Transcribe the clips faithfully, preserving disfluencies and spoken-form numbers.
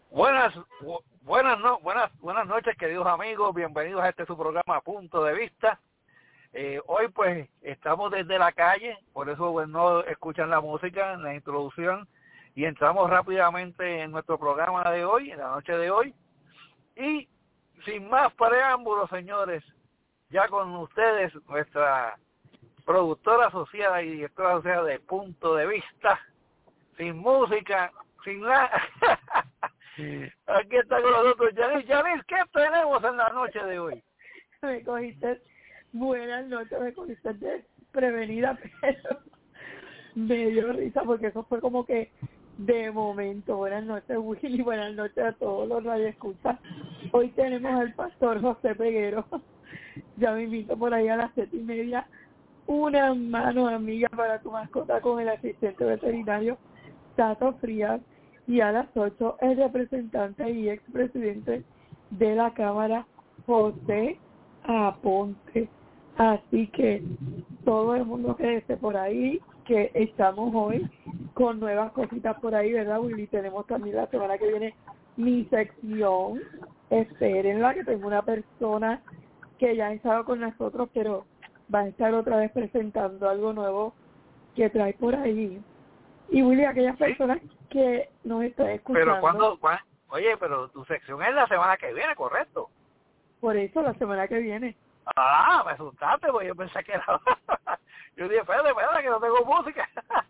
Buenas, bu- buenas, no, buenas, buenas noches, queridos amigos. Bienvenidos a este su programa Punto de Vista. Eh, hoy, pues, estamos desde la calle, por eso pues, no escuchan la música en la introducción y entramos rápidamente en nuestro programa de hoy, en la noche de hoy. Y sin más preámbulos, señores, ya con ustedes nuestra productora asociada y directora asociada de Punto de Vista, sin música, sin nada. Aquí está con nosotros Yanis. Yanis, ¿qué tenemos en la noche de hoy? Me cogiste, buenas noches, me cogiste desprevenida, pero me dio risa porque eso fue como que de momento. Buenas noches, Willy, buenas noches a todos los radioescuchas. Hoy tenemos al pastor José Peguero, ya me invito por ahí a las siete y media, una mano amiga para tu mascota con el asistente veterinario Tato Frías, y a las ocho el representante y expresidente de la Cámara, José Aponte. Así que todo el mundo que esté por ahí, que estamos hoy con nuevas cositas por ahí, ¿verdad, Willy? Tenemos también la semana que viene mi sección, espérenla, que tengo una persona que ya ha estado con nosotros, pero va a estar otra vez presentando algo nuevo que trae por ahí. Y Willy, aquellas personas que nos están escuchando. Pero cuando, cuando, oye, pero tu sección es la semana que viene, ¿correcto? Por eso, la semana que viene. Ah, me asustaste, porque yo pensé que era... yo dije, espérate, espérate, que no tengo música.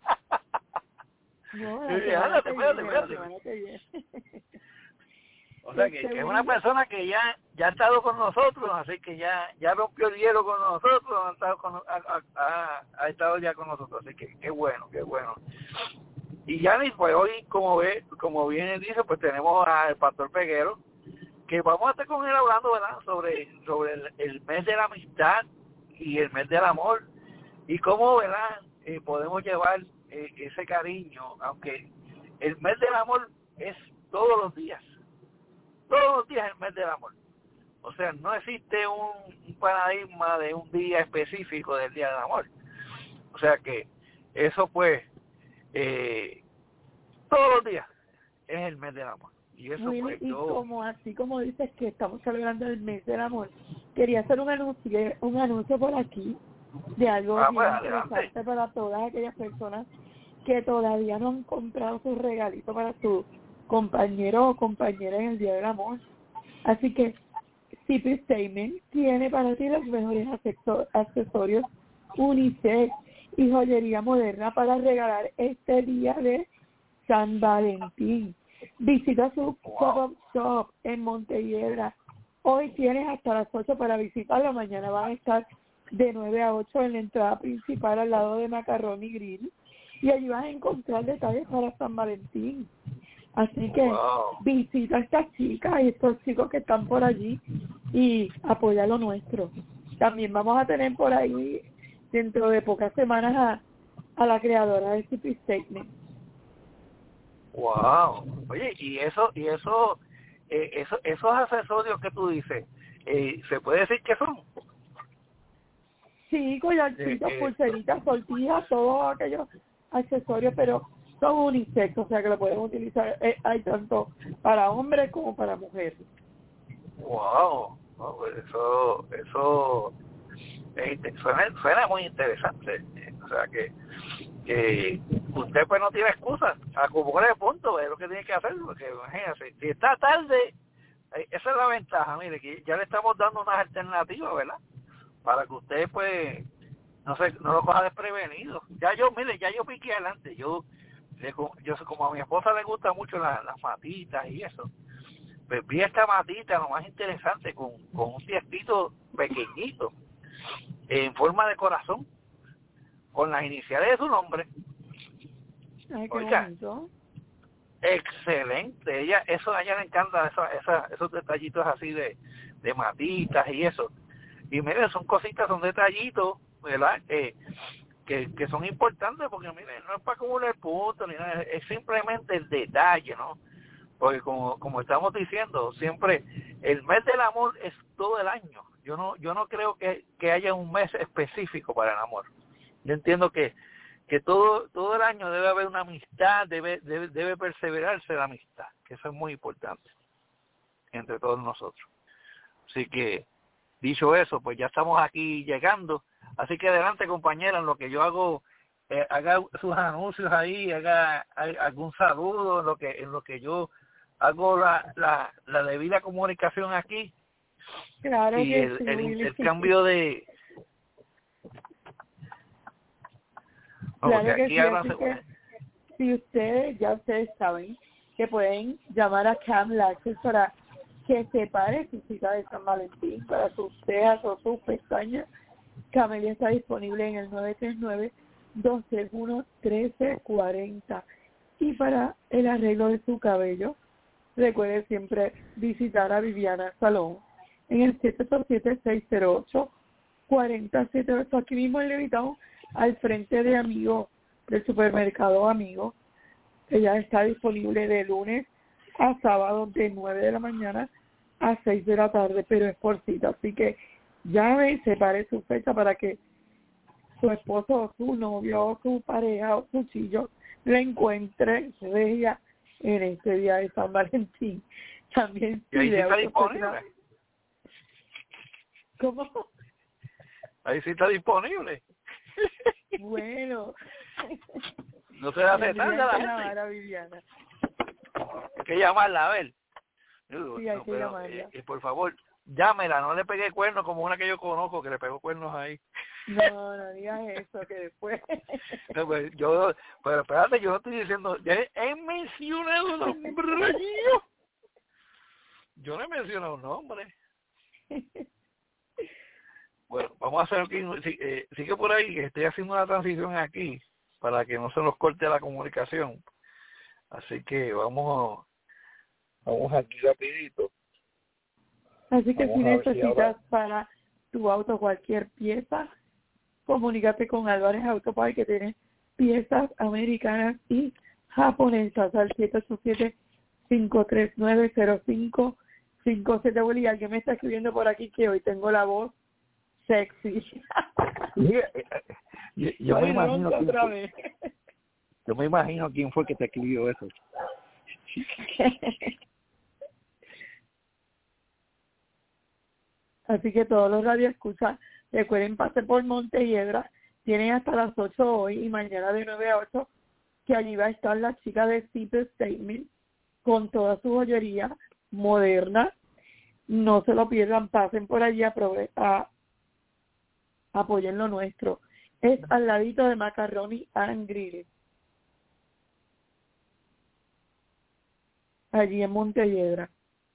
No, la yo dije, semana ándate, que espérate, viene, la espérate. semana que viene. O sea, que, Este, que es Willy, una persona que ya ya ha estado con nosotros, así que ya ya rompió el hielo con nosotros, ha estado, con, ha, ha, ha estado ya con nosotros, así que qué bueno, qué bueno. Y Yanis, pues hoy, como ve, como bien dice, pues tenemos al pastor Peguero, que vamos a estar con él hablando, ¿verdad?, sobre, sobre el, el mes de la amistad y el mes del amor, y cómo, ¿verdad?, eh, podemos llevar eh, ese cariño, aunque el mes del amor es todos los días, todos los días es el mes del amor. O sea, no existe un, un paradigma de un día específico del día del amor. O sea que eso pues, eh, todos los días es el mes del amor. Y eso Willy, pues y yo... como así como dices que estamos celebrando el mes del amor, quería hacer un anuncio, un anuncio por aquí de algo Ah, bien pues interesante adelante. para todas aquellas personas que todavía no han comprado su regalito para su compañero o compañera en el Día del Amor. Así que C P Statement tiene para ti los mejores accesorios unisex y joyería moderna para regalar este día de San Valentín. Visita su Wow. pop-up shop en Montelledra. Hoy tienes hasta las ocho para visitarlo. Mañana van a estar de nueve a ocho en la entrada principal al lado de Macaroni Grill. Y allí vas a encontrar detalles para San Valentín. Así que Wow. visita a estas chicas y estos chicos que están por allí y apoya lo nuestro. También vamos a tener por ahí dentro de pocas semanas a, a la creadora de C P Statement. Wow. Oye, y eso, y eso, eh, eso esos accesorios que tú dices, eh, ¿se puede decir que son? Sí, collarcitos, Eh, eh, pulseritas, sortijas, todos aquellos accesorios, pero son unisex, o sea que lo pueden utilizar, eh, hay tanto para hombres como para mujeres. wow. No, pues eso, eso eh, suena, suena muy interesante. O sea que, que usted pues no tiene excusa, acumule puntos, es lo que tiene que hacer, porque imagínese, si está tarde, eh, esa es la ventaja, mire, que ya le estamos dando unas alternativas, ¿verdad?, para que usted pues no se no lo coja desprevenido. Ya yo, mire, ya yo piqué adelante, yo le, yo como a mi esposa le gusta mucho la, las matitas y eso, pues vi esta matita, lo más interesante, con, con un tiestito pequeñito, en forma de corazón, con las iniciales de su nombre. Ay, qué Oiga, bonito. excelente. Ella, eso a ella le encanta, esa, esa, esos detallitos así de, de matitas y eso. Y miren, son cositas, son detallitos, ¿verdad?, que, que, que son importantes, porque miren, no es para acumular puntos ni nada, es simplemente el detalle, ¿no? Porque como, como estamos diciendo, siempre el mes del amor es todo el año. Yo no yo no creo que, que haya un mes específico para el amor. Yo entiendo que que todo todo el año debe haber una amistad, debe debe, debe perseverarse la amistad, que eso es muy importante entre todos nosotros. Así que, dicho eso, pues ya estamos aquí llegando. Así que adelante, compañera, en lo que yo hago, eh, haga sus anuncios ahí, haga, haga algún saludo, en lo que en lo que yo hago la, la, la debida comunicación aquí. Claro y que el, sí, el Willy. intercambio de... No, Claro que aquí sí, ahora así se... que si ustedes, ya ustedes saben que pueden llamar a Cam Laxus para que separe su cita de San Valentín para sus cejas o sus pestañas. Camelia está disponible en el nueve tres nueve, dos tres uno, uno tres cuatro cero. Y para el arreglo de su cabello, recuerde siempre visitar a Viviana Salón en el siete ocho siete, seis cero ocho, cuatro cero siete ocho. Aquí mismo en Levitown, al frente de Amigo, del supermercado Amigo. Ella está disponible de lunes a sábado de nueve de la mañana a seis de la tarde, pero es por cita. Así que llame y separe su fecha para que su esposo o su novio o su pareja o su chillo le encuentre regia en este día de San Valentín. También ¿Y ahí sí de está disponible? ¿Cómo? Ahí sí está disponible. Bueno. No se hace tarde a la que llamar gente. a Viviana. Hay que llamarla, a ver. Sí, hay no, que pero, llamarla. Eh, eh, por favor, llámela, no le pegue cuernos como una que yo conozco que le pegó cuernos ahí. No, no digas eso, que después... No, pues, yo, pero espérate, yo no estoy diciendo, he, he mencionado nombre. Yo no he mencionado un nombre. Bueno, vamos a hacer aquí, sí, eh, sigue por ahí, que estoy haciendo una transición aquí para que no se nos corte la comunicación. Así que vamos, vamos aquí rapidito. Así que vamos si necesitas si ahora... para tu auto cualquier pieza, comunícate con Álvarez Autopar, que tiene piezas americanas y japonesas al siete ocho siete, cinco tres nueve, cero cinco cinco siete. Y alguien me está escribiendo por aquí que hoy tengo la voz sexy. yo, yo, yo me imagino quién otra fue, vez. yo me imagino quién fue que te escribió eso. Así que todos los radioescuchas, recuerden, pase por Montelledra, tienen hasta las ocho hoy y mañana de nueve a ocho, que allí va a estar la chica de Zipper Statement con toda su joyería moderna. No se lo pierdan, pasen por allí a, prove- a apoyen lo nuestro. Es al ladito de Macaroni and Grill, allí en Montelledra.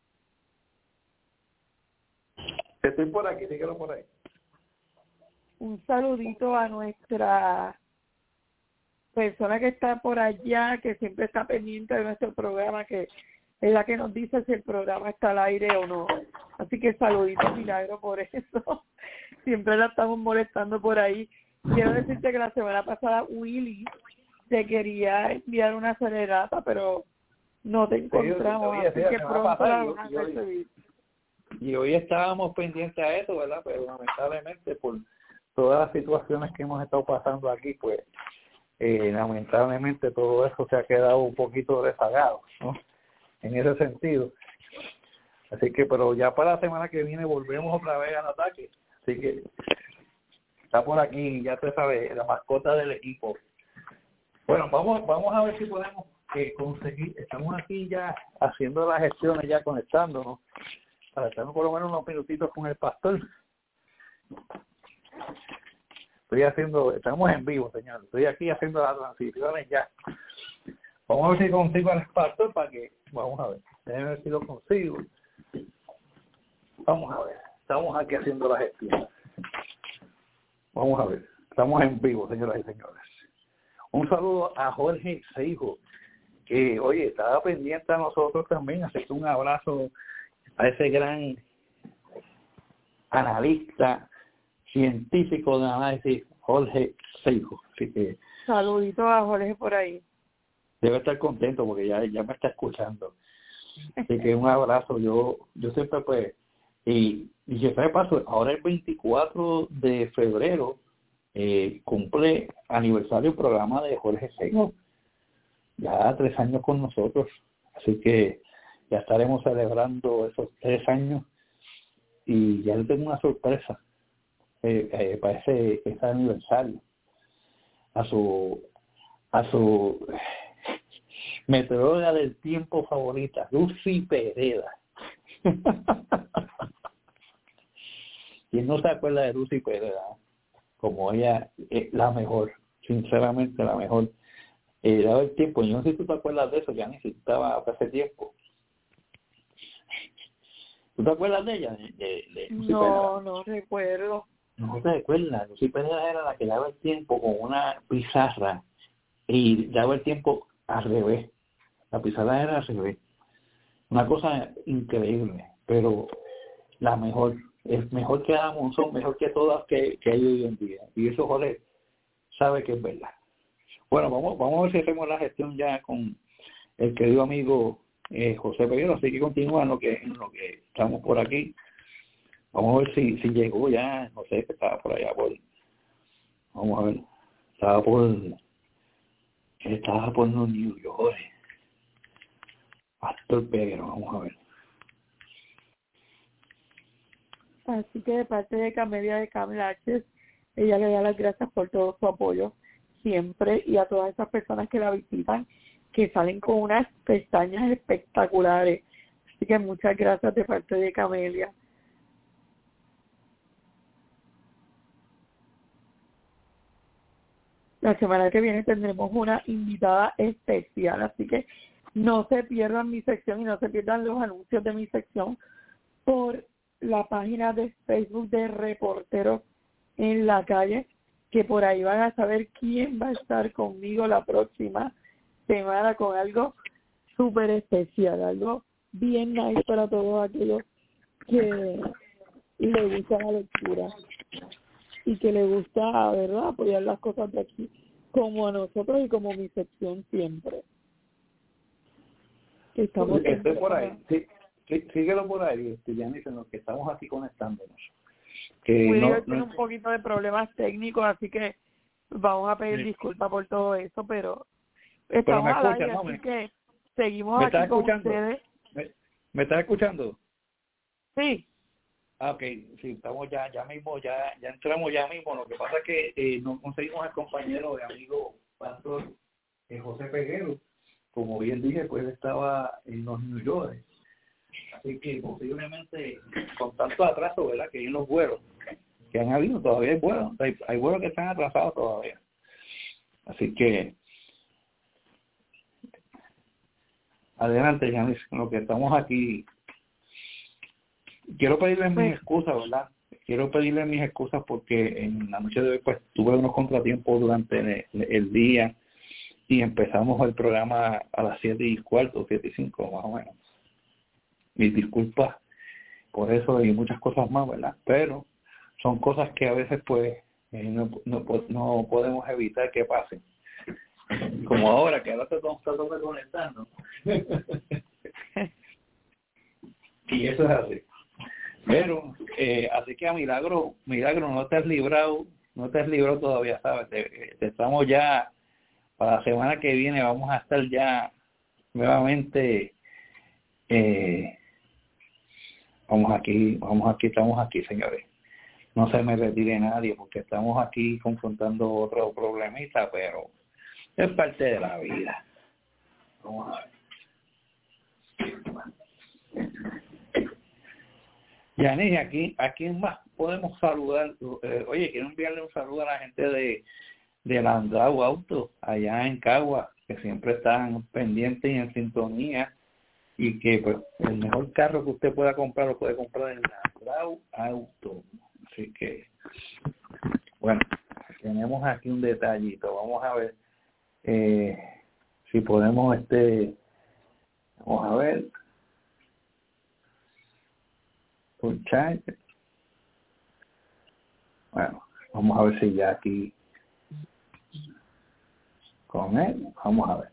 Estoy por aquí, síguelo por ahí. Un saludito a nuestra persona que está por allá, que siempre está pendiente de nuestro programa, que es la que nos dice si el programa está al aire o no. Así que saludito, Milagro, por eso. Siempre la estamos molestando por ahí. Quiero decirte que la semana pasada Willy te quería enviar una serenata, pero no te encontramos, sí, sí, así sí, que pronto la vas a recibir. Y hoy estábamos pendientes a eso, ¿verdad? Pero lamentablemente por todas las situaciones que hemos estado pasando aquí, pues eh, lamentablemente todo eso se ha quedado un poquito rezagado, ¿no? En ese sentido. Así que, pero ya para la semana que viene volvemos otra vez al ataque. Así que está por aquí, ya te sabes, la mascota del equipo. Bueno, vamos vamos a ver si podemos eh, conseguir, estamos aquí ya haciendo las gestiones, ya conectándonos, para estar por lo menos unos minutitos con el pastor. Estoy haciendo, estamos en vivo, señor. Estoy aquí haciendo las transiciones ya. Vamos a ver si consigo al pastor para que, vamos a ver, déjenme ver si lo consigo. Vamos a ver, estamos aquí haciendo la gestión. Vamos a ver, estamos en vivo, señoras y señores. Un saludo a Jorge Seijo, que, oye, estaba pendiente a nosotros también, así que un abrazo a ese gran analista científico de análisis, Jorge Seijo. Así que saludito a Jorge por ahí. Debe estar contento porque ya, ya me está escuchando. Así que un abrazo. Yo yo siempre pues, y, y si de paso, ahora el veinticuatro de febrero eh, cumple aniversario el programa de Jorge Sego, ya tres años con nosotros, así que ya estaremos celebrando esos tres años y ya le tengo una sorpresa eh, eh, para ese, ese aniversario a su a su meteoróloga del tiempo favorita, Lucy Pereda. ¿Quién no se acuerda de Lucy Pereda? Como ella es la mejor, sinceramente la mejor. Eh, dado el tiempo, yo no sé si tú te acuerdas de eso, ya necesitaba hace tiempo. ¿Tú te acuerdas de ella? De, de, de Lucy No, Pereda? no recuerdo. No te acuerdas, Lucy Pereda era la que daba el tiempo con una pizarra y daba el tiempo al revés. La pizarra era al revés. Una cosa increíble, pero la mejor, es mejor que Ada Monzón, mejor que todas que, que hay hoy en día. Y eso Jorge sabe que es verdad. Bueno, vamos, vamos a ver si hacemos la gestión ya con el querido amigo eh, José Peguero, así que continúa en lo que, en lo que estamos por aquí. Vamos a ver si, si llegó ya, no sé, que estaba por allá por, vamos a ver, estaba por, estaba por los New York. Pastor Peguero, vamos a ver. Así que de parte de Camelia de Camelaches, ella le da las gracias por todo su apoyo siempre y a todas esas personas que la visitan, que salen con unas pestañas espectaculares. Así que muchas gracias de parte de Camelia. La semana que viene tendremos una invitada especial, así que no se pierdan mi sección y no se pierdan los anuncios de mi sección por la página de Facebook de Reporteros en la Calle, que por ahí van a saber quién va a estar conmigo la próxima semana con algo súper especial, algo bien nice para todos aquellos que le gusta la lectura y que le gusta, ¿verdad?, apoyar las cosas de aquí, como a nosotros y como mi sección siempre. Estamos Estoy por ahí, sí, sí, síguelo por ahí, este, ya dicen los que estamos aquí conectándonos. Que Willy no, tiene no, un poquito de problemas técnicos, así que vamos a pedir sí. disculpas por todo eso, pero Pero estamos me al escuchas, aire, ¿no? así ¿Me, que seguimos me aquí estás con escuchando? ustedes. ¿Me, me estás escuchando? Sí, Ah, ok, sí, estamos ya, ya mismo, ya, ya entramos ya mismo. Lo que pasa es que eh, no conseguimos al compañero de amigo pastor eh, José Peguero. Como bien dije, pues él estaba en los New York. Así que posiblemente con tanto atraso, ¿verdad?, que hay en los vuelos que han habido, todavía hay vuelos, hay, hay vuelos que están atrasados todavía. Así que adelante, Yanis, en lo que estamos aquí. Quiero pedirles mis pues excusas, ¿verdad? Quiero pedirles mis excusas porque en la noche de hoy pues tuve unos contratiempos durante el, el día y empezamos el programa a las siete y cuarto, siete y cinco más o menos. Mis disculpas por eso y muchas cosas más, ¿verdad? Pero son cosas que a veces pues eh, no, no, no podemos evitar que pasen. Como ahora, que ahora te estamos tratando de conectar, ¿no? Y eso es así. Pero, eh, así que a Milagro, Milagro, no te has librado, no te has librado todavía, ¿sabes? Te, te estamos ya, para la semana que viene vamos a estar ya nuevamente, eh, vamos aquí, vamos aquí, estamos aquí, señores. No se me retire nadie porque estamos aquí confrontando otro problemita, pero es parte de la vida. Vamos a ver. Yanis, aquí, ¿a quién más podemos saludar? Eh, oye, quiero enviarle un saludo a la gente de, de Landau Auto, allá en Cagua, que siempre están pendientes y en sintonía, y que pues el mejor carro que usted pueda comprar lo puede comprar en Landau Auto. Así que, bueno, tenemos aquí un detallito. Vamos a ver eh, si podemos, este, vamos a ver, un chat. Bueno, vamos a ver si ya aquí con él, vamos a ver.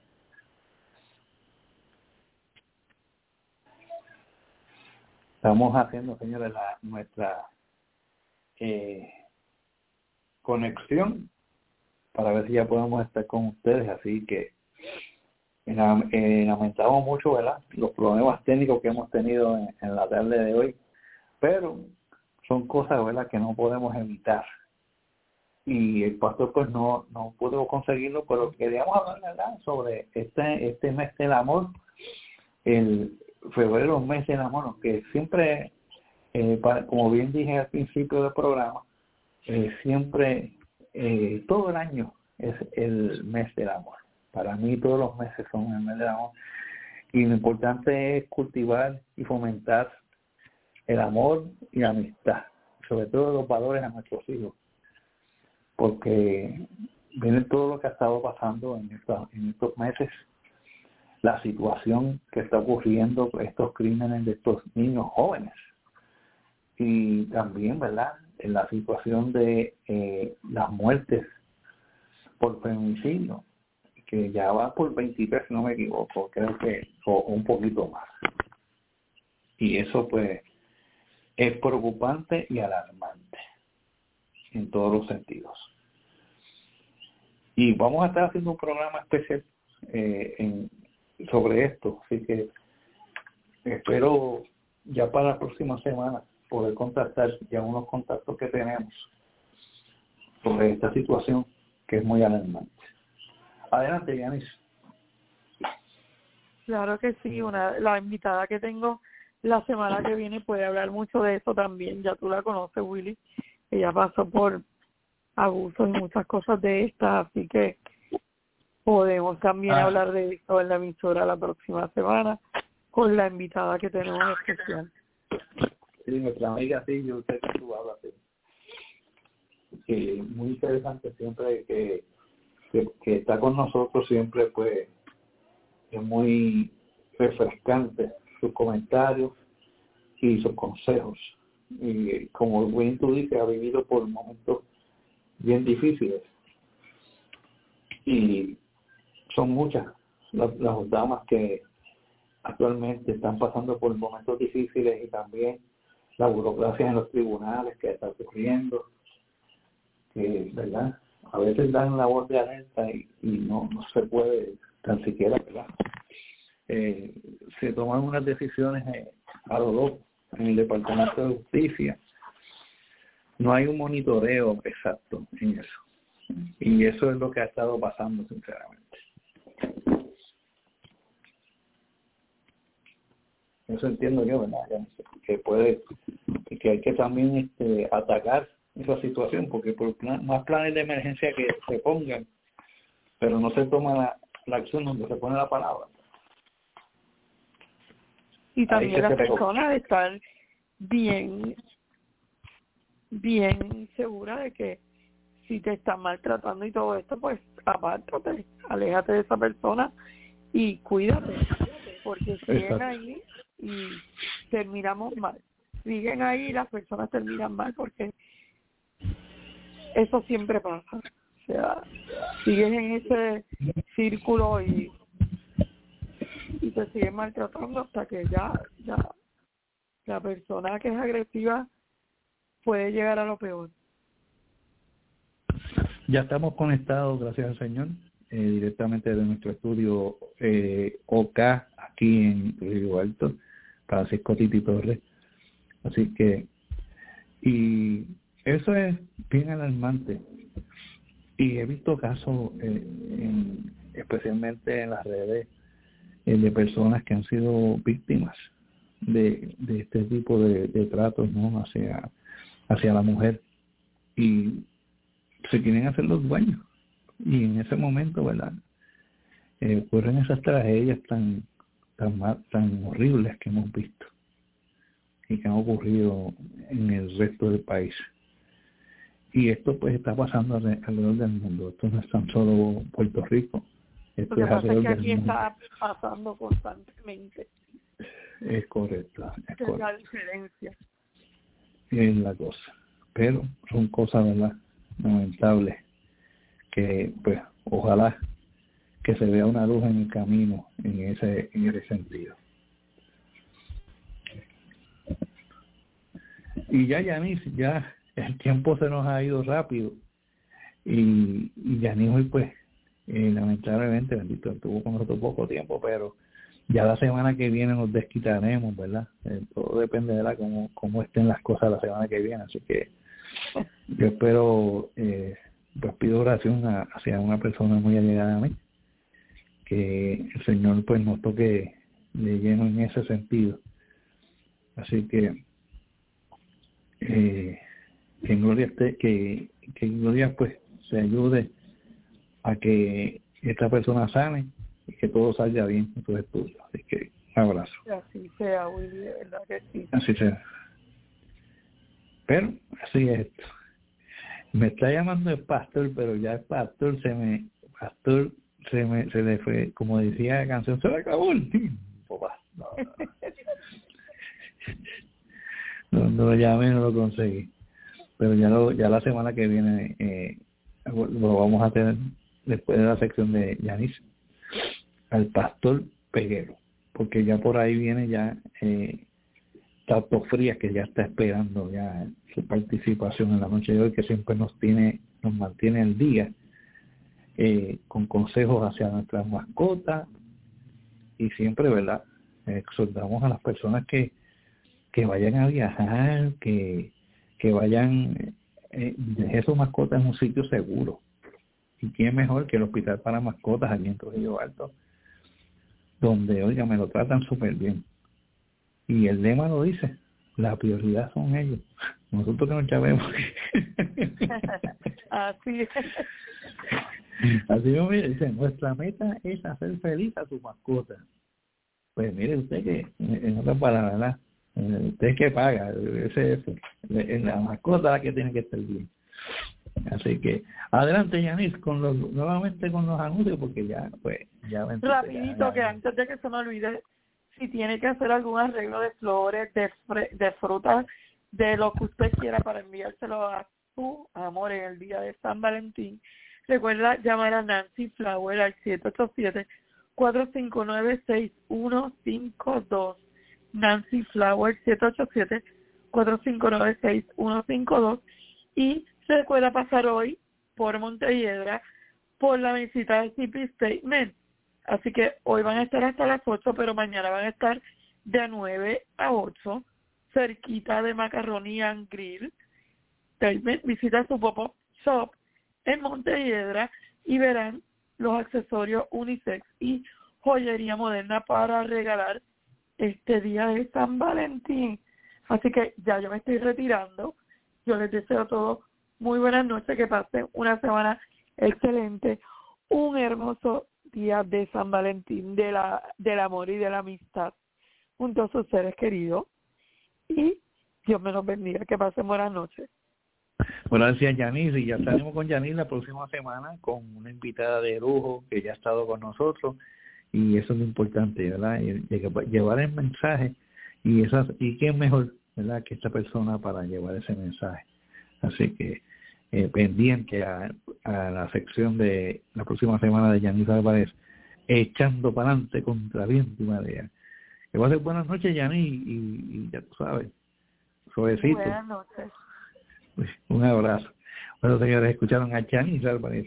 Estamos haciendo, señores, la, nuestra eh, conexión para ver si ya podemos estar con ustedes. Así que eh, lamentamos mucho, ¿verdad?, los problemas técnicos que hemos tenido en, en la tarde de hoy, pero son cosas, ¿verdad?, que no podemos evitar. Y el pastor pues no no pudo conseguirlo, pero queríamos hablar, ¿verdad?, sobre este este mes del amor, el febrero, mes del amor, que siempre, eh, para, como bien dije al principio del programa, eh, siempre, eh, todo el año es el mes del amor. Para mí todos los meses son el mes del amor, y lo importante es cultivar y fomentar el amor y la amistad, sobre todo los valores a nuestros hijos, porque viene todo lo que ha estado pasando en estos, en estos meses, la situación que está ocurriendo, estos crímenes de estos niños jóvenes, y también, ¿verdad?, en la situación de eh, las muertes por feminicidio, que ya va por veintitrés, si no me equivoco, creo que, o un poquito más. Y eso pues es preocupante y alarmante en todos los sentidos. Y vamos a estar haciendo un programa especial eh, en, sobre esto, así que espero ya para la próxima semana poder contactar ya unos contactos que tenemos sobre esta situación que es muy alarmante. Adelante, Yanis. Claro que sí, una la invitada que tengo la semana que viene puede hablar mucho de eso también. Ya tú la conoces, Willy. Ella pasó por abusos y muchas cosas de estas, así que podemos también ah. hablar de esto en la emisora la próxima semana con la invitada que tenemos especial. Sí, nuestra amiga, sí, yo sé que tú hablas, sí. Sí, muy interesante siempre que, que, que está con nosotros, siempre pues es muy refrescante sus comentarios y sus consejos. Y como bien tú dices, ha vivido por momentos bien difíciles. Y son muchas las, las damas que actualmente están pasando por momentos difíciles, y también la burocracia en los tribunales que está ocurriendo, que, ¿verdad?, a veces dan la voz de alerta y, y no, no se puede tan siquiera, ¿verdad? Eh, se toman unas decisiones eh, a lo loco en el Departamento de Justicia. No hay un monitoreo exacto en eso, y eso es lo que ha estado pasando, sinceramente. Eso entiendo yo, ¿verdad?, que puede, que hay que también este, atacar esa situación, porque por plan, más planes de emergencia que se pongan, pero no se toma la, la acción donde se pone la palabra. Y también las personas están bien, bien seguras de que si te están maltratando y todo esto, pues apártate, aléjate de esa persona y cuídate, porque siguen ahí y terminamos mal. Siguen ahí y las personas terminan mal, porque eso siempre pasa. O sea, sigues en ese círculo y y te siguen maltratando hasta que ya ya la persona que es agresiva puede llegar a lo peor. Ya estamos conectados, gracias al Señor, eh, directamente de nuestro estudio eh, O K aquí en Río Alto, Francisco Titi Torres. Así que, y eso es bien alarmante. Y he visto casos, eh, en, especialmente en las redes, eh, de personas que han sido víctimas de, de este tipo de, de tratos, ¿no?, hacia, hacia la mujer, y se quieren hacer los dueños. Y en ese momento, ¿verdad?, eh, ocurren esas tragedias tan, tan, tan horribles que hemos visto y que han ocurrido en el resto del país. Y esto pues está pasando alrededor del mundo. Esto no es tan solo Puerto Rico. Esto Lo que es pasa es que del aquí mundo. está pasando constantemente. Es correcto. Es, es correcto. la diferencia. Es la cosa. Pero son cosas, ¿verdad?, lamentables, que pues ojalá que se vea una luz en el camino en ese, en ese sentido. Y ya, Yanis, ya el tiempo se nos ha ido rápido. Y, y Yanis hoy, pues, eh, lamentablemente, bendito, estuvo con nosotros poco tiempo, pero ya la semana que viene nos desquitaremos, ¿verdad? Eh, todo dependerá de cómo, cómo estén las cosas la semana que viene, así que yo espero, eh, pues pido oración a, hacia una persona muy allegada a mí, que el Señor pues nos toque de lleno en ese sentido. Así que eh, que Gloria esté, que, que Gloria pues se ayude a que esta persona sane y que todo salga bien en sus estudios. Así que un abrazo. Así sea, Willy, de verdad que sí. Así sea. Pero así es esto. Me está llamando el pastor, pero ya el pastor se me, pastor se me, se le fue, como decía la canción, se le acabó el tiempo. No, no, no, no lo llamé, no lo conseguí. Pero ya lo, ya la semana que viene eh, lo vamos a tener después de la sección de Yanis al pastor Peguero, porque ya por ahí viene ya eh, Tato Frías, que ya está esperando ya su participación en la noche de hoy, que siempre nos tiene nos mantiene al día eh, con consejos hacia nuestras mascotas, y siempre, ¿verdad?, eh, exhortamos a las personas que que vayan a viajar, que que vayan, eh, deje sus mascotas en un sitio seguro. Y quién mejor que el Hospital para Mascotas aquí en Trujillo Alto, donde, oiga, me lo tratan súper bien. Y el lema lo dice, la prioridad son ellos. Nosotros que nos sabemos. Así es. Así mismo dice, nuestra meta es hacer feliz a su mascota. Pues mire usted que, en otras palabras, ¿verdad?, usted es que paga, ese es la mascota la que tiene que estar bien. Así que adelante, Yanis, con los nuevamente con los anuncios, porque ya pues ya rapidito ya, ya, que antes de que se me olvide, si tiene que hacer algún arreglo de flores, de fre- de frutas, de lo que usted quiera para enviárselo a su amor en el día de San Valentín, recuerda llamar a Nancy Flower al siete ocho siete, cuatro cinco nueve, seis uno cinco dos. Nancy Flower, siete ocho siete, cuatro cinco nueve, seis uno cinco dos. Y recuerda pasar hoy por Montelledra por la visita del C P Statement. Así que hoy van a estar hasta las ocho, pero mañana van a estar de nueve a ocho, cerquita de Macaroni and Grill. Statement, visita su pop-up shop en Montelledra y verán los accesorios unisex y joyería moderna para regalar este día de San Valentín. Así que ya yo me estoy retirando. Yo les deseo a todos muy buenas noches, que pasen una semana excelente, un hermoso día de San Valentín, de la del amor y de la amistad junto a sus seres queridos, y Dios me los bendiga, que pasen buenas noches. Bueno, gracias, Yanis, y ya estaremos con Yanis la próxima semana con una invitada de lujo que ya ha estado con nosotros, y eso es lo importante, ¿verdad? Llevar el mensaje, y esas, y quién mejor, ¿verdad?, que esta persona para llevar ese mensaje. Así que eh, pendiente a, a la sección de la próxima semana de Yanis Álvarez, echando para adelante contra viento y marea. Que va a ser buenas noches, Yanis, y, y ya tú sabes, suavecito. Buenas noches. Un abrazo. Bueno, señores, escucharon a Yanis Álvarez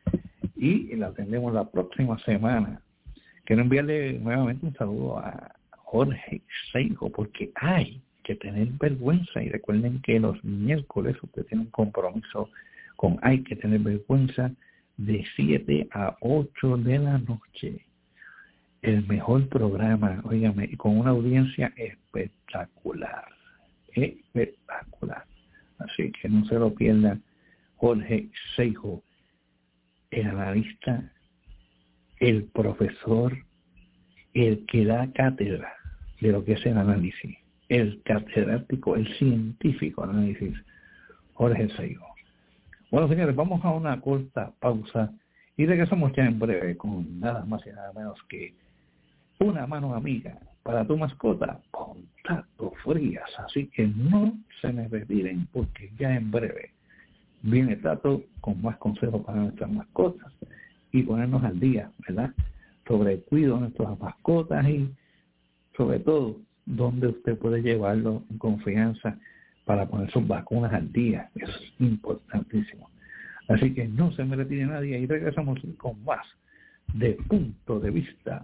y la atendemos la próxima semana. Quiero enviarle nuevamente un saludo a Jorge Seijo, porque hay que tener vergüenza, y recuerden que los miércoles usted tiene un compromiso con Hay que tener vergüenza de siete a ocho de la noche. El mejor programa, óigame, con una audiencia espectacular, espectacular. Así que no se lo pierdan. Jorge Seijo, el analista, el profesor, el que da cátedra de lo que es el análisis, el catedrático, el científico análisis, Jorge Seijo. Bueno, señores, vamos a una corta pausa y regresamos ya en breve con nada más y nada menos que una mano amiga para tu mascota con Tato Frías. Así que no se me retiren, porque ya en breve viene Tato con más consejos para nuestras mascotas y ponernos al día, ¿verdad?, sobre el cuidado de nuestras mascotas, y sobre todo dónde usted puede llevarlo en confianza para poner sus vacunas al día. Eso es importantísimo. Así que no se me retire nadie y regresamos con más de Punto de Vista.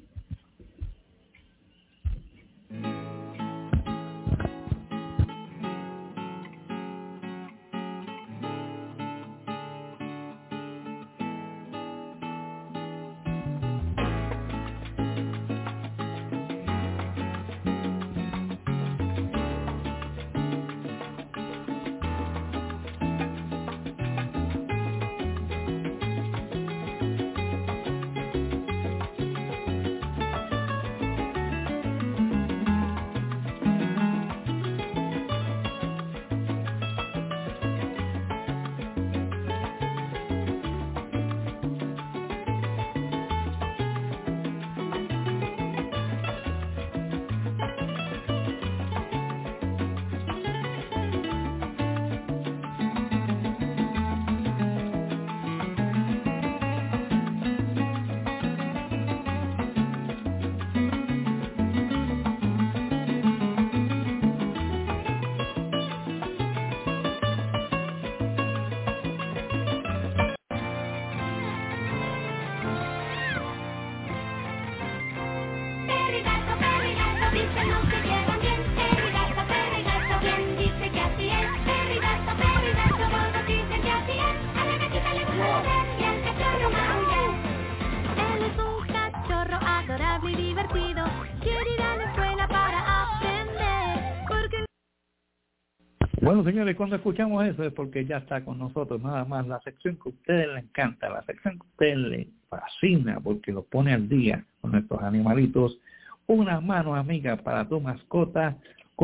Bueno, señores, cuando escuchamos eso es porque ya está con nosotros nada más la sección que a ustedes les encanta, la sección que a ustedes les fascina porque los pone al día con nuestros animalitos. Una mano amiga para tu mascota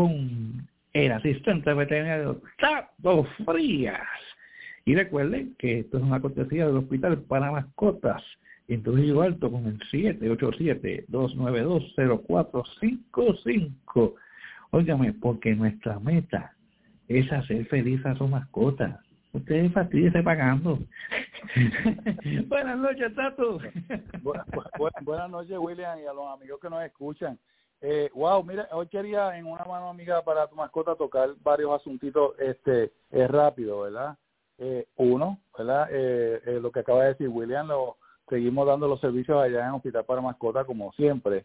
con el asistente veterinario Tato Frías. Y recuerden que esto es una cortesía del Hospital para Mascotas en Trujillo Alto con el siete ocho siete, dos nueve dos, cero cuatro cinco cinco. Óigame, porque nuestra meta es hacer feliz a su mascota. Ustedes fastidien pagando. Buenas noches, Tato. Bu- bu- buenas noches, William, y a los amigos que nos escuchan. Eh, wow, mira, hoy quería en una mano amiga para tu mascota tocar varios asuntitos este, eh, rápido, ¿verdad? Eh, uno, ¿verdad? Eh, eh, lo que acaba de decir William, lo seguimos dando los servicios allá en Hospital para Mascotas como siempre.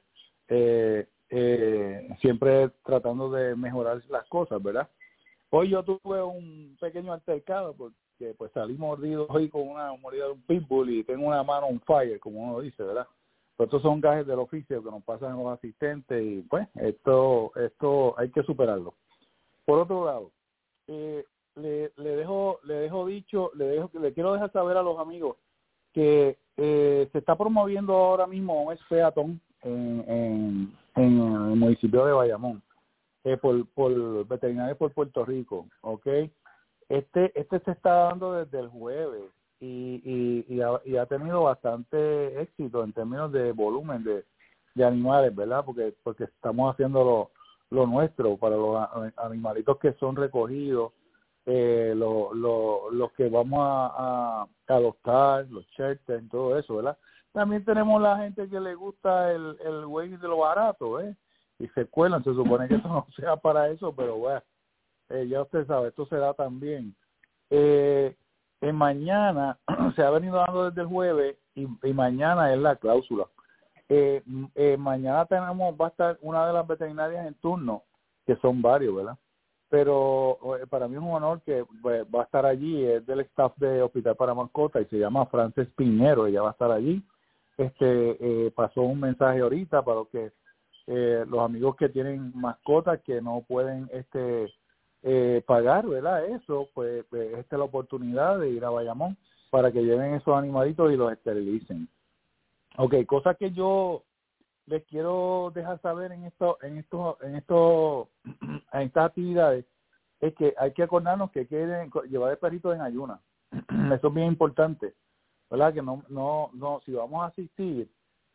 Eh, eh, siempre tratando de mejorar las cosas, ¿verdad? Hoy yo tuve un pequeño altercado porque pues salí mordido hoy con una mordida de un pitbull y tengo una mano on fire, como uno dice, ¿verdad? Pero estos son gajes del oficio que nos pasan los asistentes y pues esto esto hay que superarlo. Por otro lado, eh, le, le dejo le dejo dicho, le dejo le quiero dejar saber a los amigos que eh, se está promoviendo ahora mismo un featón en, en, en el municipio de Bayamón. Eh, por, por veterinarios por Puerto Rico, ¿ok? Este este se está dando desde el jueves y, y, y, ha, y ha tenido bastante éxito en términos de volumen de, de animales, ¿verdad? Porque porque estamos haciendo lo, lo nuestro para los animalitos que son recogidos, eh, lo, lo, los que vamos a, a adoptar, los shelters, todo eso, ¿verdad? También tenemos la gente que le gusta el, el güey de lo barato, ¿eh? Y se cuelan, se supone que eso no sea para eso, pero bueno, eh, ya usted sabe, esto se da también. Eh, en mañana, se ha venido dando desde el jueves y, y mañana es la cláusula. Eh, eh, mañana tenemos, va a estar una de las veterinarias en turno, que son varios, ¿verdad? Pero eh, para mí es un honor que pues, va a estar allí, es del staff de Hospital para Mascotas y se llama Frances Piñero, ella va a estar allí. Este eh, pasó un mensaje ahorita para los que Eh, los amigos que tienen mascotas que no pueden este eh, pagar, ¿verdad? Eso, pues, pues esta es la oportunidad de ir a Bayamón para que lleven esos animalitos y los esterilicen. Ok, cosa que yo les quiero dejar saber en esto, en esto, en esto, en estas actividades es que hay que acordarnos que hay que llevar el perrito en ayuna. Eso es bien importante, ¿verdad? Que no, no, no, si vamos a asistir,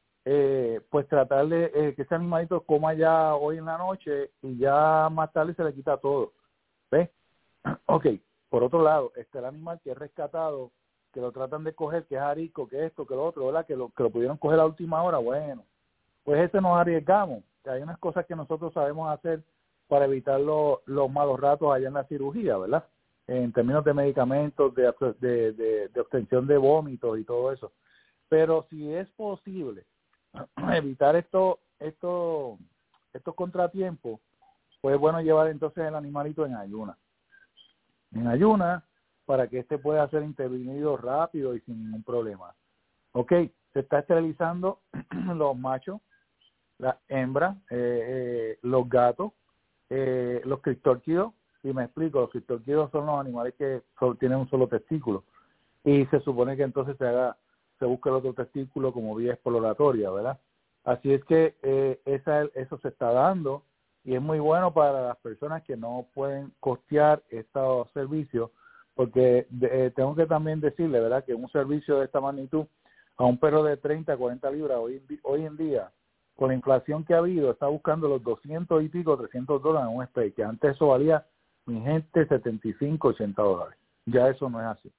Eh, pues tratar de eh, que ese animalito coma ya hoy en la noche y ya más tarde se le quita todo. ¿Ves? Ok, por otro lado, está el animal que es rescatado, que lo tratan de coger, que es arico, que esto, que lo otro, ¿verdad? Que lo, que lo pudieron coger a última hora, bueno, pues ese nos arriesgamos, que hay unas cosas que nosotros sabemos hacer para evitar los, los malos ratos allá en la cirugía, ¿verdad? en términos de medicamentos, de, de, de, de obtención de vómitos y todo eso. Pero si es posible evitar esto, esto, estos contratiempos, pues es bueno llevar entonces el animalito en ayuna. En ayuna, para que este pueda ser intervenido rápido y sin ningún problema. Ok, se está esterilizando los machos, las hembras, eh, eh, los gatos, eh, los cristórquidos, y me explico, los cristórquidos son los animales que solo tienen un solo testículo, y se supone que entonces se haga, se busca el otro testículo como vía exploratoria, ¿verdad? Así es que eh, esa, eso se está dando, y es muy bueno para las personas que no pueden costear estos servicios, porque eh, tengo que también decirle, ¿verdad?, que un servicio de esta magnitud a un perro de treinta, cuarenta libras hoy, hoy en día, con la inflación que ha habido, está buscando los doscientos y pico, trescientos dólares en un spay, que antes eso valía, mi gente, setenta y cinco, ochenta dólares. Ya eso no es así.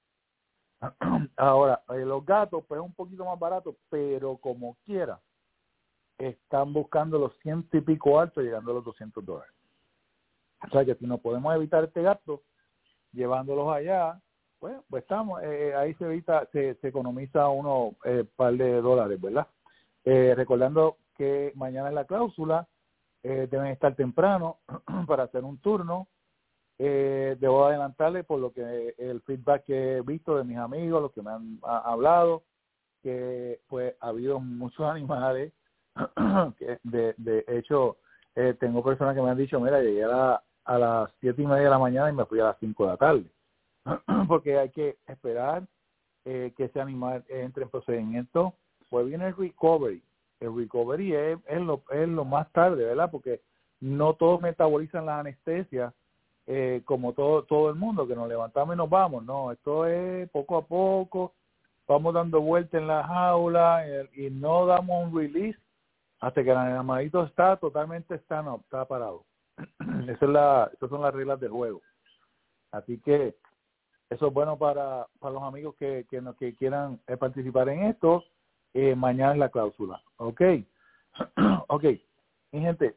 Ahora, eh, los gatos, pues es un poquito más barato, pero como quiera, están buscando los ciento y pico altos, llegando a los doscientos dólares. O sea que si no podemos evitar este gasto, llevándolos allá, pues, pues estamos, eh, ahí se evita, se, se economiza unos eh, par de dólares, ¿verdad? Eh, recordando que mañana es la cláusula, eh, deben estar temprano para hacer un turno. Eh, debo adelantarle por lo que el feedback que he visto de mis amigos, los que me han ha, hablado, que pues ha habido muchos animales, que de, de hecho eh, tengo personas que me han dicho, mira, llegué a, la, a las siete y media de la mañana y me fui a las cinco de la tarde, porque hay que esperar eh, que ese animal entre en procedimiento. Pues viene el recovery. El recovery es, es, lo, es lo más tarde, ¿verdad? Porque no todos metabolizan las anestesias eh, como todo todo el mundo, que nos levantamos y nos vamos. No, esto es poco a poco, vamos dando vueltas en la jaula y, y no damos un release hasta que el animalito está totalmente sano, está parado. Esa es la, esas son las reglas del juego. Así que eso es bueno para, para los amigos que, que, que quieran eh, participar en esto. Eh, mañana es la cláusula. Ok. Ok. Mi gente,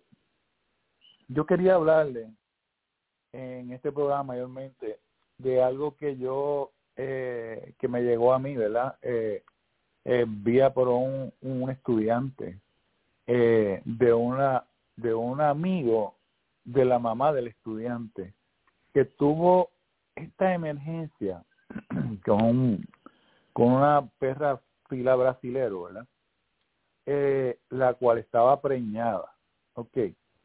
yo quería hablarle en este programa mayormente de algo que yo, eh, que me llegó a mí, ¿verdad? Eh, eh, vía por un, un estudiante eh, de una de un amigo de la mamá del estudiante que tuvo esta emergencia con un, con una perra fila brasilero, ¿verdad? Eh, la cual estaba preñada. Ok.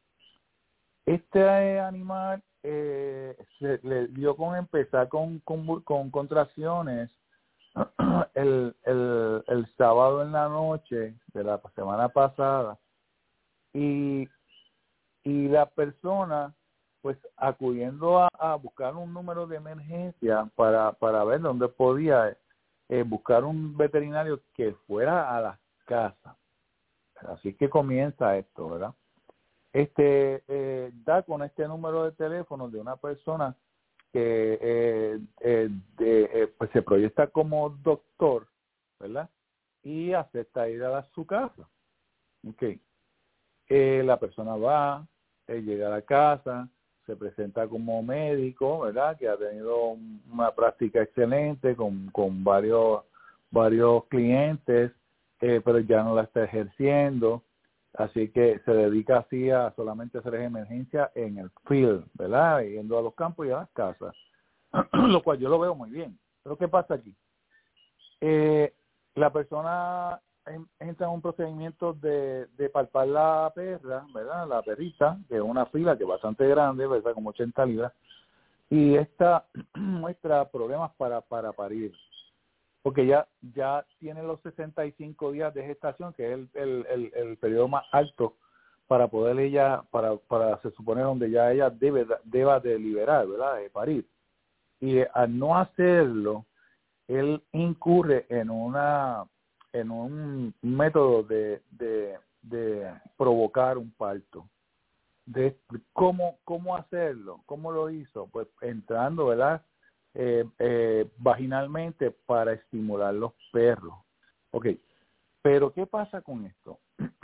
Este animal eh, se le dio con empezar con, con, con contracciones el, el, el sábado en la noche de la semana pasada, y, y la persona pues acudiendo a, a buscar un número de emergencia para, para ver dónde podía eh, buscar un veterinario que fuera a la casa. Así que comienza esto, ¿verdad? Este eh, da con este número de teléfono de una persona que eh, eh, de, eh, pues se proyecta como doctor, ¿verdad? Y acepta ir a la, su casa. Okay. Eh, la persona va, eh, llega a la casa, se presenta como médico, ¿verdad? Que ha tenido una práctica excelente con, con varios varios clientes, eh, pero ya no la está ejerciendo. Así que se dedica así a solamente hacer emergencia en el field, ¿verdad? Yendo a los campos y a las casas, lo cual yo lo veo muy bien. Pero ¿qué pasa aquí? Eh, la persona entra en un procedimiento de, de palpar la perra, ¿verdad? La perrita, que es una fila que es bastante grande, ¿verdad? Como ochenta libras, y esta muestra problemas para, para parir. Porque ya ya tiene los sesenta y cinco días de gestación, que es el, el, el, el periodo más alto para poder ella, para, para se supone donde ya ella debe deba de liberar, ¿verdad? De parir. Y al no hacerlo, él incurre en una en un método de, de, de provocar un parto. De cómo cómo hacerlo, cómo lo hizo, pues entrando, ¿verdad? Eh, eh, vaginalmente para estimular los perros. Ok, pero ¿qué pasa con esto?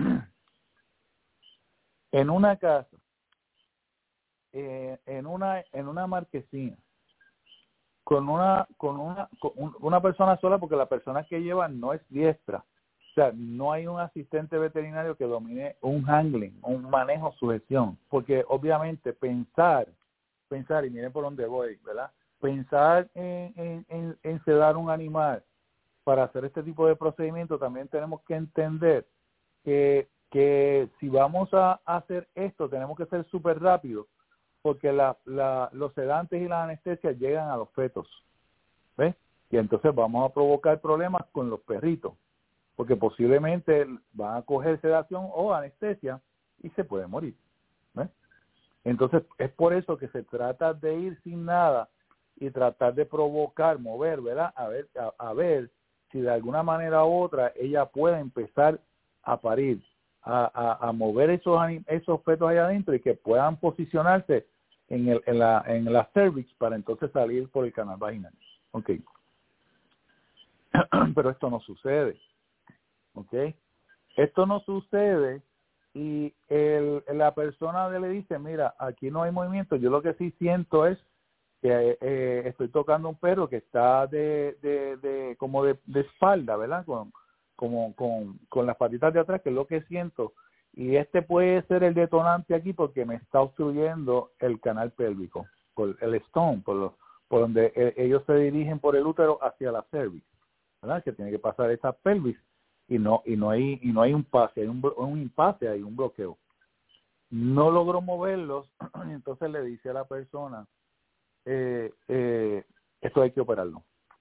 En una casa, eh, en una en una marquesina, con una con una con una persona sola, porque la persona que lleva no es diestra. O sea, no hay un asistente veterinario que domine un handling, un manejo, sujeción, porque obviamente pensar, pensar, y miren por dónde voy, ¿verdad? Pensar en, en, en, en sedar un animal para hacer este tipo de procedimiento, también tenemos que entender que, que si vamos a hacer esto, tenemos que ser súper rápido, porque la, la, los sedantes y las anestesias llegan a los fetos, ¿ves? Y entonces vamos a provocar problemas con los perritos, porque posiblemente van a coger sedación o anestesia y se puede morir, ¿ves? Entonces es por eso que se trata de ir sin nada y tratar de provocar, mover, ¿verdad? A ver, a, a ver si de alguna manera u otra ella puede empezar a parir, a, a, a mover esos esos fetos allá adentro y que puedan posicionarse en el en la en la cervix para entonces salir por el canal vaginal. Okay. Pero esto no sucede. Okay. Esto no sucede y el, la persona le dice, mira, aquí no hay movimiento, yo lo que sí siento es que eh, estoy tocando un perro que está de, de, de como de, de espalda, ¿verdad? Con, como, con, con las patitas de atrás, que es lo que siento. Y este puede ser el detonante aquí porque me está obstruyendo el canal pélvico, por el stone, por, lo, por donde eh, ellos se dirigen por el útero hacia la cervix, ¿verdad? Que tiene que pasar esa pelvis y no y no hay y no hay un pase, hay un, un impasse, hay un bloqueo. No logró moverlos, y entonces le dice a la persona, Eh, eh, esto hay que operarlo.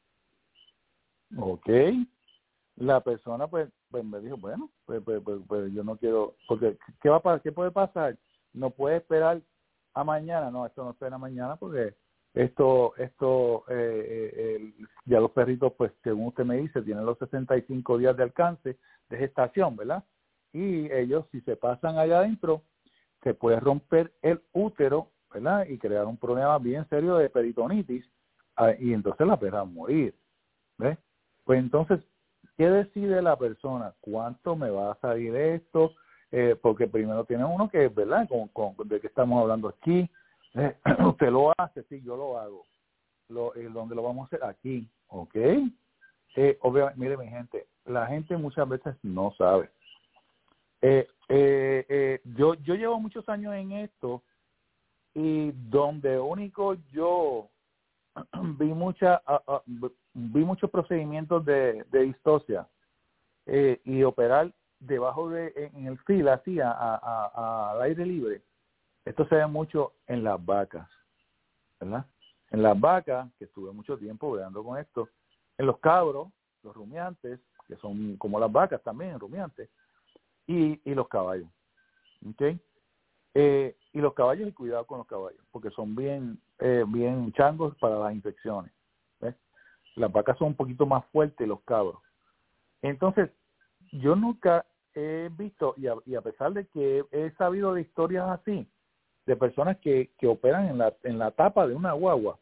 Ok. La persona pues, pues me dijo, bueno, pues, pues, pues, pues yo no quiero, porque ¿qué va a pasar? ¿Qué puede pasar? No puede esperar a mañana, no, esto no espera mañana porque esto, esto, eh, eh, eh, ya los perritos, pues según usted me dice, tienen los sesenta y cinco días de alcance de gestación, ¿verdad? Y ellos, si se pasan allá adentro, se puede romper el útero, ¿verdad? Y crear un problema bien serio de peritonitis, y entonces la perra va a morir, ¿ves? Pues entonces, ¿qué decide la persona? ¿Cuánto me va a salir esto? Eh, porque primero tiene uno que, ¿verdad? Con, con, ¿de qué estamos hablando aquí? Eh, usted lo hace, sí, yo lo hago. Lo, eh, ¿Dónde lo vamos a hacer? Aquí, ¿ok? Eh, obviamente, mire mi gente, la gente muchas veces no sabe. Eh, eh, eh, yo, yo llevo muchos años en esto y donde único yo vi mucha uh, uh, vi muchos procedimientos de, de distosia eh, y operar debajo de en el fil así a, a, a, al aire libre. Esto se ve mucho en las vacas, ¿verdad? En las vacas, que estuve mucho tiempo bregando con esto, en los cabros, los rumiantes, que son como las vacas también, rumiantes, y, y los caballos, ¿ok? Eh, y los caballos, y cuidado con los caballos, porque son bien eh, bien changos para las infecciones, ¿ves? Las vacas son un poquito más fuertes, los cabros. Entonces, yo nunca he visto, y a, y a pesar de que he sabido de historias así, de personas que, que operan en la, en la tapa de una guagua,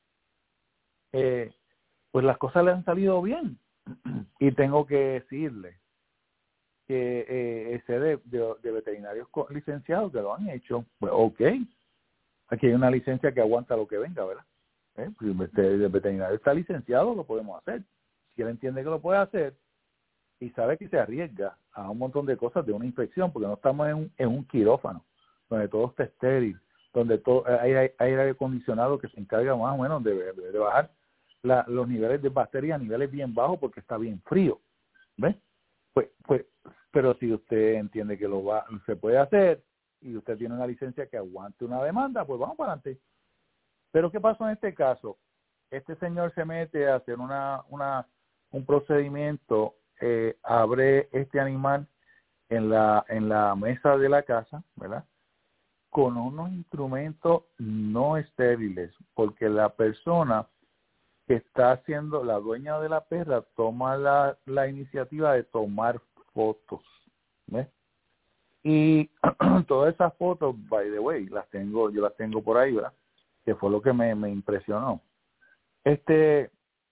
eh, pues las cosas le han salido bien. Y tengo que decirle que eh, sé de, de, de veterinarios licenciados que lo han hecho. Pues ok, aquí hay una licencia que aguanta lo que venga, ¿verdad? ¿Eh? Si el veterinario está licenciado, lo podemos hacer. Si él entiende que lo puede hacer y sabe que se arriesga a un montón de cosas de una infección, porque no estamos en un, en un quirófano donde todo está estéril, donde todo hay, hay aire acondicionado que se encarga más o menos de, de, de bajar la, los niveles de bacterias a niveles bien bajos porque está bien frío, ¿ves? Pues, pues, pero si usted entiende que lo va, se puede hacer y usted tiene una licencia que aguante una demanda, pues vamos para adelante. Pero ¿qué pasó en este caso? Este señor se mete a hacer una, una un procedimiento, eh, abre este animal en la en la mesa de la casa, ¿verdad? Con unos instrumentos no estériles, porque la persona que está haciendo, la dueña de la perra, toma la, la iniciativa de tomar fotos, ¿ves? Y todas esas fotos, by the way, las tengo, yo las tengo por ahí, ¿verdad? Que fue lo que me, me impresionó. Este,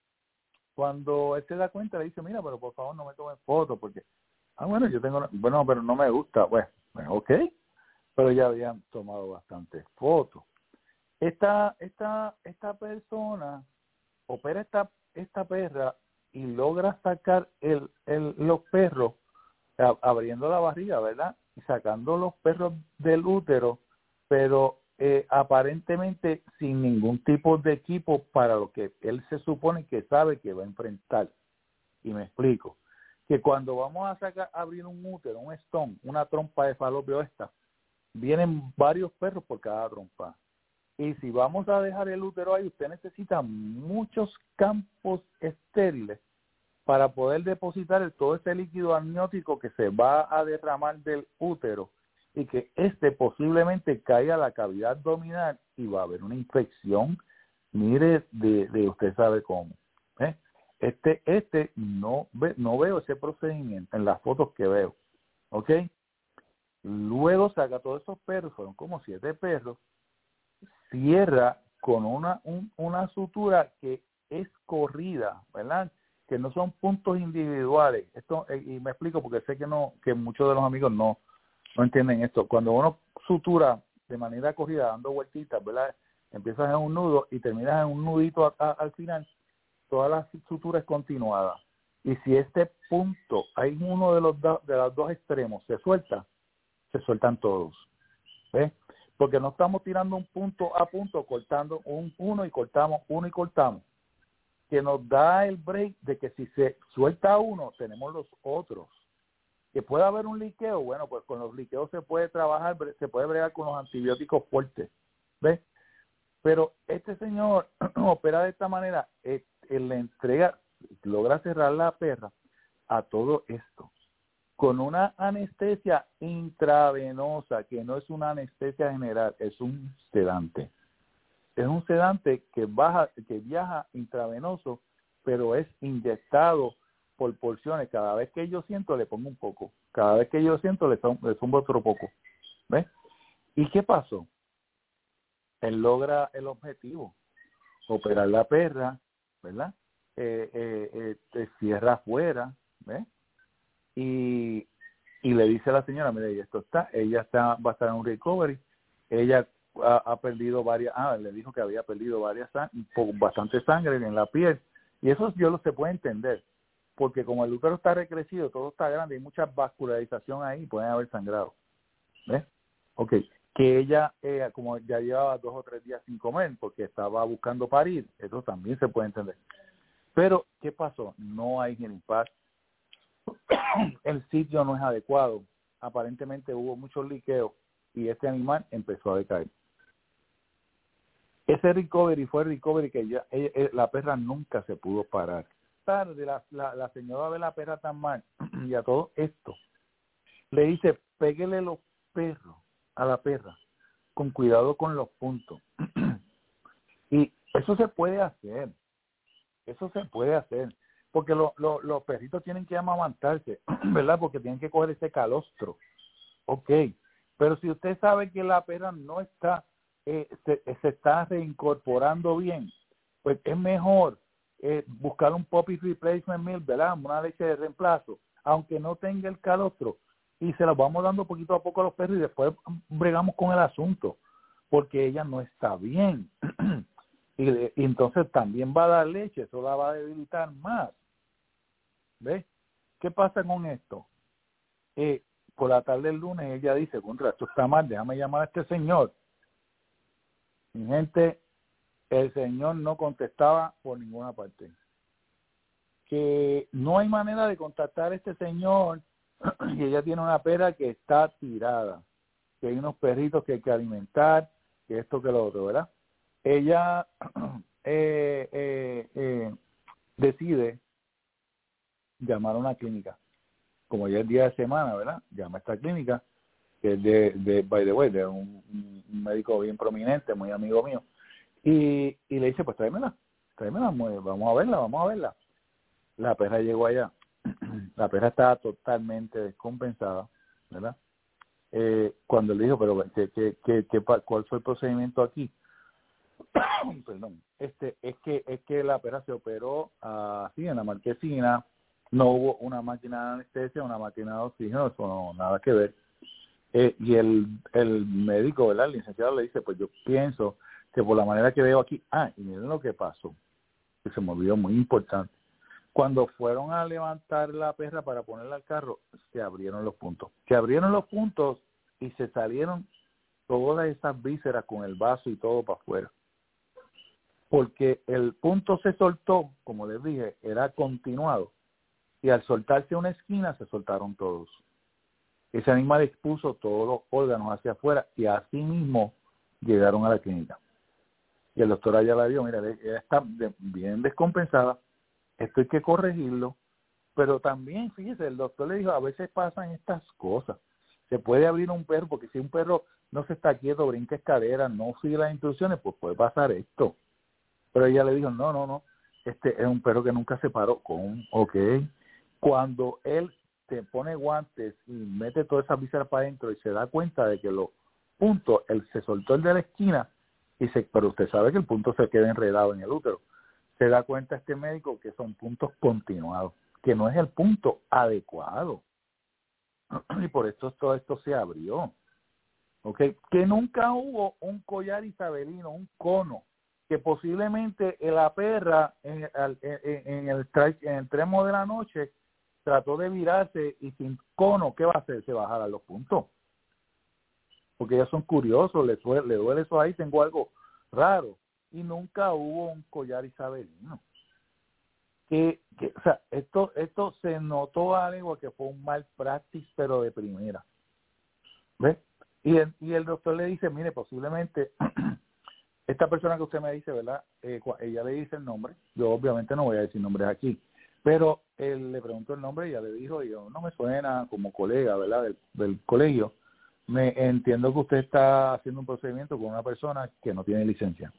cuando él se da cuenta, le dice, mira, pero por favor no me tomes fotos, porque, ah, bueno, yo tengo, bueno, pero no me gusta, bueno, bueno, ok, pero ya habían tomado bastantes fotos. Esta, esta, esta persona opera esta, esta perra y logra sacar el, el, los perros, a, abriendo la barriga, ¿verdad? Y sacando los perros del útero, pero eh, aparentemente sin ningún tipo de equipo para lo que él se supone que sabe que va a enfrentar. Y me explico. Que cuando vamos a sacar, abrir un útero, un stone, una trompa de falopio esta, vienen varios perros por cada trompa. Y si vamos a dejar el útero ahí, usted necesita muchos campos estériles para poder depositar el, todo ese líquido amniótico que se va a derramar del útero y que este posiblemente caiga a la cavidad abdominal y va a haber una infección, mire, de, de usted sabe cómo. ¿eh? Este este no, ve, no veo ese procedimiento en las fotos que veo. ¿Ok? Luego saca todos esos perros, fueron como siete perros, cierra con una un, una sutura que es corrida, ¿verdad? Que no son puntos individuales. Esto eh, y me explico porque sé que no que muchos de los amigos no no entienden esto. Cuando uno sutura de manera corrida dando vueltitas, ¿verdad? Empiezas en un nudo y terminas en un nudito a, a, al final. Toda la sutura es continuada. Y si este punto hay uno de los do, de los dos extremos se suelta, se sueltan todos. ¿Ves? Porque no estamos tirando un punto a punto, cortando un uno y cortamos, uno y cortamos. Que nos da el break de que si se suelta uno, tenemos los otros. Que pueda haber un liqueo, bueno, pues con los liqueos se puede trabajar, se puede bregar con los antibióticos fuertes. ¿Ves? Pero este señor opera de esta manera, él, él le entrega, logra cerrar la perra a todo esto. Con una anestesia intravenosa, que no es una anestesia general, es un sedante. Es un sedante que baja, que viaja intravenoso, pero es inyectado por porciones. Cada vez que yo siento, le pongo un poco. Cada vez que yo siento, le zumbo otro poco. ¿Ves? ¿Y qué pasó? Él logra el objetivo, operar la perra, ¿verdad? Eh, eh, eh, cierra afuera, ¿ves? Y, y le dice a la señora, mire, esto está, ella está, va a estar en un recovery, ella ha, ha perdido varias, ah, le dijo que había perdido varias, bastante sangre en la piel, y eso yo lo se puede entender, porque como el útero está recrecido, todo está grande, hay mucha vascularización ahí, pueden haber sangrado, ¿ves? Ok, que ella, eh, como ya llevaba dos o tres días sin comer, porque estaba buscando parir, eso también se puede entender. Pero, ¿qué pasó? No hay Genipar. El sitio no es adecuado. Aparentemente hubo muchos liqueos y este animal empezó a decaer. Ese recovery fue el recovery que ya, ella, la perra nunca se pudo parar. Tarde la, la, la señora ve la perra tan mal y a todo esto le dice, péguele los perros a la perra con cuidado con los puntos. Y eso se puede hacer. Eso se puede hacer. Porque lo, lo, los perritos tienen que amamantarse, ¿verdad? Porque tienen que coger ese calostro. Ok. Pero si usted sabe que la perra no está, eh, se, se está reincorporando bien, pues es mejor eh, buscar un puppy replacement milk, ¿verdad? Una leche de reemplazo, aunque no tenga el calostro. Y se lo vamos dando poquito a poco a los perros y después bregamos con el asunto. Porque ella no está bien. y, y entonces también va a dar leche, eso la va a debilitar más. ¿Ves? ¿Qué pasa con esto? Eh, por la tarde del lunes ella dice, contra, esto está mal, déjame llamar a este señor. Mi gente, el señor no contestaba por ninguna parte. Que no hay manera de contactar a este señor y ella tiene una perra que está tirada, que hay unos perritos que hay que alimentar, que esto, que lo otro, ¿verdad? Ella eh, eh, eh, decide llamar a una clínica. Como ya es día de semana, ¿verdad? Llama a esta clínica, que es de, de by the way, de un, un médico bien prominente, muy amigo mío, y, y le dice, pues tráemela, tráemela, vamos a verla, vamos a verla. La perra llegó allá, la perra estaba totalmente descompensada, ¿verdad? Eh, cuando le dijo, pero ¿qué, qué, qué, qué, ¿cuál fue el procedimiento aquí? Perdón, este, es que es que la perra se operó así en la marquesina, no hubo una máquina de anestesia, una máquina de oxígeno, eso no, nada que ver. Eh, y el, el médico, ¿verdad? El licenciado le dice, pues yo pienso que por la manera que veo aquí, ah, y miren lo que pasó. que se me olvidó, muy importante. Cuando fueron a levantar la perra para ponerla al carro, se abrieron los puntos. Se abrieron los puntos y se salieron todas esas vísceras con el vaso y todo para afuera. Porque el punto se soltó, como les dije, era continuado. Y al soltarse una esquina, se soltaron todos. Ese animal expuso todos los órganos hacia afuera y así mismo llegaron a la clínica. Y el doctor allá la vio, mira, ella está bien descompensada, esto hay que corregirlo, pero también, fíjese, el doctor le dijo, a veces pasan estas cosas. Se puede abrir un perro, porque si un perro no se está quieto, brinca escaleras, no sigue las instrucciones, pues puede pasar esto. Pero ella le dijo, no, no, no, este es un perro que nunca se paró con, ok. Cuando él te pone guantes y mete toda esa víscera para adentro y se da cuenta de que los puntos, él se soltó el de la esquina, y se, pero usted sabe que el punto se queda enredado en el útero. Se da cuenta este médico que son puntos continuados, que no es el punto adecuado. Y por esto todo esto se abrió. ¿Ok? Que nunca hubo un collar isabelino, un cono, que posiblemente la perra en, en, en, el, en el tramo de la noche trató de virarse y sin cono, ¿qué va a hacer? Se bajarán los puntos. Porque ellos son curiosos, les duele, les duele eso ahí, tengo algo raro. Y nunca hubo un collar isabelino. Que, que, o sea, esto, esto se notó algo que fue un mal practice, pero de primera. ¿Ves? Y el, y el doctor le dice, mire, posiblemente esta persona que usted me dice, ¿verdad? Eh, ella le dice el nombre. Yo obviamente no voy a decir nombres aquí. Pero él le preguntó el nombre y ella le dijo, y yo, no me suena como colega, ¿verdad? Del, del colegio. Me entiendo que usted está haciendo un procedimiento con una persona que no tiene licencia.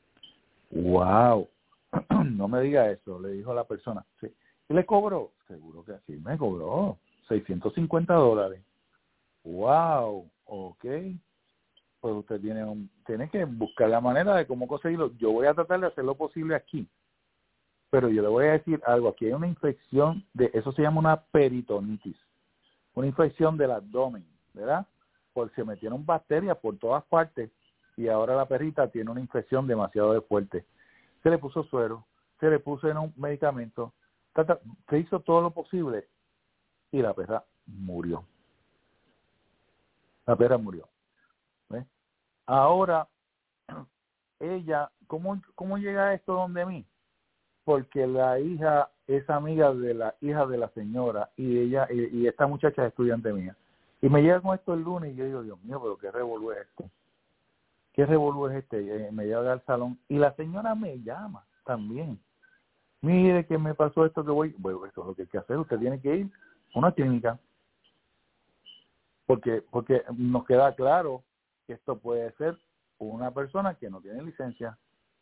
¡Wow! No me diga eso, le dijo la persona. Sí. ¿Y le cobró? Seguro que sí, me cobró seiscientos cincuenta dólares. ¡Wow! Ok. Pues usted tiene, un, tiene que buscar la manera de cómo conseguirlo. Yo voy a tratar de hacer lo posible aquí. Pero yo le voy a decir algo. Aquí hay una infección, de eso se llama una peritonitis. Una infección del abdomen, ¿verdad? Porque se metieron bacterias por todas partes y ahora la perrita tiene una infección demasiado fuerte. Se le puso suero, se le puso en un medicamento, se hizo todo lo posible y la perra murió. La perra murió. ¿Ves? Ahora, ella, ¿cómo, ¿cómo llega esto donde mí? Porque la hija es amiga de la hija de la señora y ella y, y esta muchacha es estudiante mía. Y me llega con esto el lunes y yo digo, Dios mío, pero qué revolú es esto. ¿Qué revolú es este? Eh, me llega al salón y la señora me llama también. Mire que me pasó esto que voy. Bueno, esto es lo que hay que hacer. Usted tiene que ir a una clínica. Porque, porque nos queda claro que esto puede ser una persona que no tiene licencia.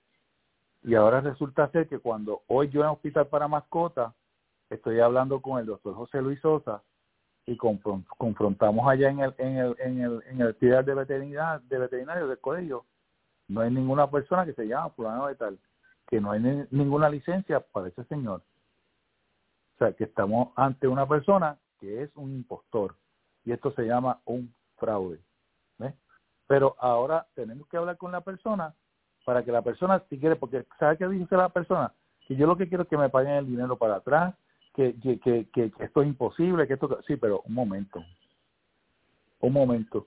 Y ahora resulta ser que cuando hoy yo en el Hospital para Mascotas estoy hablando con el doctor José Luis Sosa y confrontamos allá en el en el en el en el hospital de veterinario de veterinario del colegio, no hay ninguna persona que se llama fulano de tal, que no hay ni, ninguna licencia para ese señor. O sea, que estamos ante una persona que es un impostor y esto se llama un fraude. ¿Ves? Pero ahora tenemos que hablar con la persona para que la persona, si quiere, porque ¿sabe qué dice la persona? Que yo lo que quiero es que me paguen el dinero para atrás, que, que, que, que esto es imposible, que esto... Sí, pero un momento, un momento.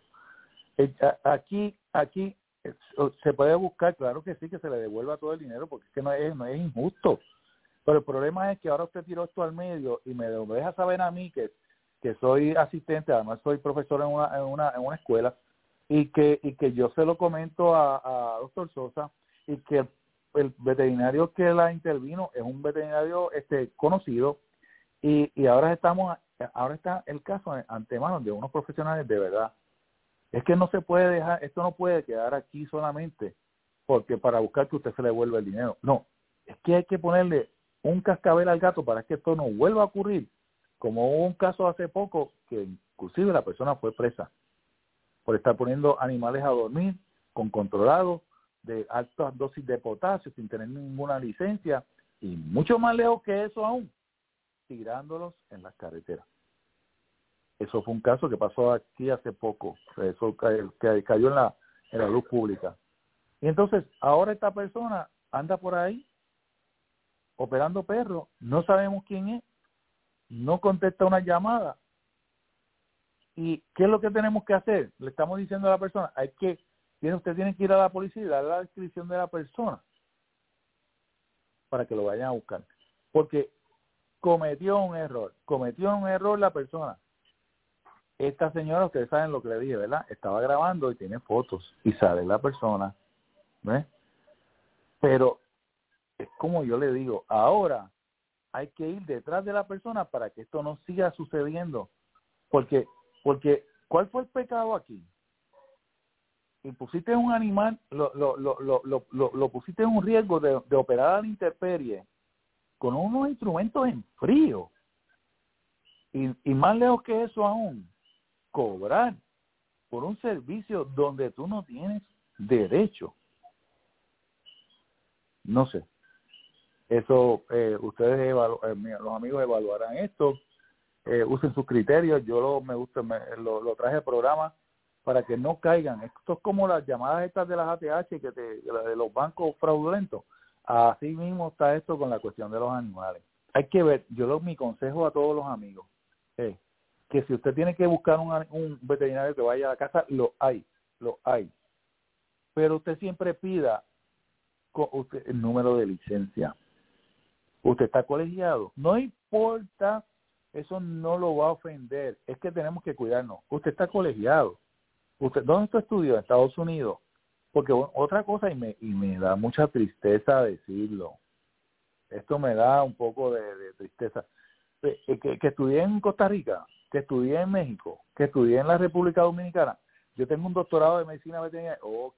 Aquí, aquí se puede buscar, claro que sí, que se le devuelva todo el dinero, porque es que no es, no es injusto. Pero el problema es que ahora usted tiró esto al medio y me deja saber a mí que, que soy asistente, además soy profesor en una, en una, en una escuela, y que y que yo se lo comento a, a doctor Sosa, y que el veterinario que la intervino es un veterinario este conocido, y, y ahora estamos ahora está el caso ante manos de unos profesionales de verdad. Es que no se puede dejar, esto no puede quedar aquí solamente porque para buscar que usted se le devuelva el dinero. No, es que hay que ponerle un cascabel al gato para que esto no vuelva a ocurrir, como hubo un caso hace poco que inclusive la persona fue presa por estar poniendo animales a dormir con controlados de altas dosis de potasio sin tener ninguna licencia y mucho más lejos que eso aún, tirándolos en las carreteras. Eso fue un caso que pasó aquí hace poco, eso que cayó en la, en la luz pública. Y entonces ahora esta persona anda por ahí operando perros, no sabemos quién es, no contesta una llamada. ¿Y qué es lo que tenemos que hacer? Le estamos diciendo a la persona, hay que, usted tiene que ir a la policía y darle la descripción de la persona para que lo vayan a buscar. Porque cometió un error, cometió un error la persona. Esta señora, ustedes saben lo que le dije, ¿verdad? Estaba grabando y tiene fotos y sale la persona, ¿ves? Pero es como yo le digo, ahora hay que ir detrás de la persona para que esto no siga sucediendo. Porque, porque ¿cuál fue el pecado aquí? Y pusiste un animal, lo, lo, lo, lo, lo, lo, lo pusiste en un riesgo de, de operar a la intemperie con unos instrumentos en frío. Y, y más lejos que eso aún, cobrar por un servicio donde tú no tienes derecho. No sé. Eso, eh, ustedes, evalu- eh, los amigos evaluarán esto, eh, usen sus criterios. Yo lo, me gusta, me, lo, lo traje al programa para que no caigan. Esto es como las llamadas estas de las A T H, que te, de los bancos fraudulentos. Así mismo está esto con la cuestión de los animales. Hay que ver, yo lo, mi consejo a todos los amigos es que si usted tiene que buscar un, un veterinario que vaya a la casa, lo hay, lo hay. Pero usted siempre pida con usted el número de licencia. Usted está colegiado, no importa, eso no lo va a ofender, es que tenemos que cuidarnos. Usted está colegiado. Usted, ¿dónde usted estudió? En Estados Unidos. Porque otra cosa, y me, y me da mucha tristeza decirlo, esto me da un poco de, de tristeza, que, que, que estudié en Costa Rica, que estudié en México, que estudié en la República Dominicana. Yo tengo un doctorado de medicina veterinaria. Ok,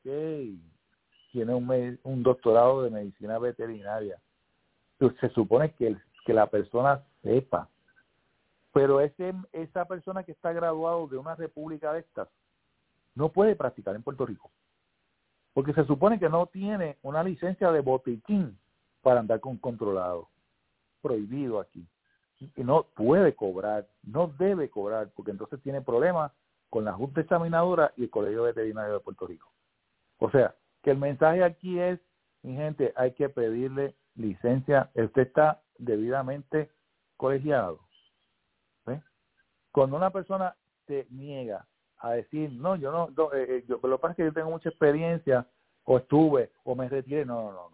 tiene un, un doctorado de medicina veterinaria. Se supone que, que la persona sepa, pero ese, esa persona que está graduado de una república de estas no puede practicar en Puerto Rico, porque se supone que no tiene una licencia de botiquín para andar con controlado, prohibido aquí, y no puede cobrar, no debe cobrar, porque entonces tiene problemas con la Junta Examinadora y el Colegio Veterinario de Puerto Rico. O sea, que el mensaje aquí es, mi gente, hay que pedirle licencia. Usted está debidamente colegiado. ¿Ve? Cuando una persona se niega a decir, no, yo no, no eh, yo, lo que pasa es que yo tengo mucha experiencia, o estuve, o me retiré, no, no, no,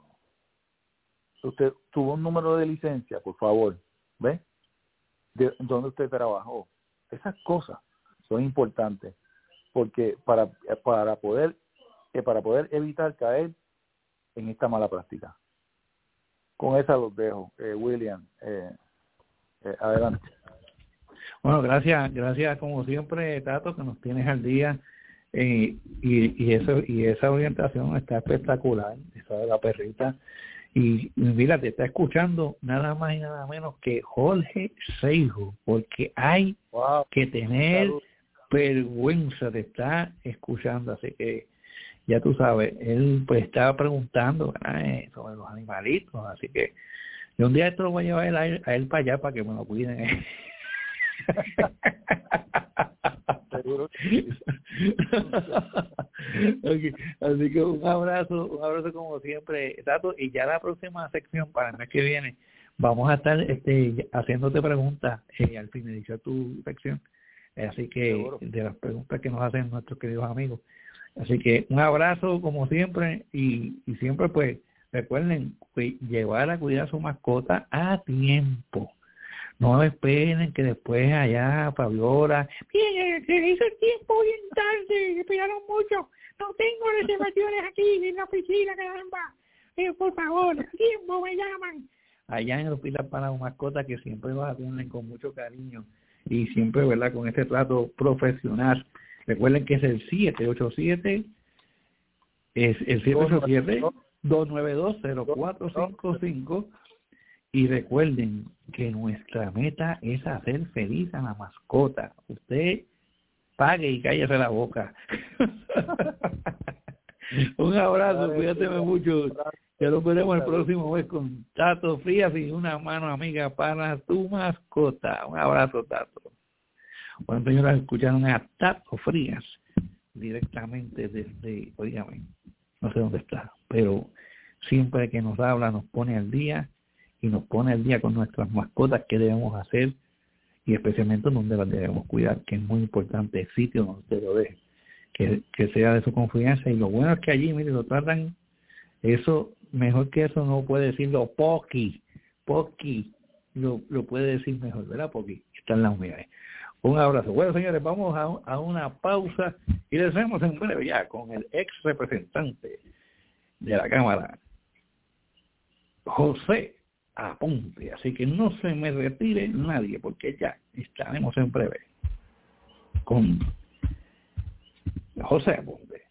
no. Usted tuvo un número de licencia, por favor, ¿ve? De dónde usted trabajó. Esas cosas son importantes, porque para, para poder, eh, para poder evitar caer en esta mala práctica. Con esa los dejo. Eh, William, eh, eh, adelante. Bueno, gracias, gracias como siempre, Tato, que nos tienes al día, eh, y, y eso y esa orientación está espectacular, esa de la perrita. Y, y mira, te está escuchando nada más y nada menos que Jorge Seijo, porque hay wow. que tener Salud. vergüenza de estar escuchando, así que ya tú sabes, él pues estaba preguntando ¿verdad? sobre los animalitos, así que yo un día esto lo voy a llevar a él, a él para allá para que me lo cuiden. Okay. Así que un abrazo, un abrazo como siempre, Tato, y ya la próxima sección para el mes que viene vamos a estar este haciéndote preguntas eh, al finalizar tu sección, eh, así que Seguro. de las preguntas que nos hacen nuestros queridos amigos. Así que un abrazo como siempre y, y siempre pues recuerden pues, llevar a cuidar a su mascota a tiempo. No esperen que después allá Fabiola, miren, se hizo el tiempo bien tarde, esperaron mucho, no tengo reservaciones aquí en la oficina, caramba, eh, por favor, a tiempo me llaman. Allá en el hospital para la mascota que siempre los atienden con mucho cariño y siempre, ¿verdad?, con este trato profesional. Recuerden que es el siete ocho siete, es el siete ocho siete, dos nueve dos, cero cuatro cinco cinco. Y recuerden que nuestra meta es hacer feliz a la mascota. Usted pague y cállese la boca. Un abrazo, cuídate mucho. Ya lo veremos el próximo mes con Tato Frías y una mano amiga para tu mascota. Un abrazo, Tato. Bueno, señoras, escucharon a Tato Frías directamente desde, oígame, no sé dónde está, pero siempre que nos habla nos pone al día y nos pone al día con nuestras mascotas, qué debemos hacer y especialmente dónde las debemos cuidar, que es muy importante el sitio donde usted lo deje, que, que sea de su confianza. Y lo bueno es que allí, mire, lo tratan, eso, mejor que eso no puede decirlo Poki, Poki, lo, lo puede decir mejor, ¿verdad, Poki? Está en la humedad. Un abrazo. Bueno, señores, vamos a, a una pausa y les vemos en breve ya con el ex representante de la Cámara, José Aponte. Así que no se me retire nadie, porque ya estaremos en breve con José Aponte.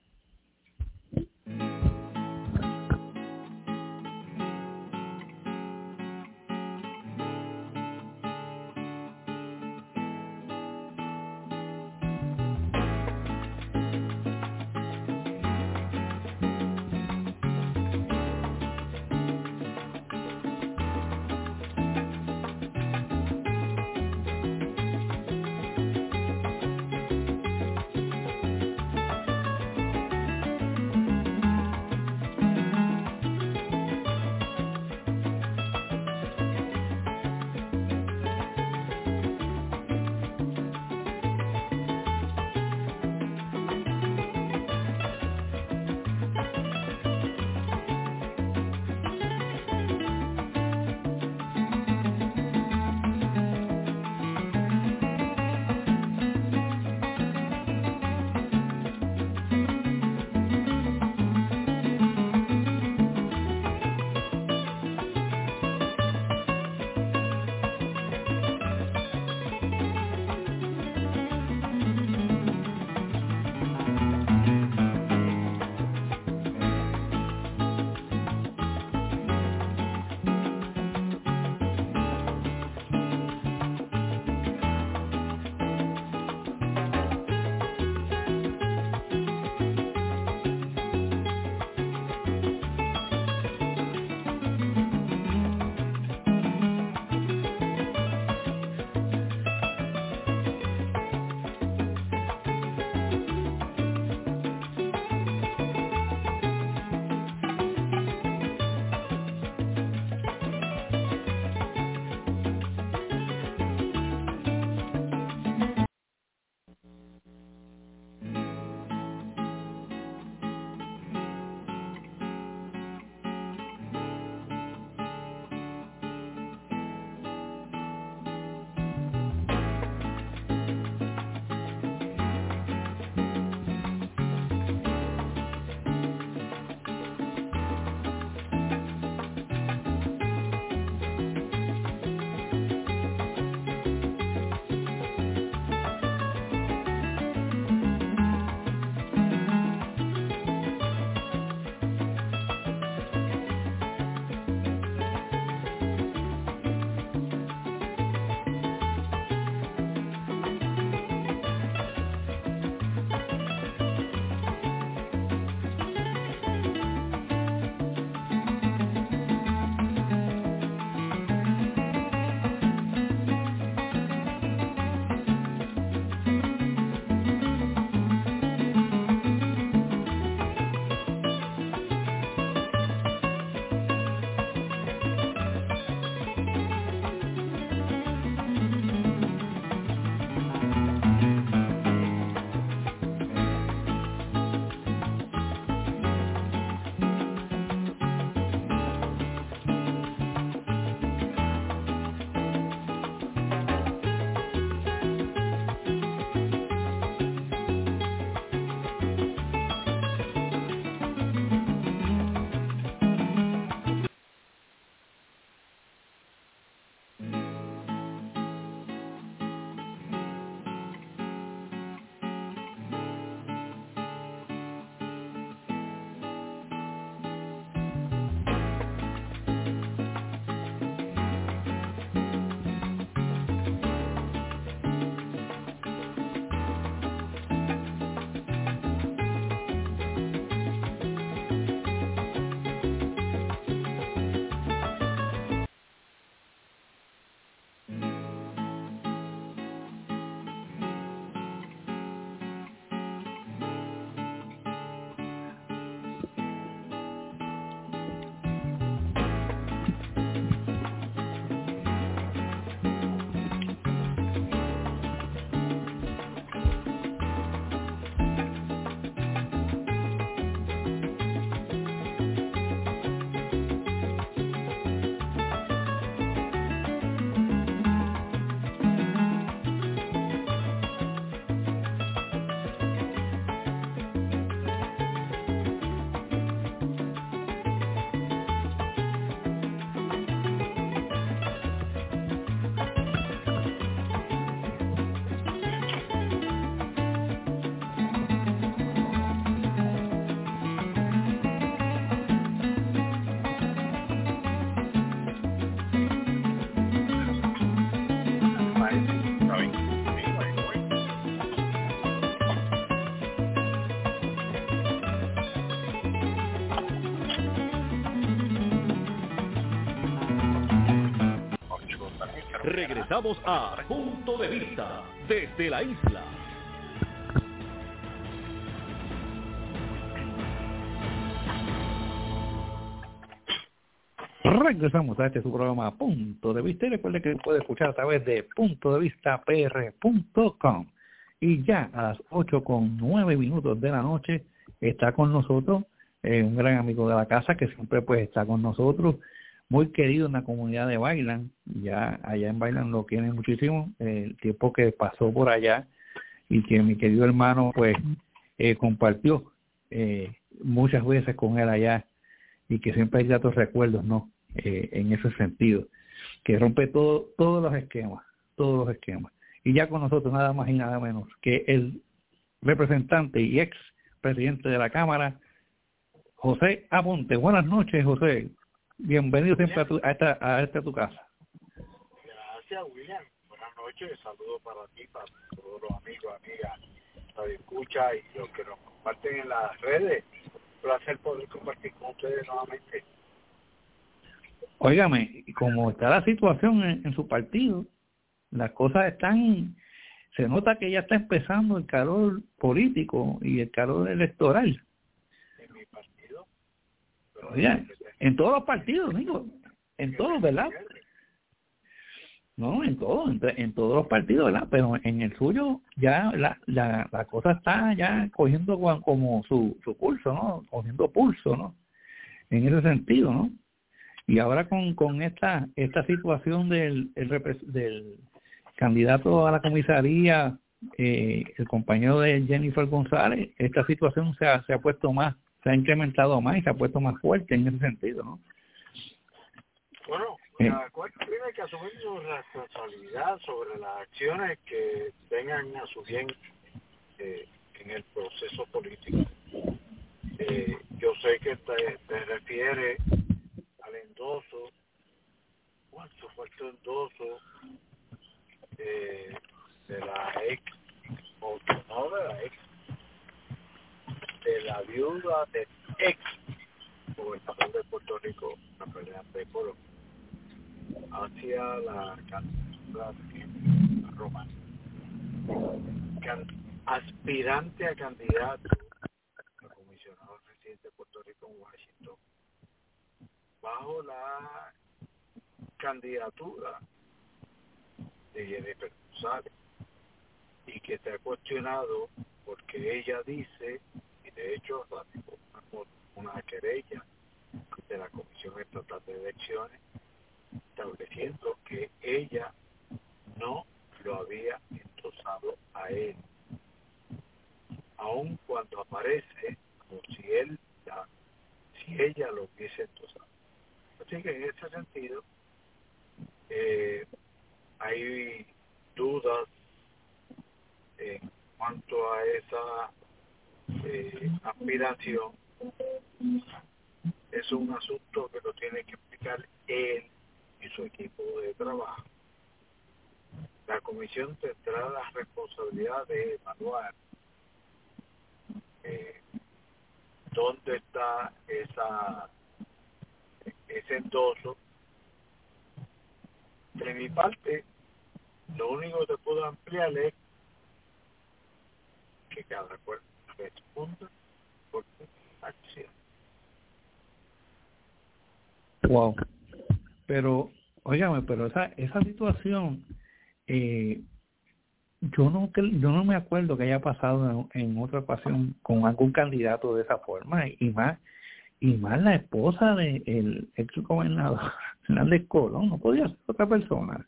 Regresamos a Punto de Vista desde la isla. Regresamos a este su programa Punto de Vista y recuerde que puede escuchar a través de punto de vista p r punto com. Y ya a las ocho con nueve minutos de la noche está con nosotros eh, un gran amigo de la casa que siempre pues está con nosotros, muy querido en la comunidad de Bailan. Ya allá en Bailan lo quieren muchísimo, eh, el tiempo que pasó por allá y que mi querido hermano pues eh, compartió eh, muchas veces con él allá, y que siempre hay datos recuerdos, ¿no? Eh, en ese sentido, que rompe todo, todos los esquemas, todos los esquemas. Y ya con nosotros nada más y nada menos que el representante y ex presidente de la Cámara, José Aponte. Buenas noches, José. Bienvenido siempre a, tu, a, esta, a esta tu casa. Gracias, William. Buenas noches. Saludos para ti, para todos los amigos, amigas, los escucha y los que nos comparten en las redes. Un placer poder compartir con ustedes nuevamente. Óigame, como está la situación en, en su partido, las cosas están, se nota que ya está empezando el calor político y el calor electoral. En mi partido. Oiga, en todos los partidos, digo, en todos, ¿verdad? No, en todos, en, en todos los partidos, ¿verdad? Pero en el suyo ya la, la, la cosa está ya cogiendo como su, su curso, ¿no? Cogiendo pulso, ¿no? En ese sentido, ¿no? Y ahora con, con esta esta situación del, el, del candidato a la comisaría, eh, el compañero de Jennifer González, esta situación se ha, se ha puesto más, se ha incrementado más y se ha puesto más fuerte en ese sentido, ¿no? Bueno, cada cual tiene que asumir su responsabilidad sobre las acciones que tengan a su bien eh, en el proceso político. Eh, yo sé que te, te refiere al endoso, cuánto fue el endoso eh, de la ex, o no de la ex, de la viuda del ex gobernador de Puerto Rico, Rafael Pecoro, hacia la candidatura de Roma, Can, aspirante a candidato a comisionado residente de Puerto Rico en Washington, bajo la candidatura de Jennifer González, y que se ha cuestionado porque ella dice, y de hecho radicó una, una querella de la Comisión Estatal de Elecciones estableciendo que ella no lo había endosado a él, aun cuando aparece como si él la, si ella lo hubiese endosado. Así que en ese sentido eh, hay dudas en cuanto a esa eh, aspiración. Es un asunto que lo tiene que explicar él y su equipo de trabajo. La comisión tendrá la responsabilidad de evaluar eh, dónde está esa ese endoso. De mi parte, lo único que te puedo ampliar es que cada cual responda por su acción. Wow. Pero, óigame, pero esa esa situación, eh, yo no yo no me acuerdo que haya pasado en, en otra ocasión con algún candidato de esa forma, y más y más la esposa de el ex gobernador Hernández Colón, no podía ser otra persona.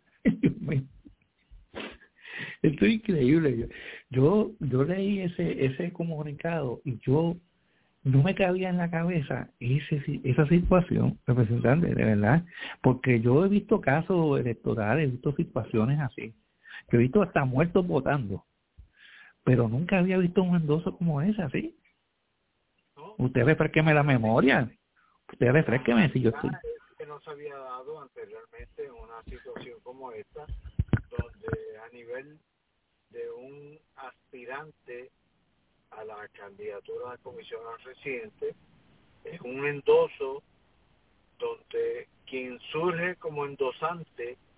Esto es increíble. Yo yo leí ese ese comunicado y yo no me cabía en la cabeza ese, esa situación, representante, de verdad, porque yo he visto casos electorales, he visto situaciones así, yo he visto hasta muertos votando, pero nunca había visto un endoso como ese, así. ¿No? Usted refresqueme la memoria, usted refresqueme si yo estoy... Que no se había dado anteriormente en una situación como esta, donde a nivel de un aspirante a la candidatura de comisionado residente es un endoso donde quien surge como endosante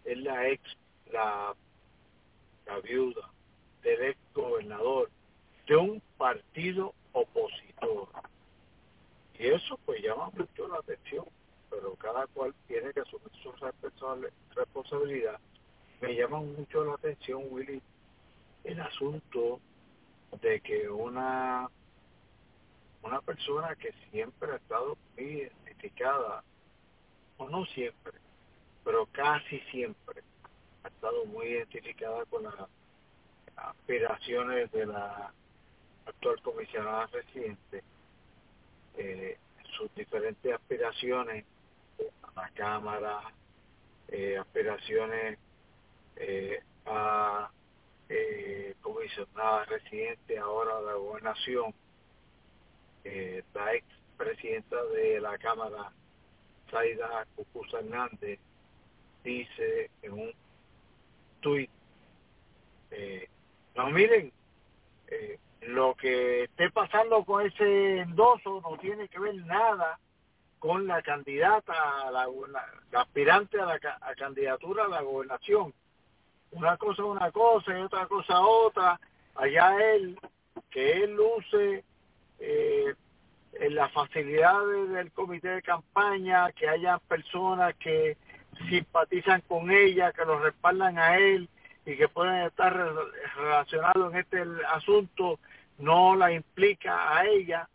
es la ex, la, la viuda del ex gobernador de un partido opositor. Y eso pues llama mucho la atención, pero cada cual tiene que asumir su responsabilidad. Me llama mucho la atención, Willy, el asunto de que una una persona que siempre ha estado muy identificada, o no siempre, pero casi siempre ha estado muy identificada con las aspiraciones de la actual comisionada residente, eh, sus diferentes aspiraciones a la Cámara, eh, aspiraciones eh, a eh, comisionada residente ahora de la gobernación, eh, la ex presidenta de la Cámara, Zaida Cucuza Hernández, dice en un tuit, eh, no miren, eh, lo que esté pasando con ese endoso no tiene que ver nada con la candidata, a la, la aspirante a la a candidatura a la gobernación. Una cosa es una cosa y otra cosa otra. Allá él, que él luce eh, en las facilidades del comité de campaña, que haya personas que simpatizan con ella, que lo respaldan a él y que pueden estar relacionados en este asunto, no la implica a ella.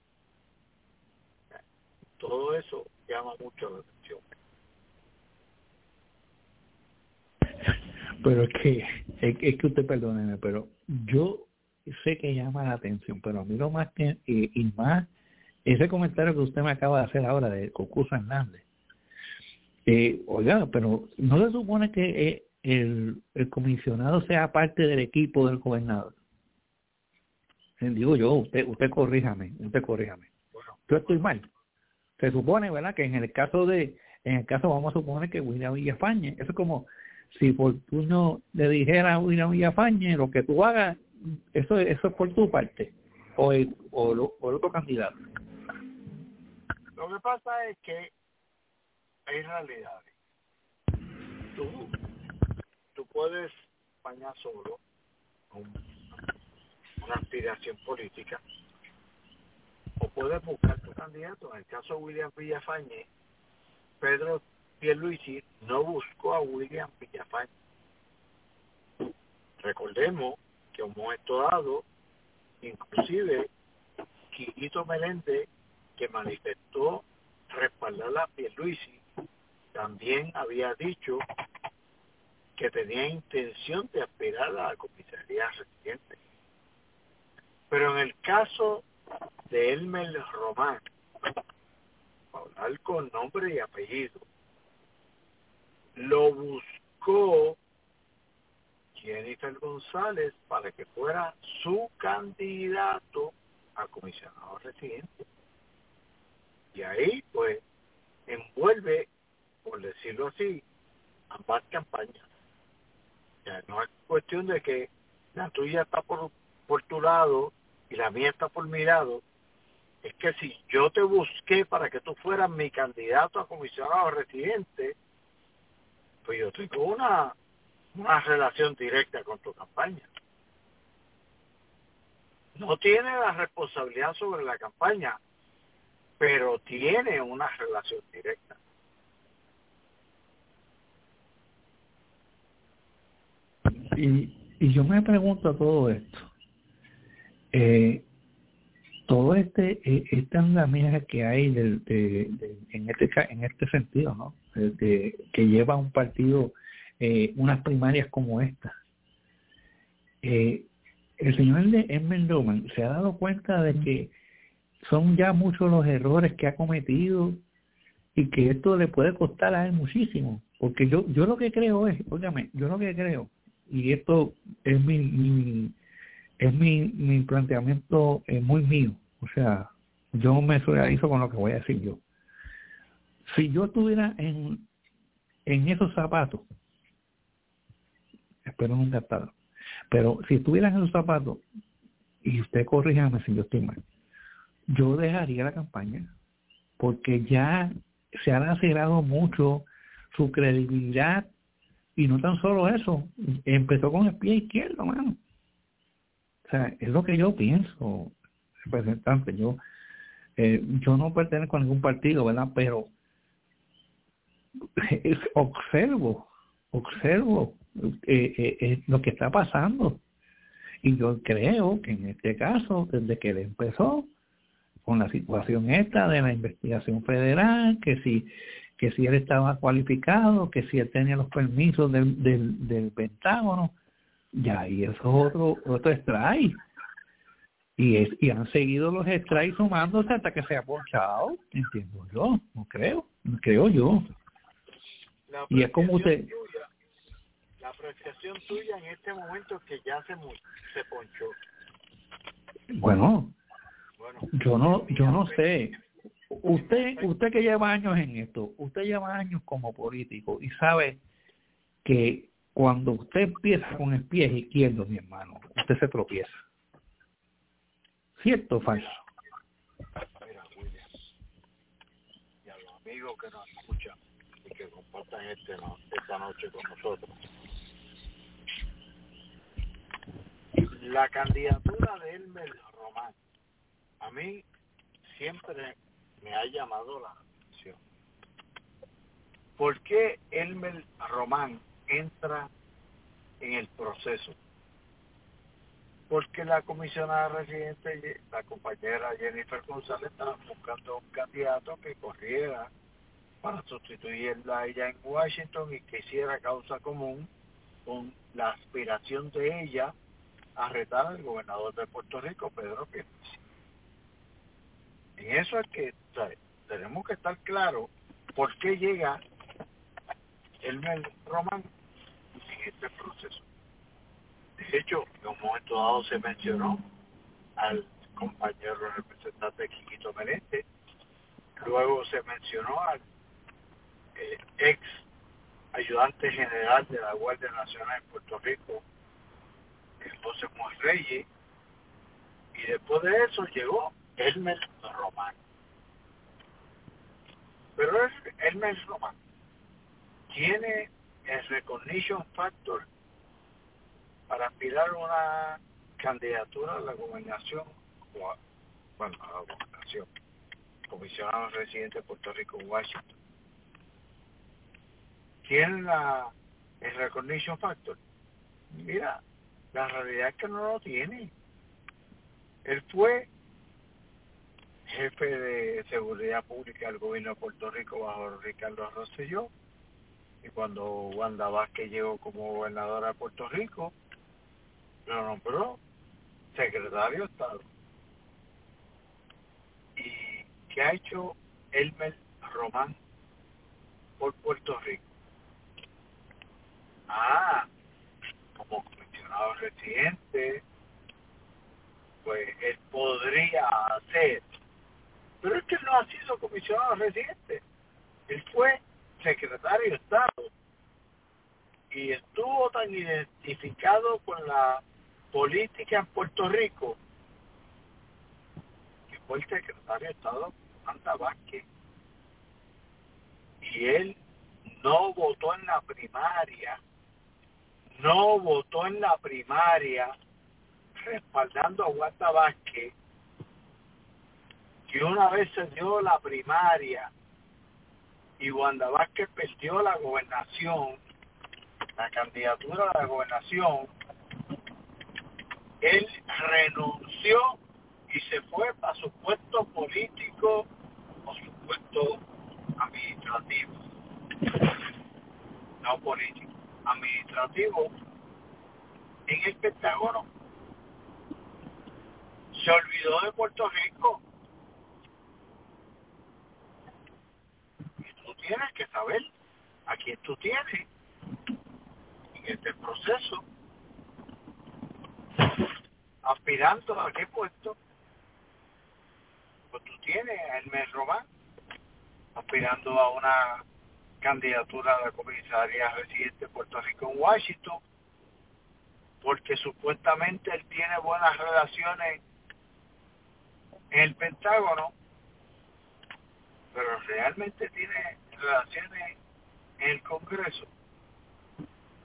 Todo eso llama mucho la atención. Pero es que, es, es que usted perdóneme, pero yo sé que llama la atención, pero a mí lo más que, y, y más, ese comentario que usted me acaba de hacer ahora de Cucuza Hernández, eh, oiga, pero no se supone que eh, el, el comisionado sea parte del equipo del gobernador. Eh, digo yo, usted usted corríjame, usted corríjame. Yo estoy mal. Se supone, ¿verdad?, que en el caso de, en el caso vamos a suponer que William Villafañe, eso es como si Fortunio le dijera a William Villafañe, lo que tú hagas, eso, eso es por tu parte, o el, o, lo, o el otro candidato. Lo que pasa es que hay realidades. Tú, tú puedes bañar solo con una aspiración política, o puedes buscar tu candidato. En el caso de William Villafañe, Pedro Pierluisi no buscó a William Villafañe. Recordemos que a un momento dado, inclusive Quiquito Meléndez, que manifestó respaldar a Pierluisi, también había dicho que tenía intención de aspirar a la comisaría residente. Pero en el caso de Elmer Román, hablar con nombre y apellido, lo buscó Jennifer González para que fuera su candidato a comisionado residente. Y ahí, pues, envuelve, por decirlo así, ambas campañas. O sea, no es cuestión de que la tuya está por, por tu lado y la mía está por mi lado. Es que si yo te busqué para que tú fueras mi candidato a comisionado residente, pues yo tengo una, una relación directa con tu campaña. No tiene la responsabilidad sobre la campaña, pero tiene una relación directa. Y, y yo me pregunto todo esto. Eh, todo este eh, este andamiaje que hay del, de, de, en este en este sentido, ¿no? De, de, que lleva un partido eh, unas primarias como esta. Eh, el señor de Elmer Román se ha dado cuenta de que son ya muchos los errores que ha cometido y que esto le puede costar a él muchísimo, porque yo yo lo que creo es, óigame, yo lo que creo, y esto es mi, mi es mi, mi planteamiento eh, muy mío, o sea, yo me solidarizo con lo que voy a decir yo. Si yo estuviera en en esos zapatos, espero nunca estar, pero si estuviera en esos zapatos, y usted corríjame si yo estoy mal, yo dejaría la campaña, porque ya se ha lacerado mucho su credibilidad y no tan solo eso, empezó con el pie izquierdo, mano. O sea, es lo que yo pienso, representante. Yo eh, yo no pertenezco a ningún partido, ¿verdad? Pero es, observo, observo eh, eh, eh, lo que está pasando. Y yo creo que en este caso, desde que él empezó con la situación esta de la investigación federal, que si que si él estaba cualificado, que si él tenía los permisos del, del, del Pentágono, ya, y eso es otro, otro strike. Y, es, y han seguido los strikes sumándose hasta que se ha ponchado, entiendo yo, no creo, no creo yo. La Y es como usted... Tuya, la apreciación tuya en este momento es que ya se, se ponchó. Bueno, bueno yo no, yo no sé. Usted, usted que lleva años en esto, usted lleva años como político y sabe que cuando usted empieza con el pie izquierdo, mi hermano, usted se tropieza. ¿Cierto o falso? Mira, William, y a los amigos que nos escuchan y que compartan este, no, esta noche con nosotros, la candidatura de Elmer Román, a mí siempre me ha llamado la atención. ¿Por qué Elmer Román entra en el proceso? Porque la comisionada residente, la compañera Jennifer González, estaba buscando un candidato que corriera para sustituirla a ella en Washington y que hiciera causa común con la aspiración de ella a retar al gobernador de Puerto Rico, Pedro Pierluisi. En eso es que, o sea, tenemos que estar claros por qué llega Elmer Román en este proceso. De hecho, en un momento dado se mencionó al compañero representante Quiquito Meléndez, luego se mencionó al eh, ex ayudante general de la Guardia Nacional en Puerto Rico, José Muez Reyes, y después de eso llegó Elmer Román. Pero es Elmer Román tiene el recognition factor para aspirar a una candidatura a la gobernación, o a, bueno, a la gobernación, comisionado residente de Puerto Rico en Washington. ¿Tiene la, el recognition factor? Mira, la realidad es que no lo tiene. Él fue jefe de seguridad pública del gobierno de Puerto Rico bajo Ricardo Rosselló, y cuando Wanda Vázquez llegó como gobernadora de Puerto Rico, lo nombró secretario de Estado. ¿Y qué ha hecho Elmer Román por Puerto Rico? Ah, como comisionado residente, pues él podría hacer, pero es que él no ha sido comisionado residente. Él fue secretario de Estado y estuvo tan identificado con la política en Puerto Rico que fue el secretario de Estado Wanda Vázquez, y él no votó en la primaria no votó en la primaria respaldando a Wanda Vázquez, que una vez se dio la primaria y Wanda Vázquez perdió la gobernación, la candidatura a la gobernación, él renunció y se fue para su puesto político o su puesto administrativo, no político, administrativo en el Pentágono. Se olvidó de Puerto Rico. Y tú tienes que saber a quién tú tienes en este proceso, aspirando a qué puesto. Pues tú tienes a Elmer Román aspirando a una candidatura a la comisaría residente de Puerto Rico en Washington, porque supuestamente él tiene buenas relaciones en el Pentágono, pero realmente tiene relaciones en el Congreso.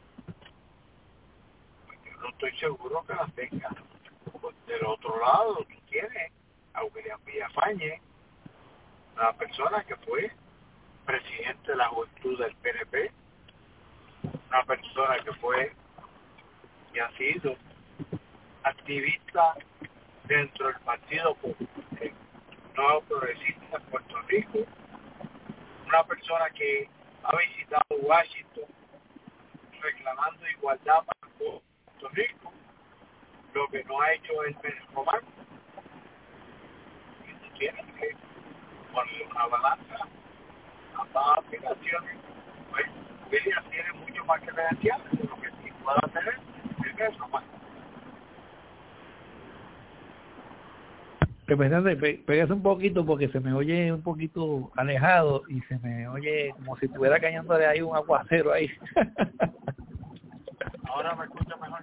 no estoy seguro que las tenga. Del otro lado, tú tienes a William Villafañe, una persona que fue presidente de la juventud del P N P, una persona que fue y ha sido activista dentro del Partido Nuevo Progresista en Puerto Rico, una persona que ha visitado Washington reclamando igualdad para Puerto Rico, lo que no ha hecho el Román. Y tú tienes que ponerle una balanza a ambas aspiraciones. Pues William tiene mucho más credenciales de lo que sí pueda tener el Román. Representante, pégase un poquito porque se me oye un poquito alejado y se me oye como si estuviera cayendo de ahí un aguacero ahí. Ahora me escucha mejor.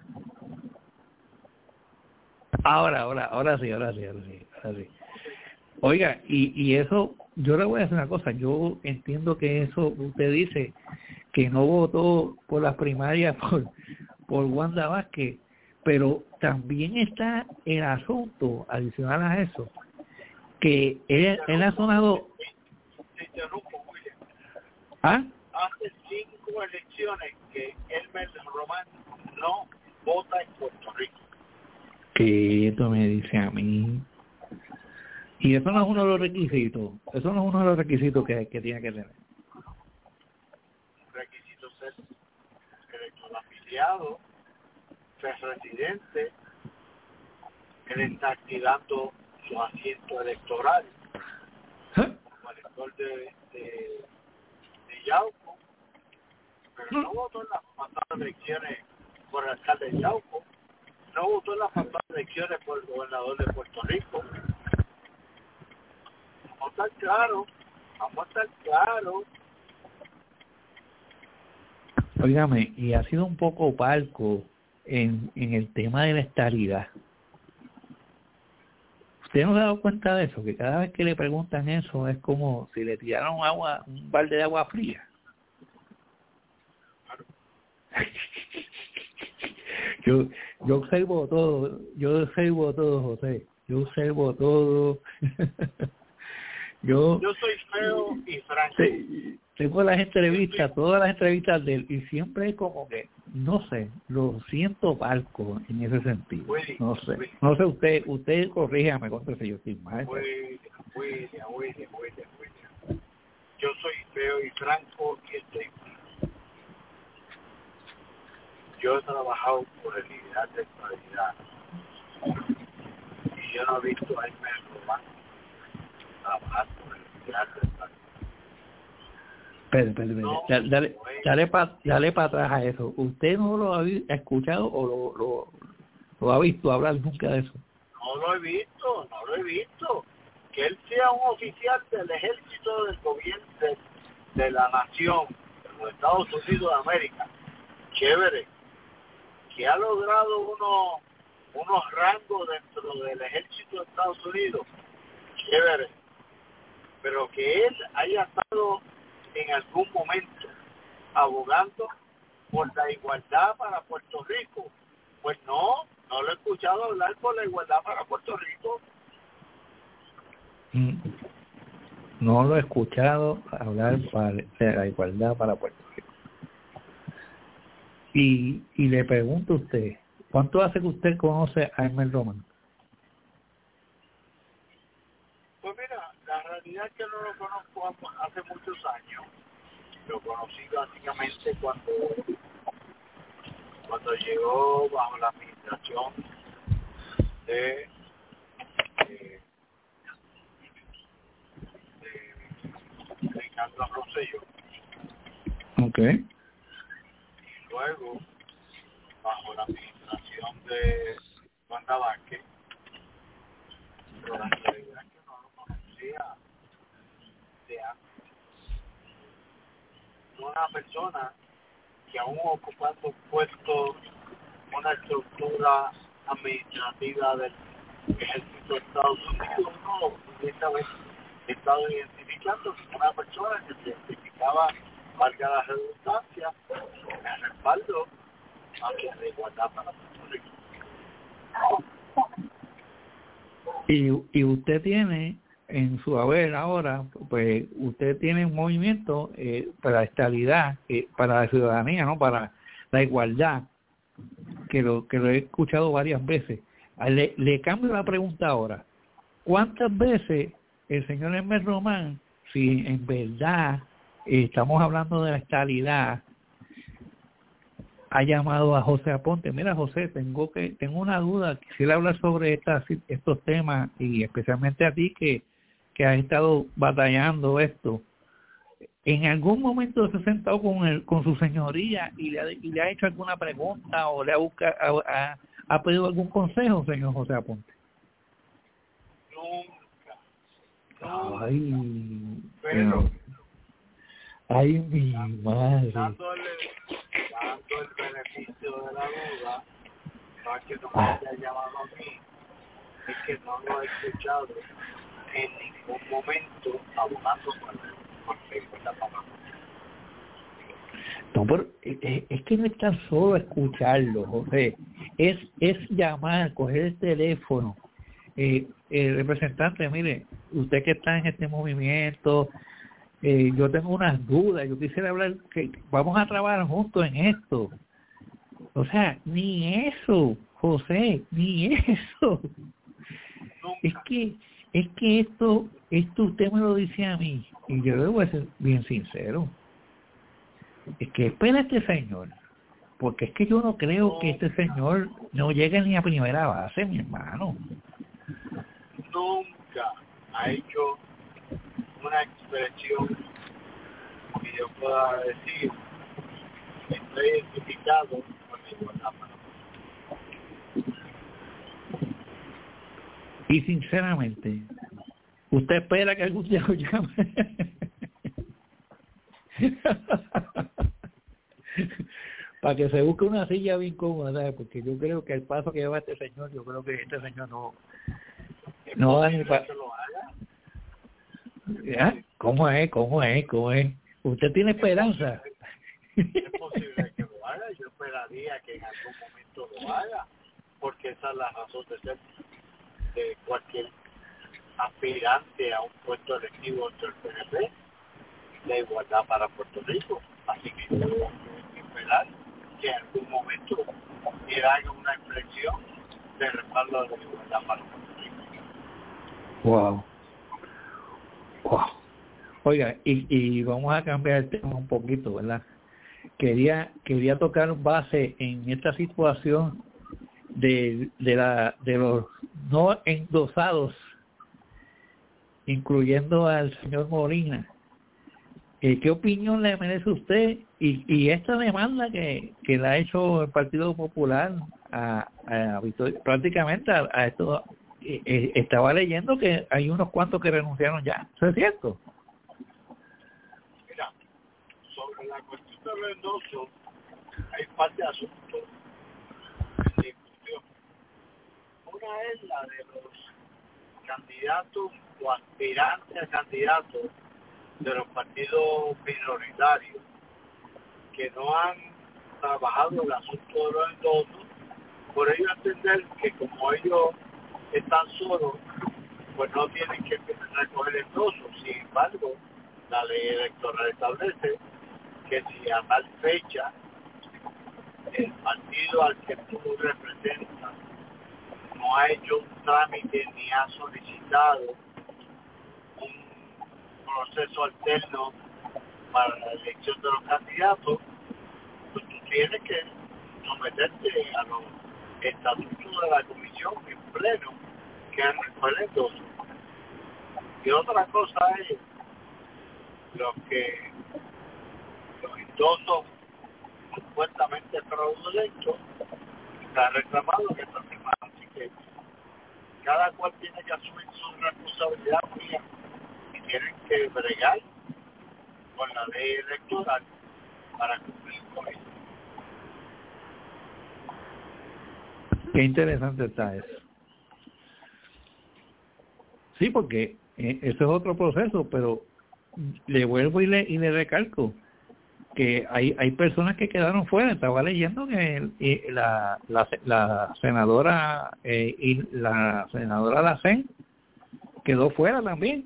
Ahora, ahora, ahora sí, ahora sí, ahora sí, ahora sí. Oiga, y, y eso, yo le voy a decir una cosa, yo entiendo que eso, usted dice que no votó por las primarias por, por Wanda Vázquez, pero también está el asunto, adicional a eso, que él, él ha sonado... Te interrumpo, William. ¿Ah? Hace cinco elecciones que Elmer Román no vota en Puerto Rico. Que esto me dice a mí. Y eso no es uno de los requisitos, eso no es uno de los requisitos que, que tiene que tener. Requisito ser elector afiliado, ser residente, él está activando su asiento electoral como elector de, de, de Yauco, pero no votó en las pasadas elecciones por el alcalde de Yauco, no votó en las pasadas elecciones por el gobernador de Puerto Rico. Vamos a estar claros, vamos a estar claros. Óigame, y ha sido un poco palco en, en el tema de la estadidad. ¿Usted no se ha dado cuenta de eso? Que cada vez que le preguntan eso es como si le tiraron agua, un balde de agua fría. yo yo observo todo, yo observo todo, José. Yo observo todo. yo Yo soy feo y franco. Sí, tengo las entrevistas, todas las entrevistas de él, y siempre es como que, no sé, lo siento palco en ese sentido. Willy, no sé, Willy. no sé, usted usted corríjame contra si yo estoy mal. William, William, William, William, William. Yo soy feo y franco y estoy. Yo he trabajado por el ideal de estabilidad y yo no he visto a Elmer Román trabajar por el ideal de estabilidad. Espera, espera, espera. No, dale, dale, no dale para dale pa atrás a eso. ¿Usted no lo ha vi- escuchado o lo, lo, lo ha visto hablar nunca de eso? No lo he visto, no lo he visto. Que él sea un oficial del ejército del gobierno de, de la nación, de los Estados Unidos de América. Chévere. Que ha logrado unos unos rangos dentro del ejército de Estados Unidos. Chévere. Pero que él haya estado en algún momento abogando por la igualdad para Puerto Rico, pues no, no lo he escuchado hablar por la igualdad para Puerto Rico. No lo he escuchado hablar para, de la igualdad para Puerto Rico. Y, y le pregunto a usted, ¿cuánto hace que usted conoce a Elmer Román? Pues mira, la realidad es que no lo conozco hace muchos años. Lo conocí básicamente cuando cuando llegó bajo la administración de, de, de, de Carlos Rosselló. Okay. Y luego bajo la administración de Wanda Vázquez. Pero la realidad es que no lo conocía de antes. Una persona que aún ocupando un puesto, una estructura administrativa del ejército de Estados Unidos, uno lo pudiese haber estado identificando como una persona que se identificaba, valga la redundancia, en el respaldo hacia la igualdad para Puerto Rico. Y, y usted tiene en su haber ahora, pues usted tiene un movimiento eh, para la estabilidad, eh, para la ciudadanía, ¿no? Para la igualdad, que lo que lo he escuchado varias veces. Le, le cambio la pregunta ahora. ¿Cuántas veces el señor Hermes Román, si en verdad eh, estamos hablando de la estabilidad, ha llamado a José Aponte? Mira, José, tengo que tengo una duda, quisiera hablar sobre estas, estos temas, y especialmente a ti que, que has estado batallando esto. ¿En algún momento se ha sentado con el, con su señoría y le, ha, y le ha hecho alguna pregunta o le ha, buscado, ha, ha pedido algún consejo, señor José Aponte? Nunca. Ay, Pero, ay, mi madre. dándole, dando el beneficio de la duda, no es que no me haya llamado a mí, es que no lo he escuchado en ningún momento hablando con él, porque con la mamá. No, pero es, es que no es tan solo escucharlo, José, es, es llamar, coger el teléfono. Eh, el representante, mire, usted que está en este movimiento, eh, yo tengo unas dudas, yo quisiera hablar, que vamos a trabajar juntos en esto. O sea, ni eso, José, ni eso. Nunca. Es que, es que esto, esto usted me lo dice a mí, y yo le voy a ser bien sincero. Es que espera este señor, porque es que yo no creo que este señor no llegue ni a primera base, mi hermano. Nunca ha hecho una expresión que yo pueda decir que estoy identificado con la igualdad. Y sinceramente, ¿usted espera que algún día lo llame? Para que se busque una silla bien cómoda, ¿sabes? Porque yo creo que el paso que lleva este señor, yo creo que este señor no no va ni para... ¿Ya? ¿Cómo es? ¿Cómo es? ¿Cómo es? ¿Usted tiene esperanza? Es posible que lo haga, yo esperaría que en algún momento lo haga, porque esa es la razón de ser de cualquier aspirante a un puesto electivo entre el P N P, la igualdad para Puerto Rico. Así que yo tengo que esperar que en algún momento él haga una expresión de respaldo de la igualdad para Puerto Rico. Wow. Wow. Oiga, y, y vamos a cambiar el tema un poquito, ¿verdad? Quería quería tocar base en esta situación de de la de los no endosados, incluyendo al señor Molina. Eh, ¿Qué opinión le merece usted y, y esta demanda que, que le ha hecho el Partido Popular a, a Victoria, prácticamente a, a esto? Eh, eh, estaba leyendo que hay unos cuantos que renunciaron ya. ¿Eso es cierto? Mira, sobre la cuestión del endoso, hay un par de asuntos de discusión. Una es la de los candidatos o aspirantes a candidatos de los partidos minoritarios que no han trabajado el asunto de los endosos, por ello entender que como ellos están solos, pues no tienen que recoger endosos. Sin embargo, la ley electoral establece que si a tal fecha el partido al que tú representas no ha hecho un trámite ni ha solicitado un proceso alterno para la elección de los candidatos, pues tú tienes que someterte a los estatutos de la comisión en pleno que han recogido el endoso. Y otra cosa es los que los endosos supuestamente fraudulentos están reclamando que están firmados. Así que cada cual tiene que asumir su responsabilidad mía y tienen que bregar con la ley electoral para cumplir con eso. Qué interesante está eso. Sí, porque eh, eso es otro proceso, pero le vuelvo y le, y le recalco. que hay hay personas que quedaron fuera. Estaba leyendo que el, y la, la la senadora eh, y la senadora Lacén quedó fuera también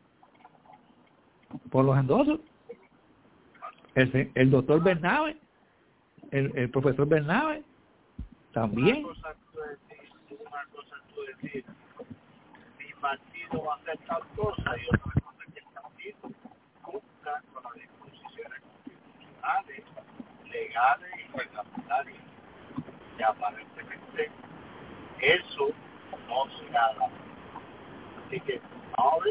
por los endosos. El, el doctor Bernabe, el, el profesor Bernabe también. Una cosa tú decir, una cosa tú decir, mi partido va a hacer tal cosa y otra cosa que el partido cumpla con las disposiciones constitucionales, legales y reglamentarias. Y aparentemente eso no se ha dado. Así que ahora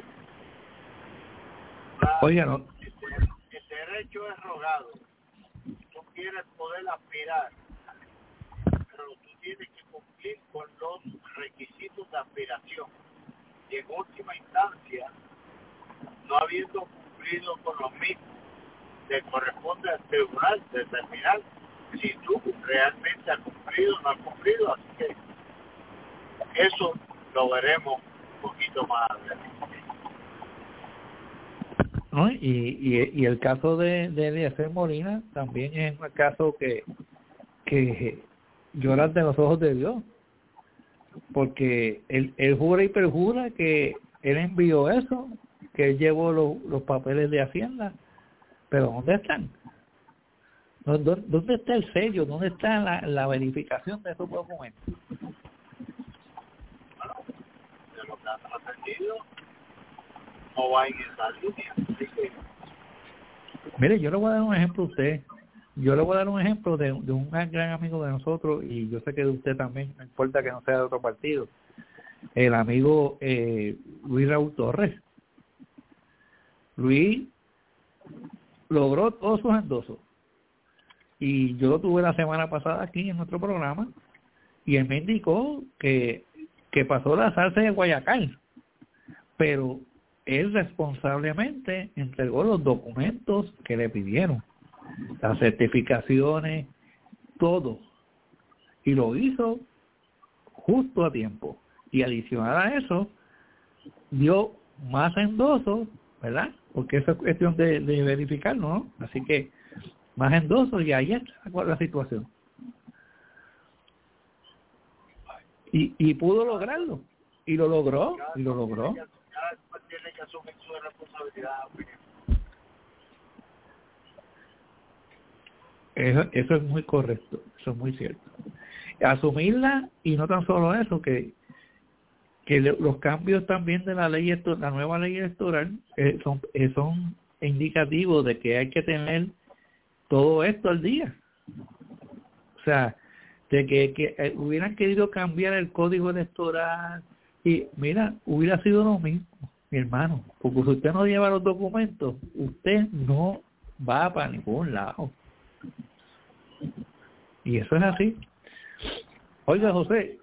Oye, no. el, el derecho es rogado. Tú quieres poder aspirar, pero tú tienes que cumplir con los requisitos de aspiración. Y en última instancia, no habiendo cumplido con los mismos, le corresponde al tribunal determinar si tú realmente has cumplido o no has cumplido. Así que eso lo veremos un poquito más adelante. ¿No? Y, y, y el caso de, de Eliezer Molina también es un caso que, que llora ante los ojos de Dios, porque él, él jura y perjura que él envió eso, que él llevó los, los papeles de Hacienda, pero ¿dónde están? ¿Dónde, dónde está el sello? ¿Dónde está la, la verificación de esos documentos? Bueno, de lo que han aprendido, no va en esa línea. Así que... Mire, yo le voy a dar un ejemplo a usted. Yo le voy a dar un ejemplo de, de un gran amigo de nosotros, y yo sé que de usted también, no importa que no sea de otro partido, el amigo eh, Luis Raúl Torres. Luis logró todos sus endosos, y yo lo tuve la semana pasada aquí en nuestro programa, y él me indicó que, que pasó la salsa de Guayacal, pero él responsablemente entregó los documentos que le pidieron, las certificaciones, todo, y lo hizo justo a tiempo, y adicional a eso dio más endosos, ¿verdad? Porque eso es cuestión de, de verificarlo, ¿no? Así que más endosos, y ahí está la situación, y, y pudo lograrlo, y lo logró, y lo logró. Tiene que asumir su responsabilidad. Eso, eso es muy correcto, eso es muy cierto. Asumirla, y no tan solo eso, que que le, los cambios también de la ley, la nueva ley electoral eh, son eh, son indicativos de que hay que tener todo esto al día. O sea, de que, que eh, hubieran querido cambiar el código electoral, y mira, hubiera sido lo mismo, mi hermano, porque si usted no lleva los documentos, usted no va para ningún lado. Y eso es así. Oiga, José,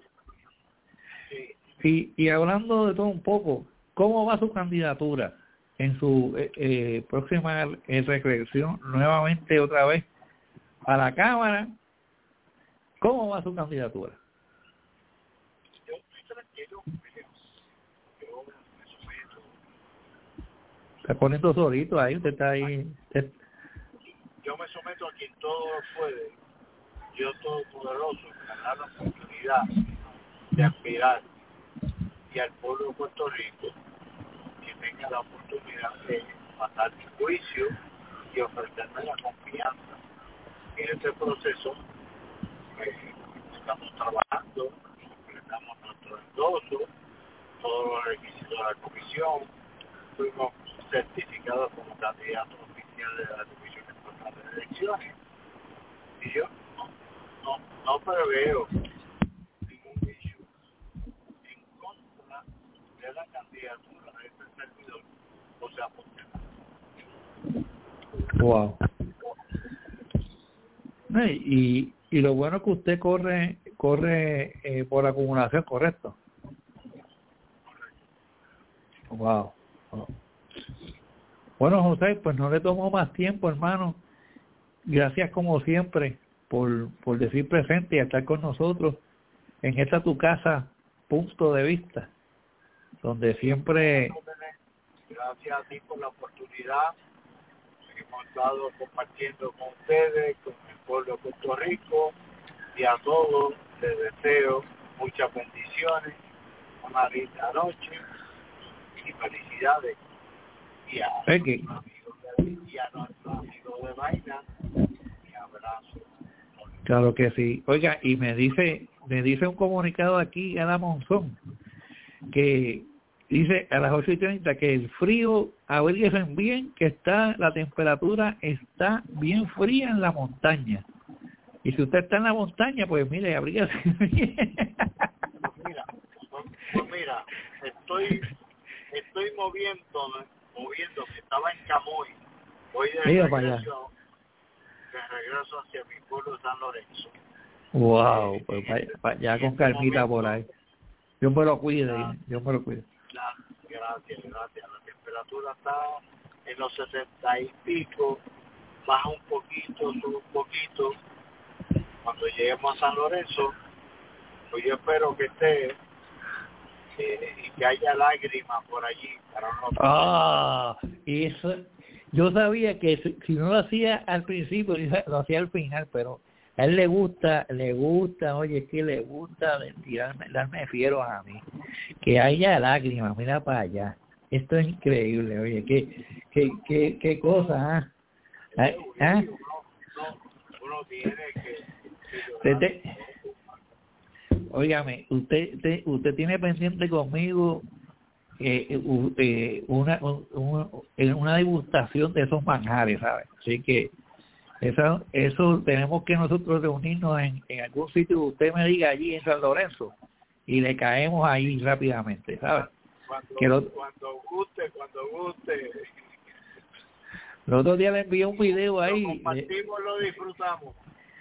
y, y hablando de todo un poco, ¿cómo va su candidatura en su eh, eh, próxima eh, reelección nuevamente otra vez a la Cámara? ¿Cómo va su candidatura? Yo estoy tranquilo, yo me someto. Está poniendo solito ahí, usted está ahí. Usted... Yo me someto a quien todo puede. Dios Todopoderoso me da la oportunidad de aspirar, y al pueblo de Puerto Rico que tenga la oportunidad de pasar mi juicio y ofrecerme la confianza. En este proceso eh, estamos trabajando, completamos nuestro endoso, todos los requisitos de la comisión, fuimos certificados como candidatos oficiales de la Comisión Estatal de Elecciones, y yo no, no, no preveo ningún issue en contra de la candidatura de este servidor, o sea, porque wow. Y, y lo bueno es que usted corre corre eh, por acumulación, ¿correcto? Wow. wow. Bueno, José, pues no le tomo más tiempo, hermano. Gracias como siempre por, por decir presente y estar con nosotros en esta tu casa, punto de vista, donde siempre... Gracias a ti por la oportunidad. hemos estado compartiendo con ustedes, con el pueblo de Puerto Rico, y a todos les deseo muchas bendiciones, una linda noche y felicidades. Y a, okay. nuestros amigos de, y a nuestros amigos de Vaina, y abrazo. Claro que sí. Oiga, y me dice, me dice un comunicado aquí, Ana Monzón, que dice a las ocho y treinta que el frío, abríguense bien, que está, la temperatura está bien fría en la montaña. Y si usted está en la montaña, pues mire, abríguese bien. Pues mira, pues, pues mira, estoy, estoy moviéndome, moviéndome, estaba en Camoy, voy de Mira para allá. regreso, de regreso hacia mi pueblo San Lorenzo. Wow, Eh, pues este, para allá con este calmita momento, por ahí. Dios me lo cuide, la, Dios me lo cuide. la, gracias, gracias. La temperatura está en los setenta y pico, baja un poquito, sube un poquito. Cuando lleguemos a San Lorenzo, pues yo espero que esté eh, y que haya lágrimas por allí para no. Ah, eso, yo sabía que si, si no lo hacía al principio, lo hacía al final, pero a él le gusta, le gusta, oye, que le gusta de tirarme, darme fiero a mí, que haya lágrimas, mira para allá. Esto es increíble, oye, qué, qué, qué, qué cosa, ¿ah? ¿Ah? ¿Ah? Uno, uno tiene que, que Usted te, óigame, usted, usted, usted tiene pendiente conmigo eh, eh, una, una, una degustación de esos manjares, ¿sabes? Así que eso, eso tenemos que nosotros reunirnos en, en algún sitio que usted me diga allí en San Lorenzo y le caemos ahí rápidamente, ¿sabes? Cuando, que lo, cuando guste, cuando guste. El otro día le envié un video ahí. Lo compartimos, lo disfrutamos.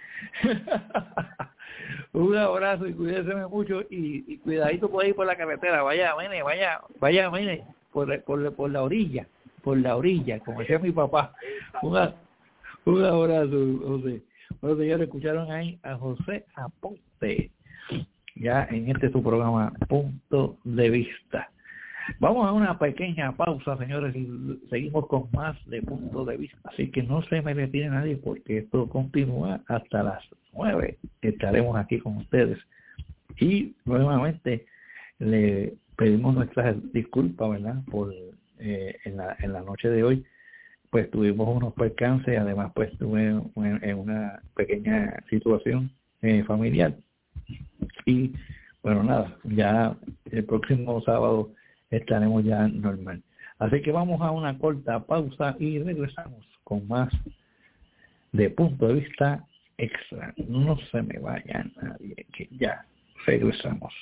Un abrazo y cuídense mucho y, y cuidadito por ahí por la carretera. Vaya, mire, vaya, vaya, mire, por, por, por la orilla, por la orilla, como decía mi papá. Una, un abrazo, José. Bueno, señores, escucharon ahí a José Aponte, ya en este su programa Punto de Vista. Vamos a una pequeña pausa, señores, y seguimos con más de Punto de Vista. Así que no se me retire nadie porque esto continúa hasta las nueve. Estaremos aquí con ustedes. Y nuevamente le pedimos nuestras disculpas, ¿verdad? Por eh, en la en la noche de hoy, pues tuvimos unos percances, además pues tuve un, en una pequeña situación eh, familiar. Y bueno, nada, ya el próximo sábado estaremos ya normal. Así que vamos a una corta pausa y regresamos con más de Punto de Vista Extra. No se me vaya nadie, que ya regresamos.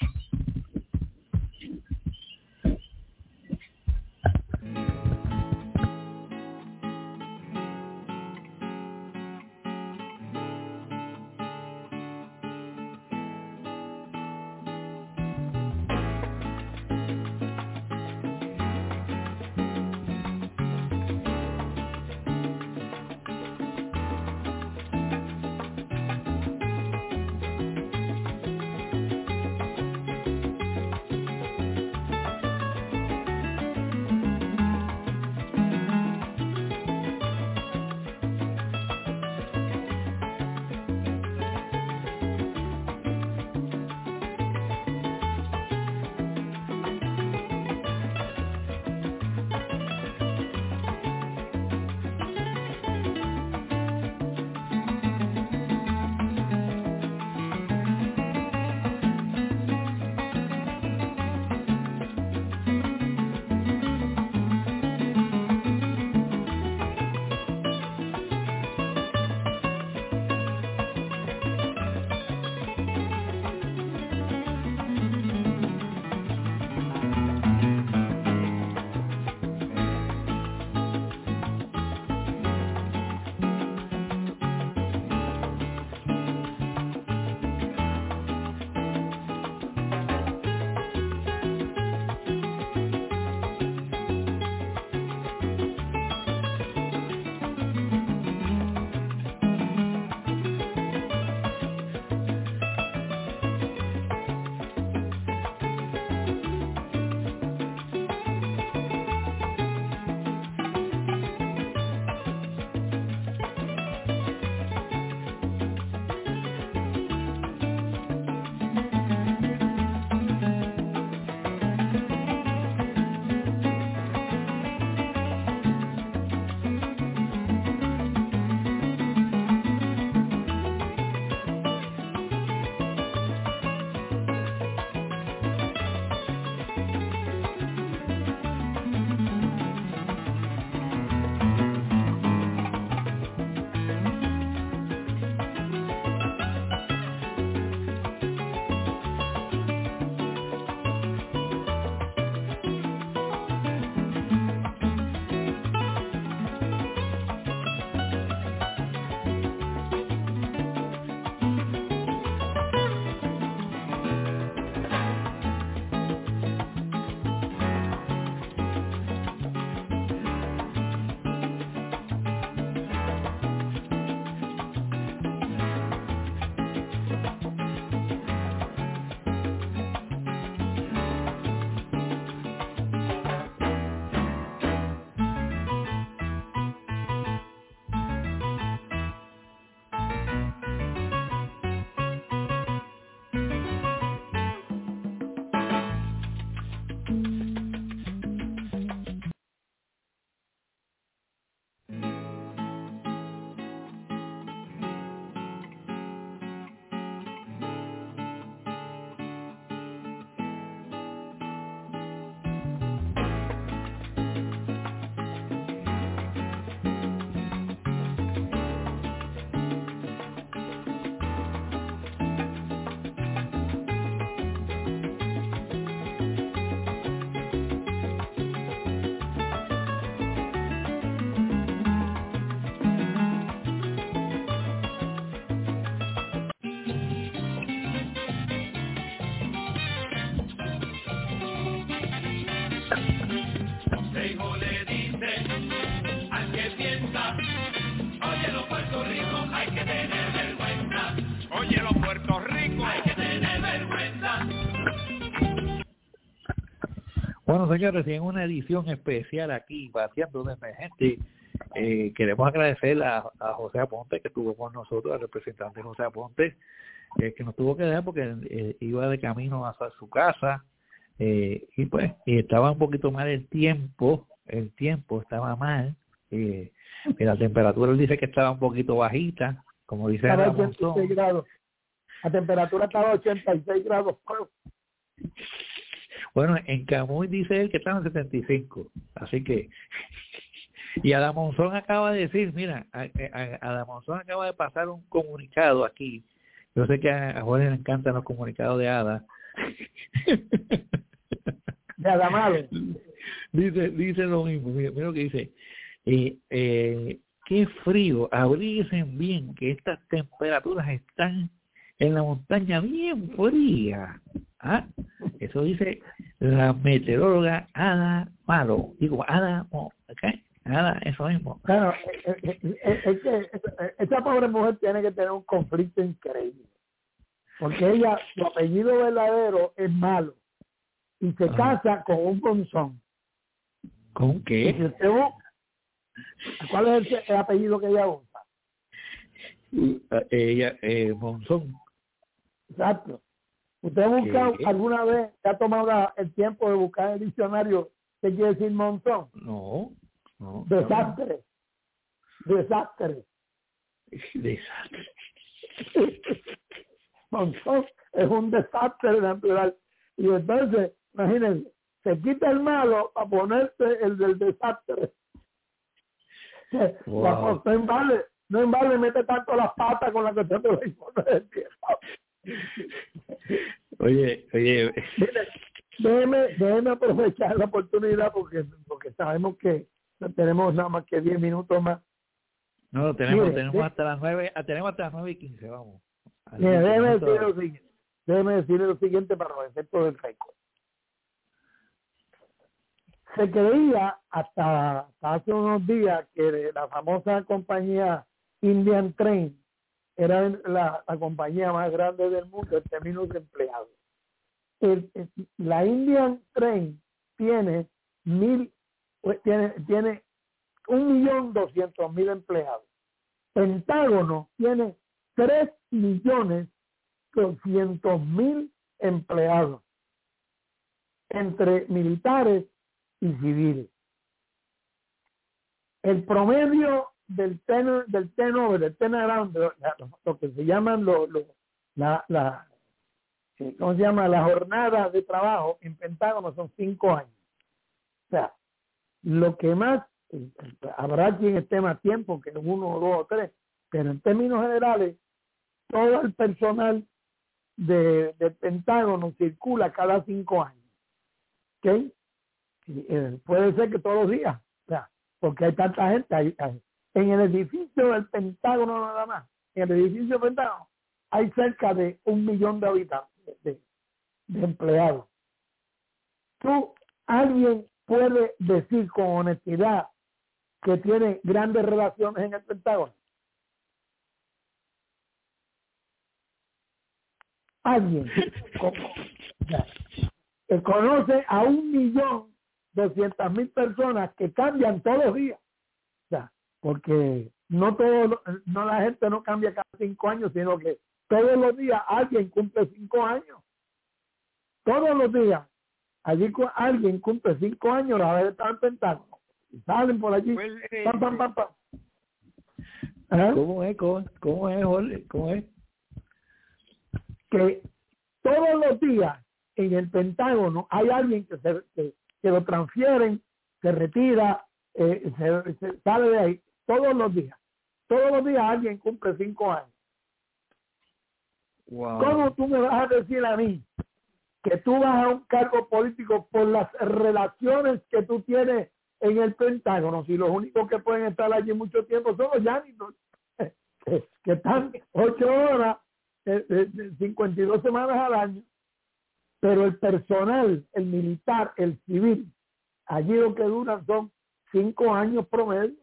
Bueno, señores, en una edición especial aquí, Bateando de Emergente, eh, queremos agradecer a, a José Aponte, que estuvo con nosotros, al representante José Aponte, eh, que nos tuvo que dejar porque eh, iba de camino hacia su casa, eh, y pues y estaba un poquito mal el tiempo, el tiempo estaba mal, eh, y la temperatura él dice que estaba un poquito bajita, como dice Estaba Ramón. ochenta y seis grados. La temperatura estaba a ochenta y seis grados. Bueno, en Camuy dice él que están en setenta y cinco, así que, y Adamonzón acaba de decir, mira, Adamonzón acaba de pasar un comunicado aquí, yo sé que a Jorge le encantan los comunicados de Ada. De Adamado. Dice, dice lo mismo, mira, mira lo que dice, eh, eh, qué frío, abríguense bien, que estas temperaturas están en la montaña bien fría. ¿Ah? Eso dice la meteoróloga Ada Malo. Digo, Ada, ¿okay? Ada, eso mismo. Claro, es, es, es, es que esa pobre mujer tiene que tener un conflicto increíble. Porque ella, su apellido verdadero es Malo. Y se Ajá. casa con un monzón. ¿Con qué? Y si usted busca, ¿cuál es el, el apellido que ella usa? Uh, ella, eh, Monzón. Exacto. ¿Usted ha buscado ¿Qué? alguna vez, se ha tomado la, el tiempo de buscar en el diccionario qué quiere decir monzón? No, no. Desastre. No. Desastre. Desastre. Monzón es un desastre natural. Y entonces, imagínense, se quita el malo para ponerse el del desastre. Wow. No invale, no invale, mete tanto las patas con la que se te va a Oye, oye. Mire, déjeme, déjeme aprovechar la oportunidad porque, porque sabemos que no tenemos nada más que diez minutos más. No, tenemos, Mire, tenemos de, hasta las nueve, tenemos hasta las nueve y quince, vamos. Así mire, que déjeme nosotros- decirle lo siguiente, déjeme decirle lo siguiente para los efectos del récord. Se creía hasta, hasta hace unos días que la famosa compañía Indian Train era la, la compañía más grande del mundo en términos de empleados. El, el, la Indian Train tiene mil, tiene, tiene un millón doscientos mil empleados. Pentágono tiene tres millones doscientos mil empleados entre militares y civiles. El promedio del tenor, del tenor, del turnaround, lo, lo que se llaman lo, lo, la, la, ¿cómo se llama? La jornada de trabajo en Pentágono son cinco años. O sea, lo que más, habrá quien esté más tiempo que uno, dos o tres, pero en términos generales, todo el personal de, de Pentágono circula cada cinco años. ¿Ok? Y, eh, puede ser que todos los días, o sea, porque hay tanta gente. Hay, hay, en el edificio del Pentágono nada más, en el edificio del Pentágono, hay cerca de un millón de habitantes, de, de empleados. Tú, alguien puede decir con honestidad que tiene grandes relaciones en el Pentágono. Alguien con, que conoce a un millón doscientas mil personas que cambian todos los días. O sea, porque no todo, no la gente no cambia cada cinco años, sino que todos los días alguien cumple cinco años. Todos los días allí alguien cumple cinco años la vez de estar en Pentágono. Y salen por allí. Pam, pam, pam, pam. ¿Eh? ¿Cómo es? ¿Cómo, cómo es, Jorge? ¿Cómo es? Que todos los días en el Pentágono hay alguien que se que, que lo transfieren, se retira, eh, se, se sale de ahí todos los días. Todos los días alguien cumple cinco años. Wow. ¿Cómo tú me vas a decir a mí que tú vas a un cargo político por las relaciones que tú tienes en el Pentágono si los únicos que pueden estar allí mucho tiempo son los janitos que, que están ocho horas, eh, eh, cincuenta y dos semanas al año? Pero el personal, el militar, el civil, allí lo que duran son cinco años promedio.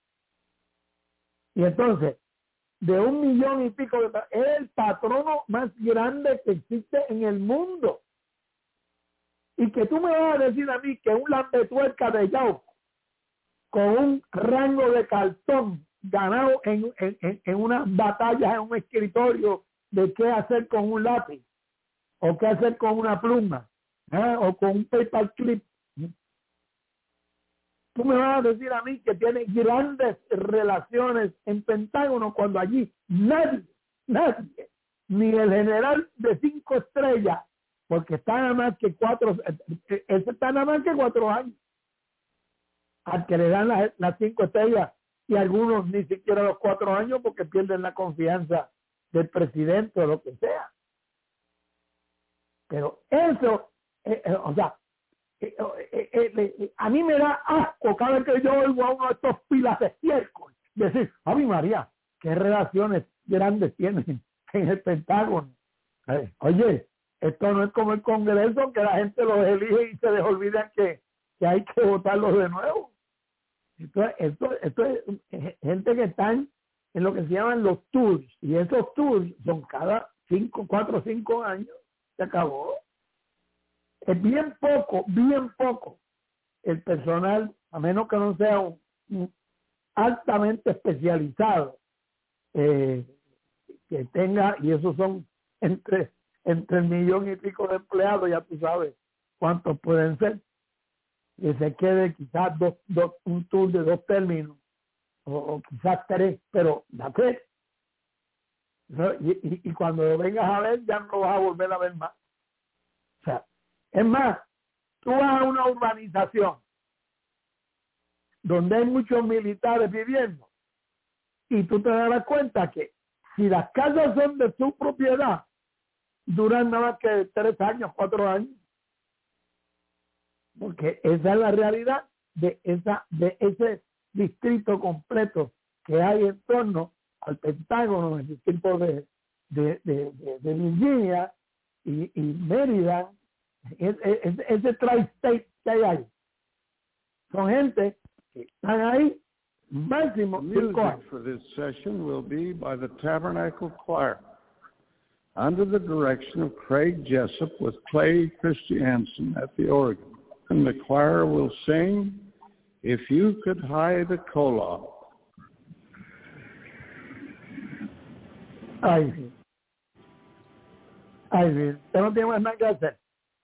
Y entonces, de un millón y pico de es el patrono más grande que existe en el mundo. Y que tú me vas a decir a mí que un lambetuerca de Yauco con un rango de cartón ganado en, en, en unas batallas en un escritorio de qué hacer con un lápiz o qué hacer con una pluma, ¿eh? O con un paperclip. Tú me vas a decir a mí que tiene grandes relaciones en Pentágono cuando allí nadie, nadie, ni el general de cinco estrellas, porque está nada más que cuatro, ese está nada más que cuatro años, al que le dan las, las cinco estrellas, y algunos ni siquiera los cuatro años porque pierden la confianza del presidente o lo que sea. Pero eso, eh, eh, o sea, eh, eh, eh, eh, a mí me da asco cada vez que yo oigo a uno de estos pilas de estiércol decir, a mi María, qué relaciones grandes tienen en el Pentágono. Eh, oye, esto no es como el Congreso, que la gente los elige y se les olvida que, que hay que votarlos de nuevo. Esto, esto, esto es gente que están en lo que se llaman los tours, y esos tours son cada cinco, cuatro o cinco años. Se acabó. Es bien poco, bien poco el personal, a menos que no sea un, un altamente especializado, eh, que tenga, y esos son entre, entre el millón y pico de empleados, ya tú sabes cuántos pueden ser, que se quede quizás dos, dos, un tour de dos términos, o, o quizás tres, pero la tres. Y, y, y cuando vengas a ver, ya no vas a volver a ver más. O sea, es más, tú vas a una urbanización donde hay muchos militares viviendo y tú te darás cuenta que si las casas son de su propiedad, duran nada más que tres años, cuatro años. Porque esa es la realidad de esa de ese distrito completo que hay en torno al Pentágono, el distrito de, de, de, de, de Virginia y, y Mérida, ese, ese, ese tri-state que hay ahí. Son gente que están ahí máximo cinco años. Music for this session will be by the Tabernacle Choir, under the direction of Craig Jessup with Clay Christiansen at the organ. And the choir will sing, If You Could Hide a Cola. Ay, sí. Ay, sí. Usted no tiene más nada que hacer.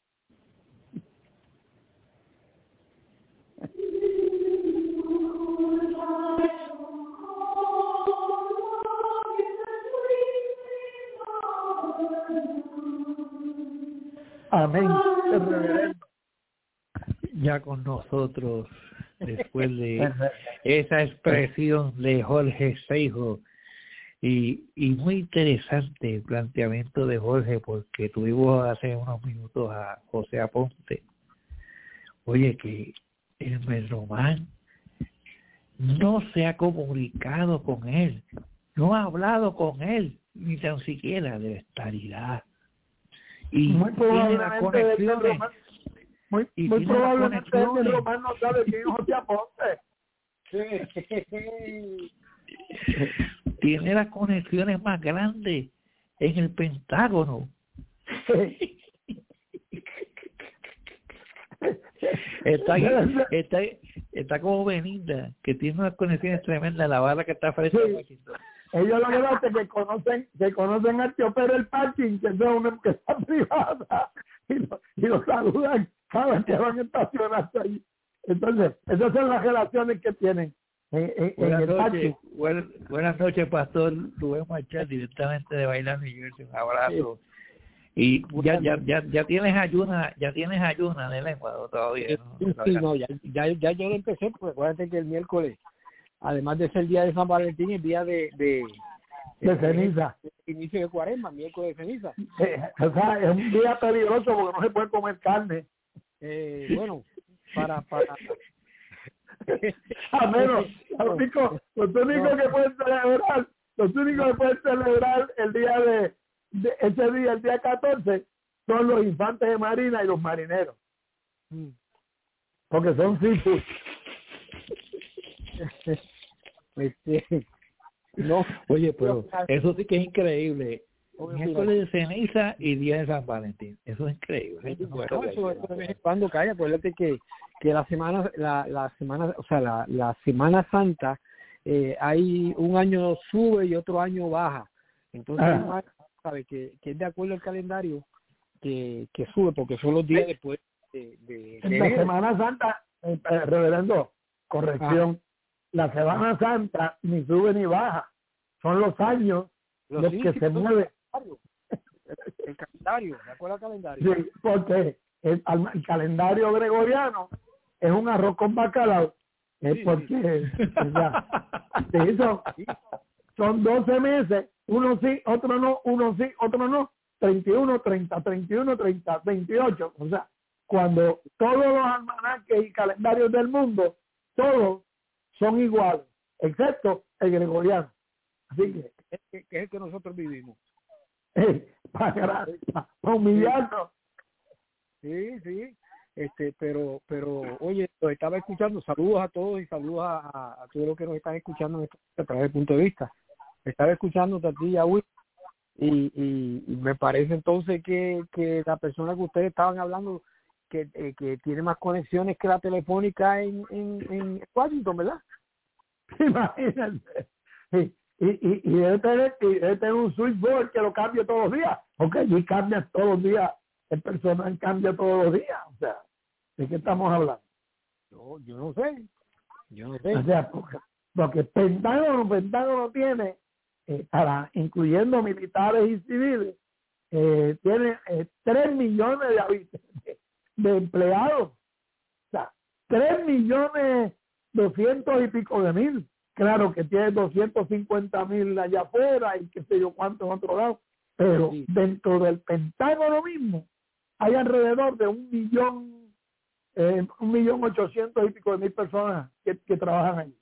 Amén. Ya con nosotros, después de esa expresión de Jorge Seijo, y, y muy interesante el planteamiento de Jorge, porque tuvimos hace unos minutos a José Aponte. Oye, que el Medromán no se ha comunicado con él, no ha hablado con él, ni tan siquiera de la estabilidad. Y muy tiene las conexiones. Muy, y muy probablemente el Román no sabe quién es José Aponte. Tiene las conexiones más grandes en el Pentágono. Está, está, está como Belinda, que tiene unas conexiones tremendas, la barra que está frente a Washington. Ellos lo que pasa es que conocen, que conocen al tío Pedro el parking, que es una empresa privada, y lo, y lo saludan cada vez que van a estacionarse allí. Entonces, esas son las relaciones que tienen en, en, buenas, en el noches, buenas, buenas noches, Pastor Rubén Marchal, directamente de Bailar New Jersey. Un abrazo. Sí. Y ya, ya, ya, ya tienes ayuna, ya tienes ayuna de lengua todavía, ¿no? Sí, sí, no, ya, ya, ya yo lo empecé, porque acuérdate que el miércoles, además de ser el día de San Valentín, el día de de, de ceniza, de, de inicio de Cuaresma, miércoles de ceniza. Eh, o sea, es un día peligroso porque no se puede comer carne. Eh, bueno, para para a menos los únicos los únicos que pueden celebrar, los únicos que pueden celebrar el día de, de ese día, el día catorce, son los infantes de marina y los marineros, porque son seafood. Este, no, oye, pero eso sí que es increíble. miércoles de ceniza y día de San Valentín. Eso es increíble. Sí, bueno, eso, eso de vez en cuando cae. Acuérdate que, que la semana, la, la semana, o sea, la, la Semana Santa, eh, hay un año sube y otro año baja. Entonces, ah. sabe que, que es de acuerdo al calendario que, que sube, porque son los días después de, de, en de la Semana Santa, eh, eh, reverendo, corrección, ah. la Semana ah. Santa ni sube ni baja. Son los años los, los sí, que sí, se mueven. El, el calendario, ¿de acuerdo al calendario? Sí, porque el, el calendario gregoriano es un arroz con bacalao. Es sí, porque sí. O sea, sí, son, son doce meses, uno sí, otro no, uno sí, otro no, treinta y uno, treinta, treinta y uno, treinta, veintiocho. O sea, cuando todos los almanaques y calendarios del mundo, todos son iguales, excepto el gregoriano. Así que, es que, que es el que nosotros vivimos. Eh, para, para humillarnos. Sí, sí, este, pero, pero, oye, lo estaba escuchando. Saludos a todos y saludos a, a, a todos los que nos están escuchando en este, a través del punto de vista. Estaba escuchando a ti, a Will, y, y, y me parece entonces que, que la persona que ustedes estaban hablando que, eh, que tiene más conexiones que la telefónica en, en, en Washington, ¿verdad? Imagínate. Sí. Y, y, y, debe tener, y debe tener un switchboard que lo cambie todos los días, porque allí cambia todos los días, el personal cambia todos los días. O sea, ¿de qué estamos hablando? Yo, yo no sé, yo no sé. O sea, porque, porque Pentágono, Pentágono tiene, eh, para incluyendo militares y civiles, eh, tiene eh, tres millones de habitantes, de, de empleados. O sea, tres millones doscientos y pico de mil. Claro que tiene doscientos cincuenta mil allá afuera y qué sé yo cuánto en otro lado, pero sí. Dentro del Pentágono mismo hay alrededor de un millón, eh, un millón ochocientos y pico de mil personas que, que trabajan allí.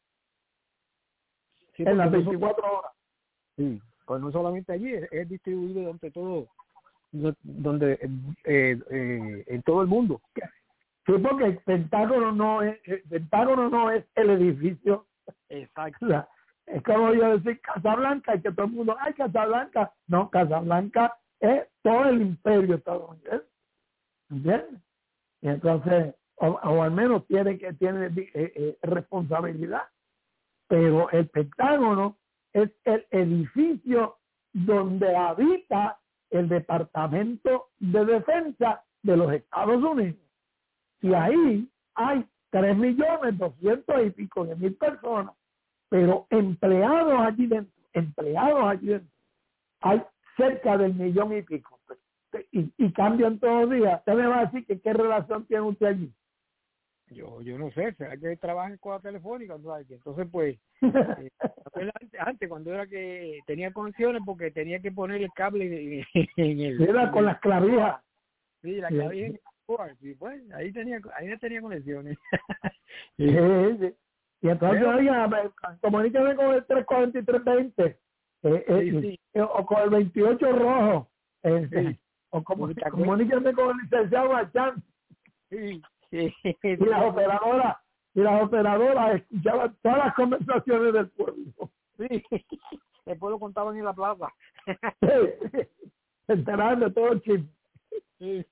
Sí, en las veinticuatro no, horas. Sí, pues no solamente allí, es, es distribuido entre todo, donde eh, eh, en todo el mundo. Sí, porque el Pentágono no es, el Pentágono no es el edificio. Exacto. O sea, es como yo decir Casablanca y que todo el mundo, ay, Casablanca. No, Casablanca es todo el imperio estadounidense. ¿Entiendes? Y entonces, o, o al menos tiene que tiene eh, eh, responsabilidad. Pero el Pentágono es el edificio donde habita el Departamento de Defensa de los Estados Unidos. Y ahí hay tres millones doscientos y pico de mil personas, pero empleados allí dentro, empleados allí dentro, hay cerca del millón y pico, y, y cambian todos los días. Usted me va a decir que qué relación tiene usted allí. Yo yo no sé, será que trabajan con la telefónica, ¿sabes? Que entonces pues, eh, antes, antes cuando era que tenía conexiones porque tenía que poner el cable en el... Era con las clavijas. Sí, la clavija en el... Sí, pues, ahí tenía, ahí tenía conexiones. Sí, sí. Y entonces, pero, oiga, comuníqueme con el tres cuarenta y tres veinte, eh, eh, sí, sí. o con el veintiocho rojo, eh, sí. o como, comuníqueme con el licenciado Machán. Sí, sí. Y las operadoras, y las operadoras escuchaban todas las conversaciones del pueblo. Sí, el pueblo contaban en la plaza. Sí, se enteraban de todo el chisme. Sí.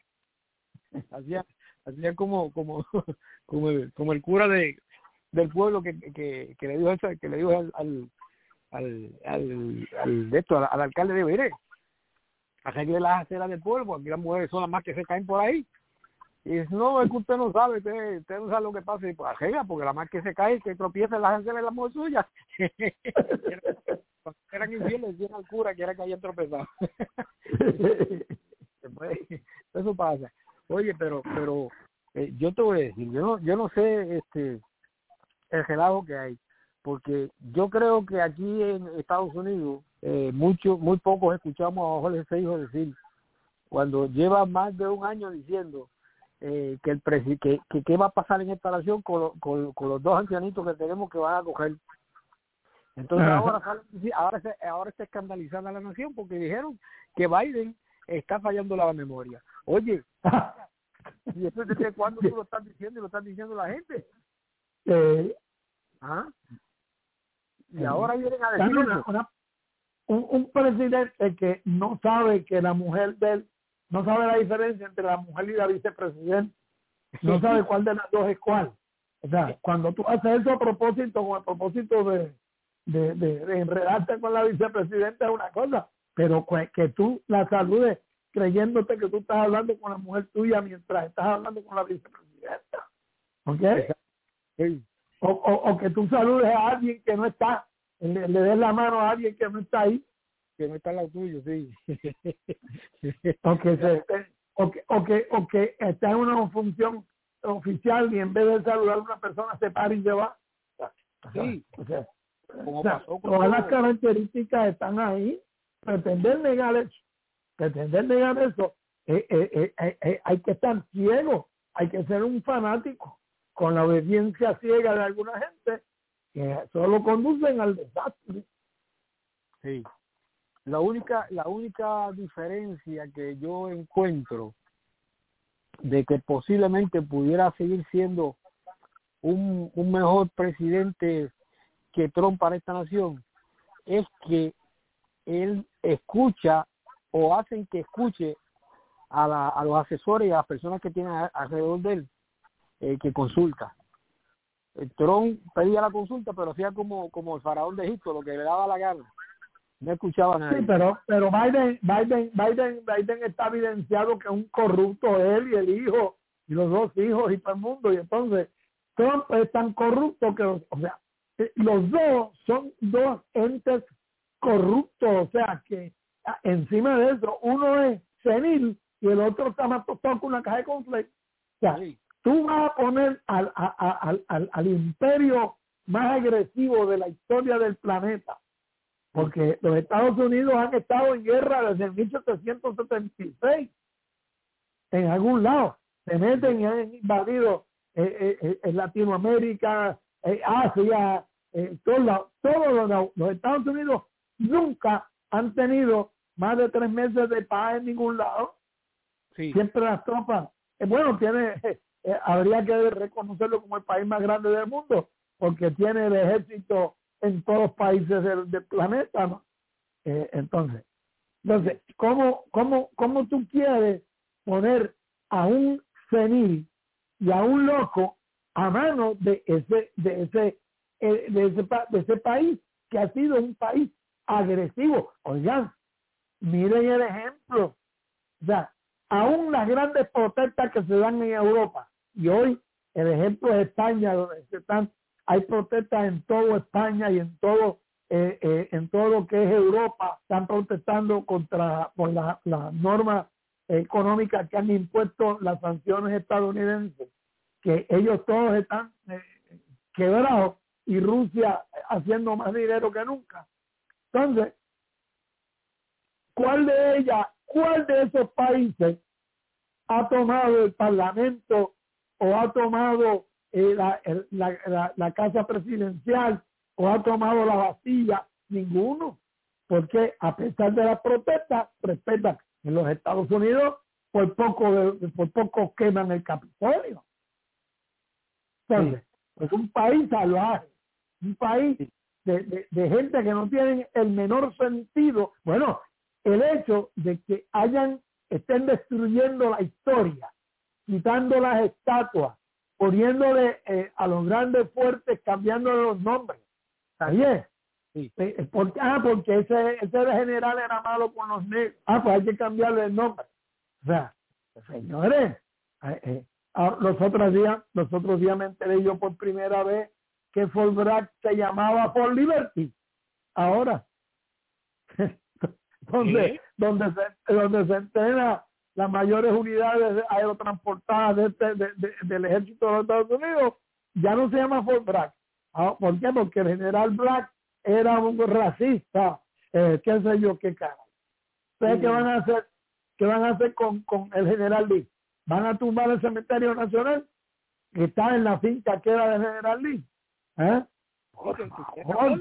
Hacía, hacía como como como el, como el cura de del pueblo que, que, que le dijo eso, que le dijo al al al, al, al de esto al, al alcalde de Veré, arregle las aceras del pueblo porque las mujeres son las más que se caen por ahí. Y dice, no, es que usted no sabe, usted, usted no sabe lo que pasa. Y pues arregla, porque la más que se cae, que tropieza en las aceras de la mujer suya. Cuando eran infieles, decían al cura que era que habían tropezado. Eso pasa. Oye, pero pero eh, yo te voy a decir, yo no, yo no sé este el relajo que hay, porque yo creo que aquí en Estados Unidos eh, mucho, muy pocos escuchamos a Jorge Seijo decir, cuando lleva más de un año diciendo eh, que el presi que, que qué va a pasar en esta nación con, con, con los dos ancianitos que tenemos que van a coger. Entonces ahora ahora se, ahora está escandalizada la nación porque dijeron que Biden está fallando la memoria. Oye, ¿y eso desde cuándo tú lo estás diciendo y lo estás diciendo la gente? Eh, ¿Ah? Y ahora vienen a decir una, una, un, un presidente que no sabe que la mujer de él, no sabe la diferencia entre la mujer y la vicepresidenta, no sabe cuál de las dos es cuál. O sea, cuando tú haces eso a propósito, con el propósito de, de, de, de enredarte con la vicepresidenta es una cosa, pero que, que tú la saludes creyéndote que tú estás hablando con la mujer tuya mientras estás hablando con la vicepresidenta. ¿Ok? Sí. O, o, o que tú saludes a alguien que no está, le, le des la mano a alguien que no está ahí. Que no está al lado tuyo, sí. O que, se, o, que, o, que, o que está en una función oficial y en vez de saludar a una persona se para y se va. Sí. O sea, Como o sea, pasó con todas todo. las características están ahí. Pretender negar eso, pretender negar eso, eh, eh, eh, eh, hay que estar ciego, hay que ser un fanático con la obediencia ciega de alguna gente que solo conducen al desastre. Sí. La única, la única diferencia que yo encuentro de que posiblemente pudiera seguir siendo un, un mejor presidente que Trump para esta nación es que él escucha o hacen que escuche a, la, a los asesores y a las personas que tienen a, alrededor de él eh, que consulta. El Trump pedía la consulta, pero hacía como, como el faraón de Egipto, lo que le daba la gana. No escuchaba a nadie. Sí, pero, pero Biden, Biden, Biden, Biden está evidenciado que es un corrupto él y el hijo, y los dos hijos y todo el mundo. Y entonces Trump es tan corrupto que, o sea, los dos son dos entes corruptos. O sea, que encima de eso, uno es senil y el otro está más tostado con una caja de conflicto. O sea, sí. Tú vas a poner al, a, a, al, al, al imperio más agresivo de la historia del planeta, porque los Estados Unidos han estado en guerra desde mil setecientos setenta y seis en algún lado, se meten y han invadido eh, eh, eh, Latinoamérica, eh, Asia, eh, todos lados. Todos los, los Estados Unidos nunca han tenido más de tres meses de paz en ningún lado. Sí. Siempre las tropas, eh, bueno, tiene, eh, eh, habría que reconocerlo como el país más grande del mundo, porque tiene el ejército en todos los países del, del planeta, ¿no? Eh, entonces, entonces, ¿cómo, cómo, ¿cómo tú quieres poner a un senil y a un loco a mano de ese, de ese, eh, de ese, de ese país que ha sido un país agresivo? Oigan, miren el ejemplo. O sea, aún las grandes protestas que se dan en Europa, y hoy el ejemplo es España, donde se están hay protestas en toda España y en todo eh, eh, en todo lo que es Europa. Están protestando contra por las la normas económicas que han impuesto las sanciones estadounidenses, que ellos todos están eh, quebrados y Rusia haciendo más dinero que nunca. Entonces, ¿cuál de ellas, cuál de esos países ha tomado el Parlamento o ha tomado Eh, la, la, la, la casa presidencial o ha tomado la Bastilla? Ninguno, porque a pesar de las protestas respetan. En los Estados Unidos por poco de, por poco queman el Capitolio. Entonces, sí. Es un país salvaje, un país de, de, de gente que no tienen el menor sentido. Bueno, el hecho de que hayan estén destruyendo la historia, quitando las estatuas, poniéndole eh, a los grandes fuertes, cambiándole los nombres. Oye, sí. eh, porque, ah, porque ese, ese general era malo con los negros. Ah, pues hay que cambiarle el nombre. O sea, señores, eh, eh, los otros días, los otros días me enteré yo por primera vez que Fort Bragg se llamaba Fort Liberty. Ahora, donde, ¿Eh? donde se, donde se entrena las mayores unidades aerotransportadas de este, de, de, del ejército de los Estados Unidos, ya no se llama Fort Bragg. ¿Ah? ¿Por qué? Porque el general Bragg era un racista, eh, qué sé yo, qué cara. ¿Ustedes sí. qué van a hacer? ¿Qué van a hacer con, con el general Lee? ¿Van a tumbar el cementerio nacional que está en la finca que era del general Lee? ¿Eh? Por favor.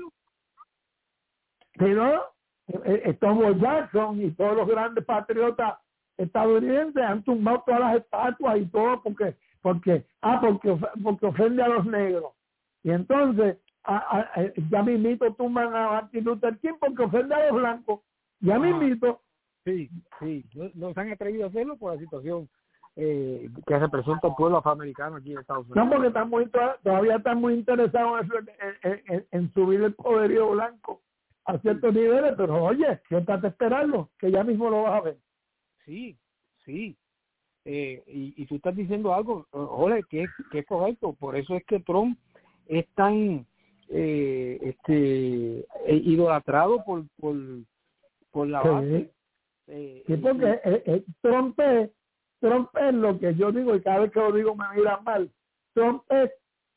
Pero eh, Thomas Jackson y todos los grandes patriotas estadounidenses han tumbado todas las estatuas y todo porque porque ah porque porque ofende a los negros. Y entonces a, a, a, ya mismito tumban a Martin Luther King porque ofende a los blancos. Ya ah, mismito. Sí, sí, no, no se han atrevido a hacerlo por la situación eh, que representa el pueblo afroamericano aquí en Estados Unidos. No, porque están muy, todavía están muy interesados en, en, en, en subir el poderío blanco a ciertos sí. niveles, pero oye, siéntate a esperarlo, que ya mismo lo vas a ver. Sí, sí. Eh, y, y tú estás diciendo algo, Jorge, que es, que es correcto. Por eso es que Trump es tan eh, este eh, idolatrado por por, por la base. Sí, eh, sí porque eh, eh, eh, Trump es, Trump es lo que yo digo, y cada vez que lo digo me miran mal. Trump es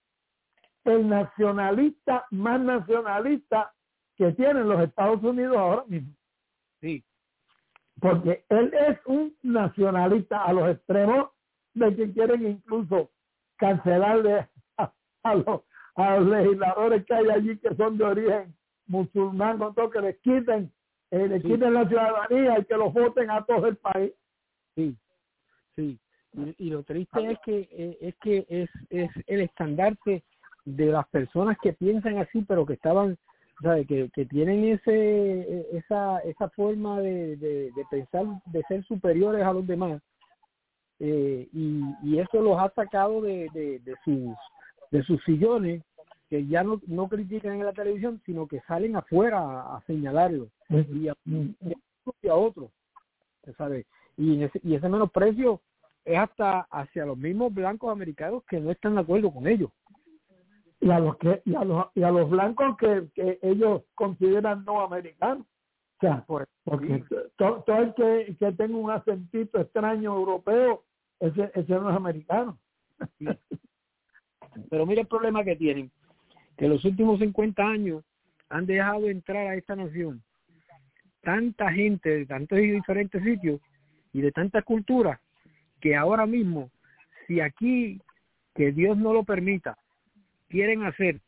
el nacionalista más nacionalista que tienen los Estados Unidos ahora mismo. Sí. Porque él es un nacionalista a los extremos de que quieren incluso cancelarle a, a, los, a los legisladores que hay allí que son de origen musulmán, con todo que les quiten, eh, les sí. quiten la ciudadanía y que los voten a todo el país. Sí, sí. Y, y lo triste es que eh, es que es, es el estandarte de las personas que piensan así, pero que estaban ¿sabe? Que, que tienen ese esa esa forma de, de, de pensar, de ser superiores a los demás, eh, y, y eso los ha sacado de, de, de sus de sus sillones, que ya no, no critican en la televisión, sino que salen afuera a, a señalarlo y a, y a otros, ¿sabe? Y ese, y ese menosprecio es hasta hacia los mismos blancos americanos que no están de acuerdo con ellos. Y a los que y a los y a los blancos que, que ellos consideran no americanos, o sea, porque sí. todo, todo el que, que tenga un acentito extraño europeo, ese ese no es americano. Sí. Pero mira el problema que tienen, que los últimos cincuenta años han dejado entrar a esta nación tanta gente de tantos y diferentes sitios y de tantas culturas, que ahora mismo, si aquí, que Dios no lo permita, quieren hacer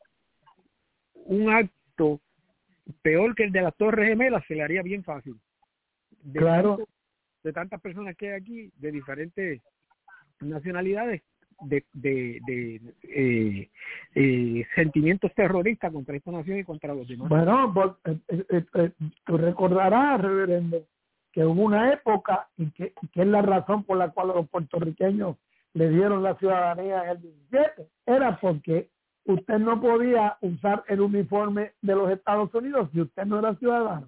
un acto peor que el de las Torres Gemelas, se le haría bien fácil. De claro. Tanto, de tantas personas que hay aquí, de diferentes nacionalidades, de, de, de eh, eh, sentimientos terroristas contra esta nación y contra los demás. Bueno, pues, eh, eh, eh, tú recordarás, reverendo, que hubo una época, y que, y que es la razón por la cual los puertorriqueños le dieron la ciudadanía en el diecisiete, era porque usted no podía usar el uniforme de los Estados Unidos si usted no era ciudadano.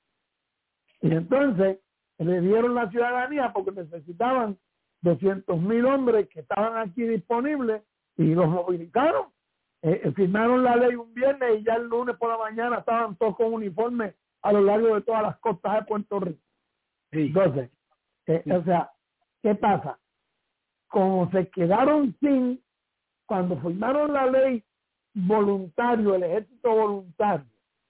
Y entonces le dieron la ciudadanía porque necesitaban doscientos mil hombres que estaban aquí disponibles y los movilizaron. Eh, firmaron la ley un viernes y ya el lunes por la mañana estaban todos con uniforme a lo largo de todas las costas de Puerto Rico. Sí. Entonces, eh, sí. o sea, ¿qué pasa? Como se quedaron sin, cuando firmaron la ley voluntario, el ejército voluntario,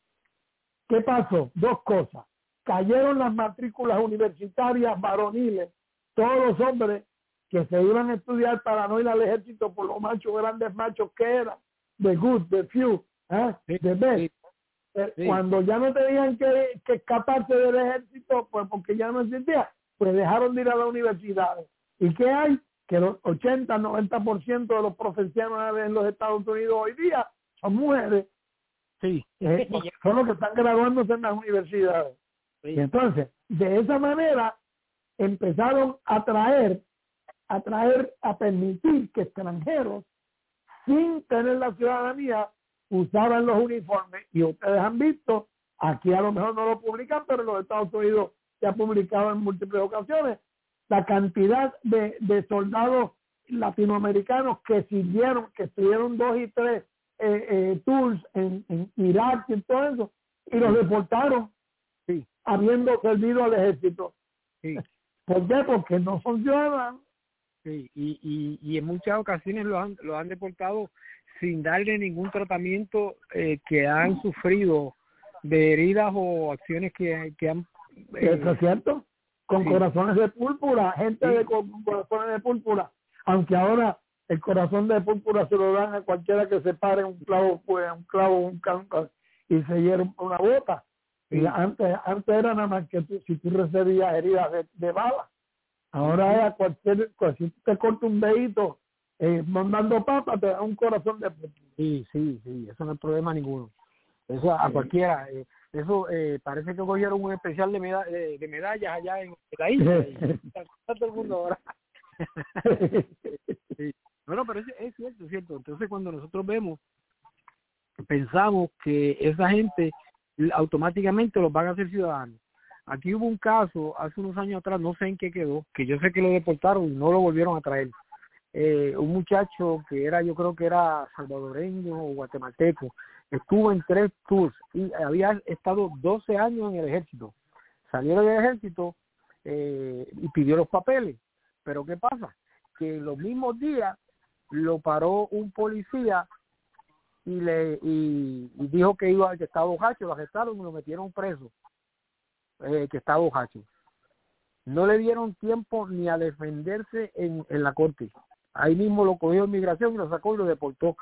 ¿qué pasó? Dos cosas. Cayeron las matrículas universitarias varoniles, todos los hombres que se iban a estudiar para no ir al ejército por los machos, grandes machos que eran, de good, de few, ¿eh? Sí, de best. sí, eh, sí. Cuando ya no tenían que, que escaparse del ejército, pues porque ya no existía, pues dejaron de ir a las universidades. ¿Y qué hay? Que los ochenta, noventa por ciento de los profesionales en los Estados Unidos hoy día son mujeres. Sí. Eh, son los que están graduándose en las universidades. Sí. Y entonces, de esa manera, empezaron a traer, a traer, a permitir que extranjeros, sin tener la ciudadanía, usaban los uniformes. Y ustedes han visto, aquí a lo mejor no lo publican, pero en los Estados Unidos se ha publicado en múltiples ocasiones, la cantidad de, de soldados latinoamericanos que sirvieron, que estuvieron dos y tres eh, eh, tours en, en Irak y todo eso, y los deportaron, sí. habiendo servido al ejército. Sí. ¿Por qué? Porque no son ciudadanos. Sí, y, y, y en muchas ocasiones lo han, lo han deportado sin darle ningún tratamiento eh, que han sufrido de heridas o acciones que, que han... Eh, ¿Eso es cierto? Con sí. corazones de púrpura, gente sí. de con corazones de púrpura, aunque ahora el corazón de púrpura se lo dan a cualquiera que se pare un clavo, pues un clavo, un canto y se hiere una bota. Sí. Y antes, antes era nada más que tú, si tú recibías heridas de, de bala. Ahora es a cualquier, si te corta un dedito eh, mandando papa, te da un corazón de púrpura. Sí, sí, sí, eso no es problema ninguno. Eso a, a cualquiera. Eh, eso eh, parece que cogieron un especial de, meda de, de medallas allá en la isla. Y está todo el mundo ahora. Sí. Bueno, pero es, es cierto, es cierto. Entonces, cuando nosotros vemos, pensamos que esa gente automáticamente los van a hacer ciudadanos. Aquí hubo un caso hace unos años atrás, no sé en qué quedó, que yo sé que lo deportaron y no lo volvieron a traer. Eh, un muchacho que era, yo creo que era salvadoreño o guatemalteco, estuvo en tres tours y había estado doce años en el ejército. Salió del ejército eh, y pidió los papeles. Pero ¿qué pasa? Que los mismos días lo paró un policía y le y, y dijo que iba que estaba bojacho, lo arrestaron y lo metieron preso, eh, que estaba bojacho. No le dieron tiempo ni a defenderse en, en la corte. Ahí mismo lo cogió inmigración y lo sacó y lo deportó.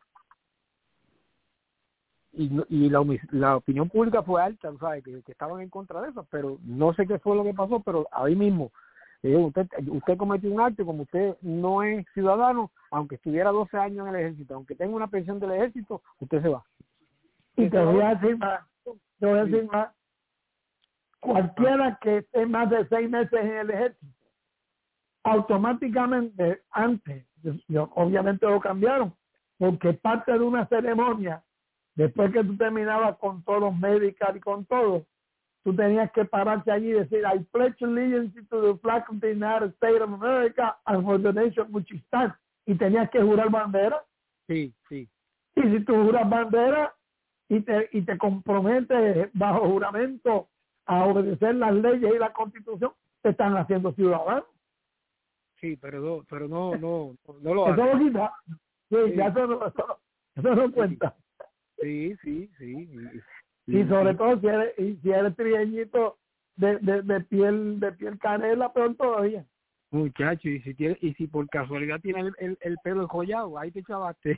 Y, y la, la opinión pública fue alta, ¿sabes? Que, que estaban en contra de eso, pero no sé qué fue lo que pasó, pero ahí mismo eh, usted usted cometió un acto, como usted no es ciudadano, aunque estuviera doce años en el ejército, aunque tenga una pensión del ejército, usted se va. Y te voy a decir más, te voy a decir más, cualquiera que esté más de seis meses en el ejército, automáticamente, antes, yo, yo, obviamente lo cambiaron, porque parte de una ceremonia, después que tú terminabas con todos los médicos y con todo, tú tenías que pararte allí y decir, I pledge allegiance to the flag of the United States of America and for the nation which I stand. Y tenías que jurar bandera. Sí, sí. Y si tú juras bandera y te, y te comprometes bajo juramento a obedecer las leyes y la Constitución, te están haciendo ciudadano. Sí, pero no, pero no, no, no lo hace. Eso lo quita. Sí, sí. ya eso no, eso, eso no cuenta. Sí, sí, sí. Y, y sobre sí. todo si eres, y si eres trieñito de, de, de piel, de piel canela, peor todavía. Muchacho, y si tiene, y si por casualidad tiene el, el, el pelo enjollado, ahí te chavaste.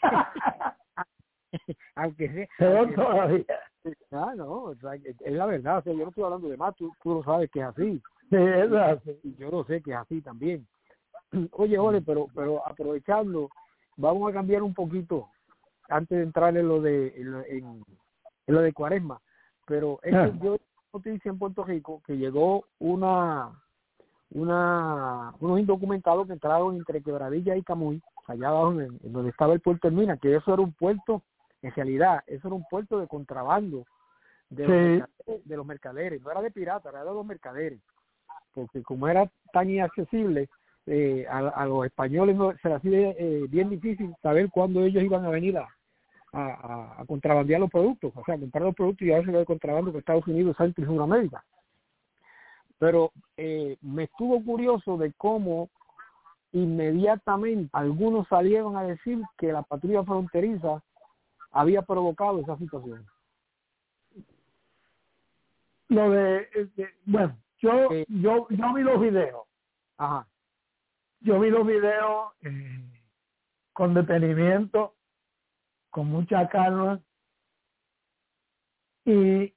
Aunque sea. Peor aunque, todavía. Ah, no, o sea, es la verdad, o sea, yo no estoy hablando de más, tú, tú lo sabes que es así. Sí, es así. Y yo lo sé que es así también. Oye, Ole, pero, pero aprovechando, vamos a cambiar un poquito antes de entrar en lo de en, lo, en, en lo de Cuaresma, pero es que yo noticia en Puerto Rico que llegó una una unos indocumentados que entraron entre Quebradilla y Camuy, allá abajo en, en donde estaba el puerto de Mina, que eso era un puerto, en realidad, eso era un puerto de contrabando de, sí. los, mercaderes, de los mercaderes, no era de piratas, era de los mercaderes, porque como era tan inaccesible, eh, a, a los españoles no, se les hacía eh, bien difícil saber cuándo ellos iban a venir a, a, a contrabandear los productos, o sea, comprar los productos y llevarse de contrabando que Estados Unidos, Centro y Sudamérica. Pero eh, me estuvo curioso de cómo inmediatamente algunos salieron a decir que la patrulla fronteriza había provocado esa situación. Lo de, de bueno, yo, eh, yo, yo vi los videos. Ajá. Yo vi los videos eh, con detenimiento, con mucha calma, y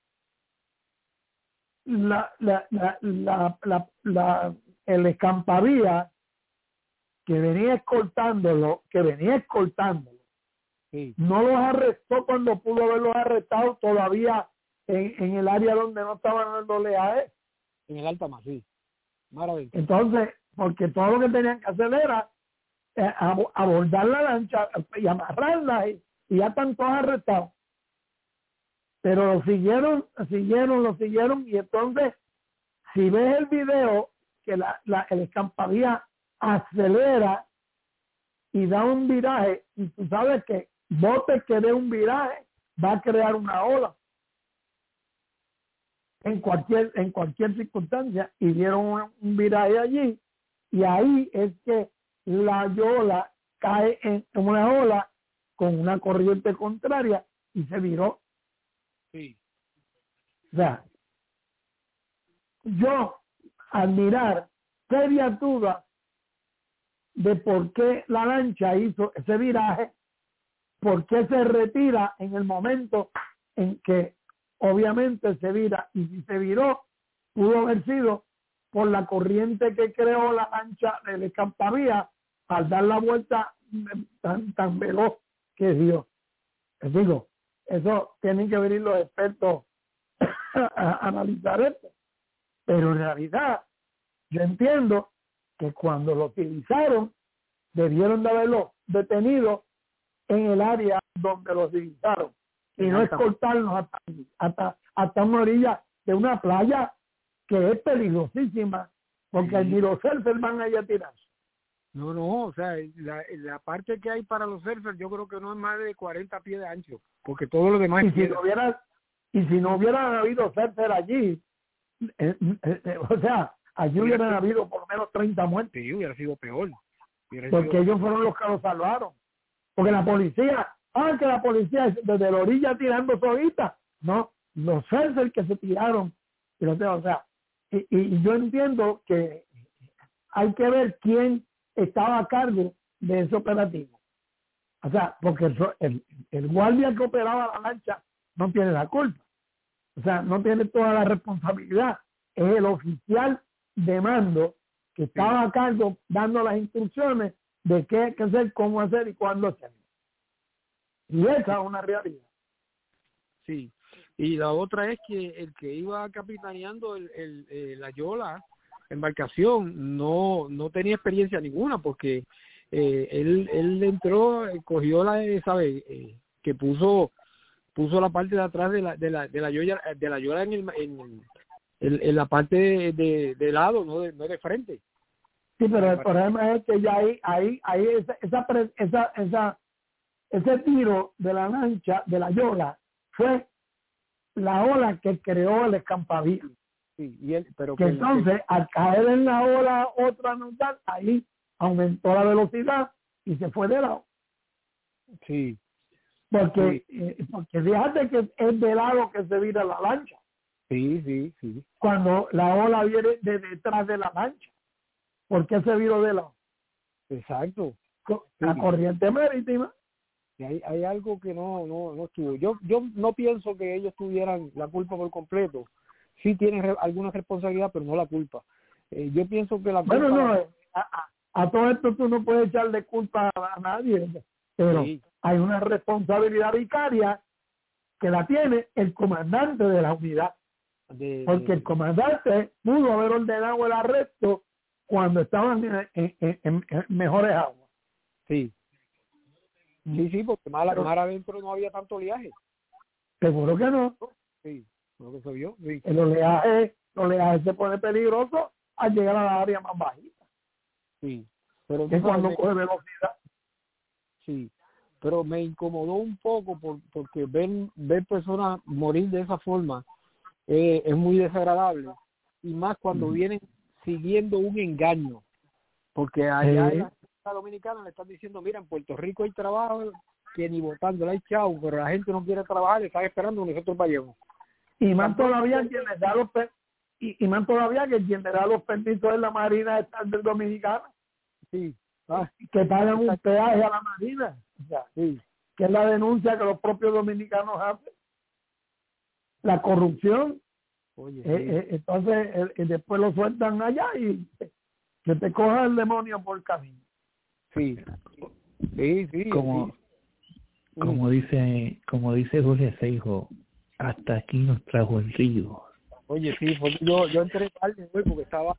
la, la, la, la, la, la, el escampavía que venía escoltándolo, que venía escoltándolo, sí. No los arrestó cuando pudo haberlos arrestado todavía en, en el área donde no estaban los oleajes. En el Altamar, sí. Maravilla. Entonces, porque todo lo que tenían que hacer era eh, abordar la lancha y amarrarla y, y ya están todos arrestados. Pero lo siguieron, siguieron, lo siguieron y entonces, si ves el video, que la, la, el escampavía acelera y da un viraje, y tú sabes que bote que dé un viraje va a crear una ola en cualquier en cualquier circunstancia, y dieron un, un viraje allí, y ahí es que la ola cae en una ola con una corriente contraria y se viró. Sí. O sea, yo admirar seria duda de por qué la lancha hizo ese viraje, por qué se retira en el momento en que obviamente se vira, y si se viró, pudo haber sido por la corriente que creó la lancha del escampavía al dar la vuelta tan, tan veloz que dio. Les digo, eso tienen que venir los expertos a analizar esto. Pero en realidad, yo entiendo que cuando lo utilizaron, debieron de haberlo detenido en el área donde lo utilizaron y no escoltarnos hasta, hasta, hasta una orilla de una playa que es peligrosísima, porque sí. Ni los surfers van ahí a tirar. No, no, o sea, la, la parte que hay para los surfers yo creo que no es más de cuarenta pies de ancho, porque todo lo demás y es si no hubiera Y si no hubieran habido surfers allí, eh, eh, eh, o sea, allí hubieran habido por lo menos treinta muertes. Sí, hubiera sido peor. Hubiera porque sido... ellos fueron los que los salvaron. Porque la policía, ah, que la policía desde la orilla tirando soguitas. No, los surfers que se tiraron. O sea, y, y yo entiendo que hay que ver quién estaba a cargo de ese operativo. O sea, porque el, el, el guardia que operaba la lancha no tiene la culpa. O sea, no tiene toda la responsabilidad. Es el oficial de mando que estaba a cargo dando las instrucciones de qué hay que hacer, cómo hacer y cuándo hacerlo. Y esa es una realidad. Sí. Y la otra es que el que iba capitaneando el, el, eh, la yola, embarcación, no no tenía experiencia ninguna, porque eh, él él entró, cogió la, ¿sabe? Eh, que puso puso la parte de atrás de la de la de la yola de la yola en el en, en, en la parte de, de, de lado, no de, no de frente. Sí, pero el problema es que ya ahí ahí ahí esa esa esa, esa ese tiro de la lancha de la yola fue la ola que creó el escampavío. Sí, y él, pero que entonces que... al caer en la ola otra nodal, ahí aumentó la velocidad y se fue de lado. Sí. Porque, sí. Eh, porque fíjate que es de lado que se vira la lancha. Sí, sí, sí. Cuando la ola viene de detrás de la lancha. ¿Por qué se viró de lado? Exacto. La sí. corriente marítima. Y hay, hay algo que no, no, no estuvo. Yo, yo no pienso que ellos tuvieran la culpa por completo. Sí tienen re, alguna responsabilidad, pero no la culpa. Eh, yo pienso que la culpa... Bueno, no, la... a, a, a todo esto tú no puedes echarle culpa a nadie, pero sí. Hay una responsabilidad vicaria que la tiene el comandante de la unidad. De, porque de... el comandante pudo haber ordenado el arresto cuando estaban en, en, en, en, en mejores aguas. Sí. Sí, sí, porque más, pero, más adentro no había tanto oleaje. Seguro que no. Sí, lo que se vio. Sí. El oleaje, el oleaje se pone peligroso al llegar a la área más bajita. Sí, pero que cuando me, coge velocidad. Sí, pero me incomodó un poco por, porque ver, ver personas morir de esa forma eh, es muy desagradable. Y más cuando mm. vienen siguiendo un engaño. Porque allá... Eh. Dominicana le están diciendo, mira, en Puerto Rico hay trabajo que ni votando la hay chao, pero la gente no quiere trabajar, están esperando que nosotros vayamos. Y más todavía quien le da los y, y más todavía que quien le da los permisos es la Marina Estatal Dominicana. Sí. Ah, que pagan un peaje a la Marina. O sea, sí. Que es la denuncia que los propios dominicanos hacen. La corrupción. Oye, eh, sí. eh, entonces eh, después lo sueltan allá y que te coja el demonio por camino. Sí, sí, sí. Como, sí. como dice, como dice Jorge Seijo, hasta aquí nos trajo el río. Oye, sí, porque yo, yo entré tarde porque estaba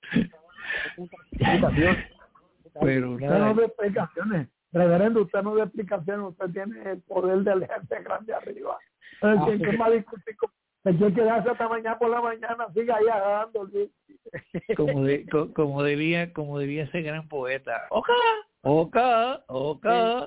pero usted no da explicaciones, reverendo, usted no da explicaciones, usted tiene el poder del jefe grande arriba. Ah, ¿Quién sí. más discutir con se quiere quedarse hasta mañana por la mañana, siga ahí agarrando? Como de, co, como debía, como debía ese gran poeta. Oca, oca, oca.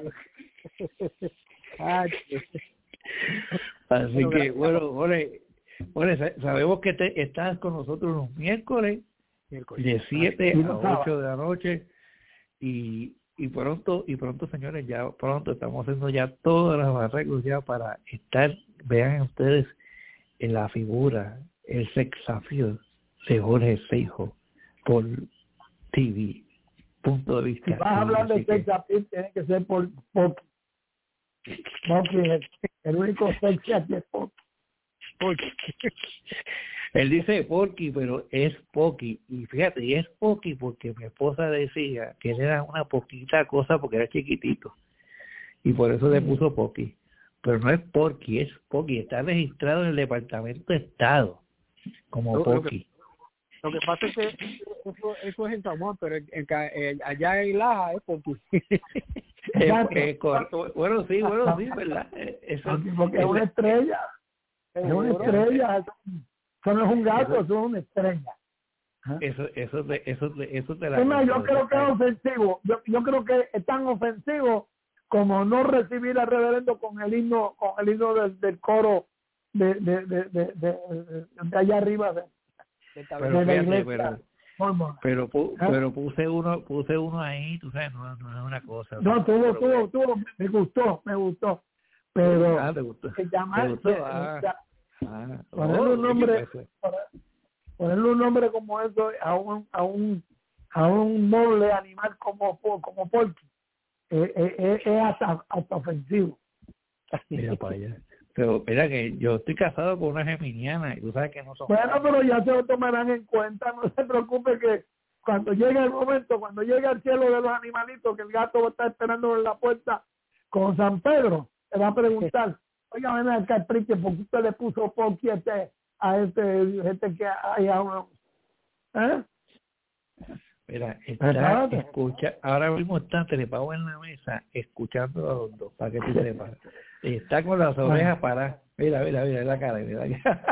Así que bueno, Jorge, Jorge, sabemos que te, estás con nosotros los miércoles, miércoles. de siete a ocho de la noche y y pronto y pronto señores, ya pronto estamos haciendo ya todos los arreglos ya para estar, vean ustedes en la figura, el sex appeal de Jorge Seijo por T V, punto de vista. Si vas a hablar de sex appeal, tiene que ser por Pocky. Pocky es el único sexy aquí es Pocky. Él dice Porky, pero es Pocky. Y fíjate, y es Pocky porque mi esposa decía que él era una poquita cosa porque era chiquitito. Y por eso le puso Pocky. pero no es Porky, es Pocky, está registrado en el Departamento de Estado como Lo- lo que- Pocky. Lo que pasa es que eso, eso es en San Juan, pero en, en, en- allá en Laja es porque Eh, eh, cor- bueno, sí, bueno, sí, ¿verdad? Eh, Eso, Porque, porque es una estrella. Es una estrella. Eso, eso no es un gato, eso, eso es una estrella. ¿Ah? Eso, eso, te, eso, te, eso te la Es más, yo compro, creo que es ofensivo. Yo, yo creo que es tan ofensivo como no recibir al reverendo con el himno, con el himno del, del coro de, de, de, de, de, de- de allá arriba de, Pero de la fíjate, iglesia. pero, Vamos. pero, pu- ¿Ah? pero puse uno, puse uno ahí, tú sabes, no, no es una cosa. No, tuvo, pero, tuvo, tuvo, me gustó, me gustó. Pero ah, te gustó. que llamar, ¿Te gustó? que- Ah, ya- ah, ponerle oh, un nombre, pues, ponerle un nombre como eso a un, a un, a un noble animal como, como Porky, eh, eh, eh, es hasta, hasta ofensivo. mira para allá. Pero mira que yo estoy casado con una geminiana y tú sabes que no son. Bueno, pero ya se lo tomarán en cuenta, no se preocupe que cuando llegue el momento, cuando llegue al cielo de los animalitos, que el gato va a estar esperando en la puerta con San Pedro, te va a preguntar, oiga, ven acá, explique, ¿por qué usted le puso Porky a este, a este, gente que hay a uno? ¿Eh? Mira, está, escucha, ahora mismo está trepado en la mesa escuchando a los dos, para que tú sepas. Está con las orejas paradas. Mira, mira, mira la cara. Mira.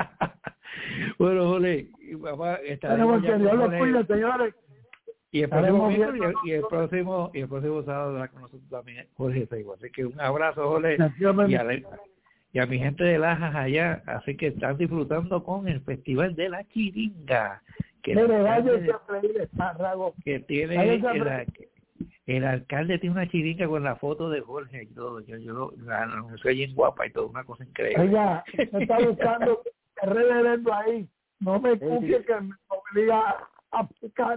Bueno, Jorge, y papá, estaremos ya Dios con los Jorge. cuide, señores. Y el próximo Estaremos miércoles viendo- y el, y el próximo y el próximo sábado estará con nosotros también Jorge Seibo. Así que un abrazo, Jorge, Dios me y a, la- y a mi gente de Lajas allá. Así que están disfrutando con el Festival de la Chiringa. Que, el Mire, alcalde, váyase a freír espárragos. que tiene Váyase a el, freír. el alcalde tiene una chiringa con la foto de Jorge y todo. Yo, yo lo la anuncié bien guapa y todo, una cosa increíble. Oiga, me está buscando el reverendo ahí. No me cupie que me obliga a picar.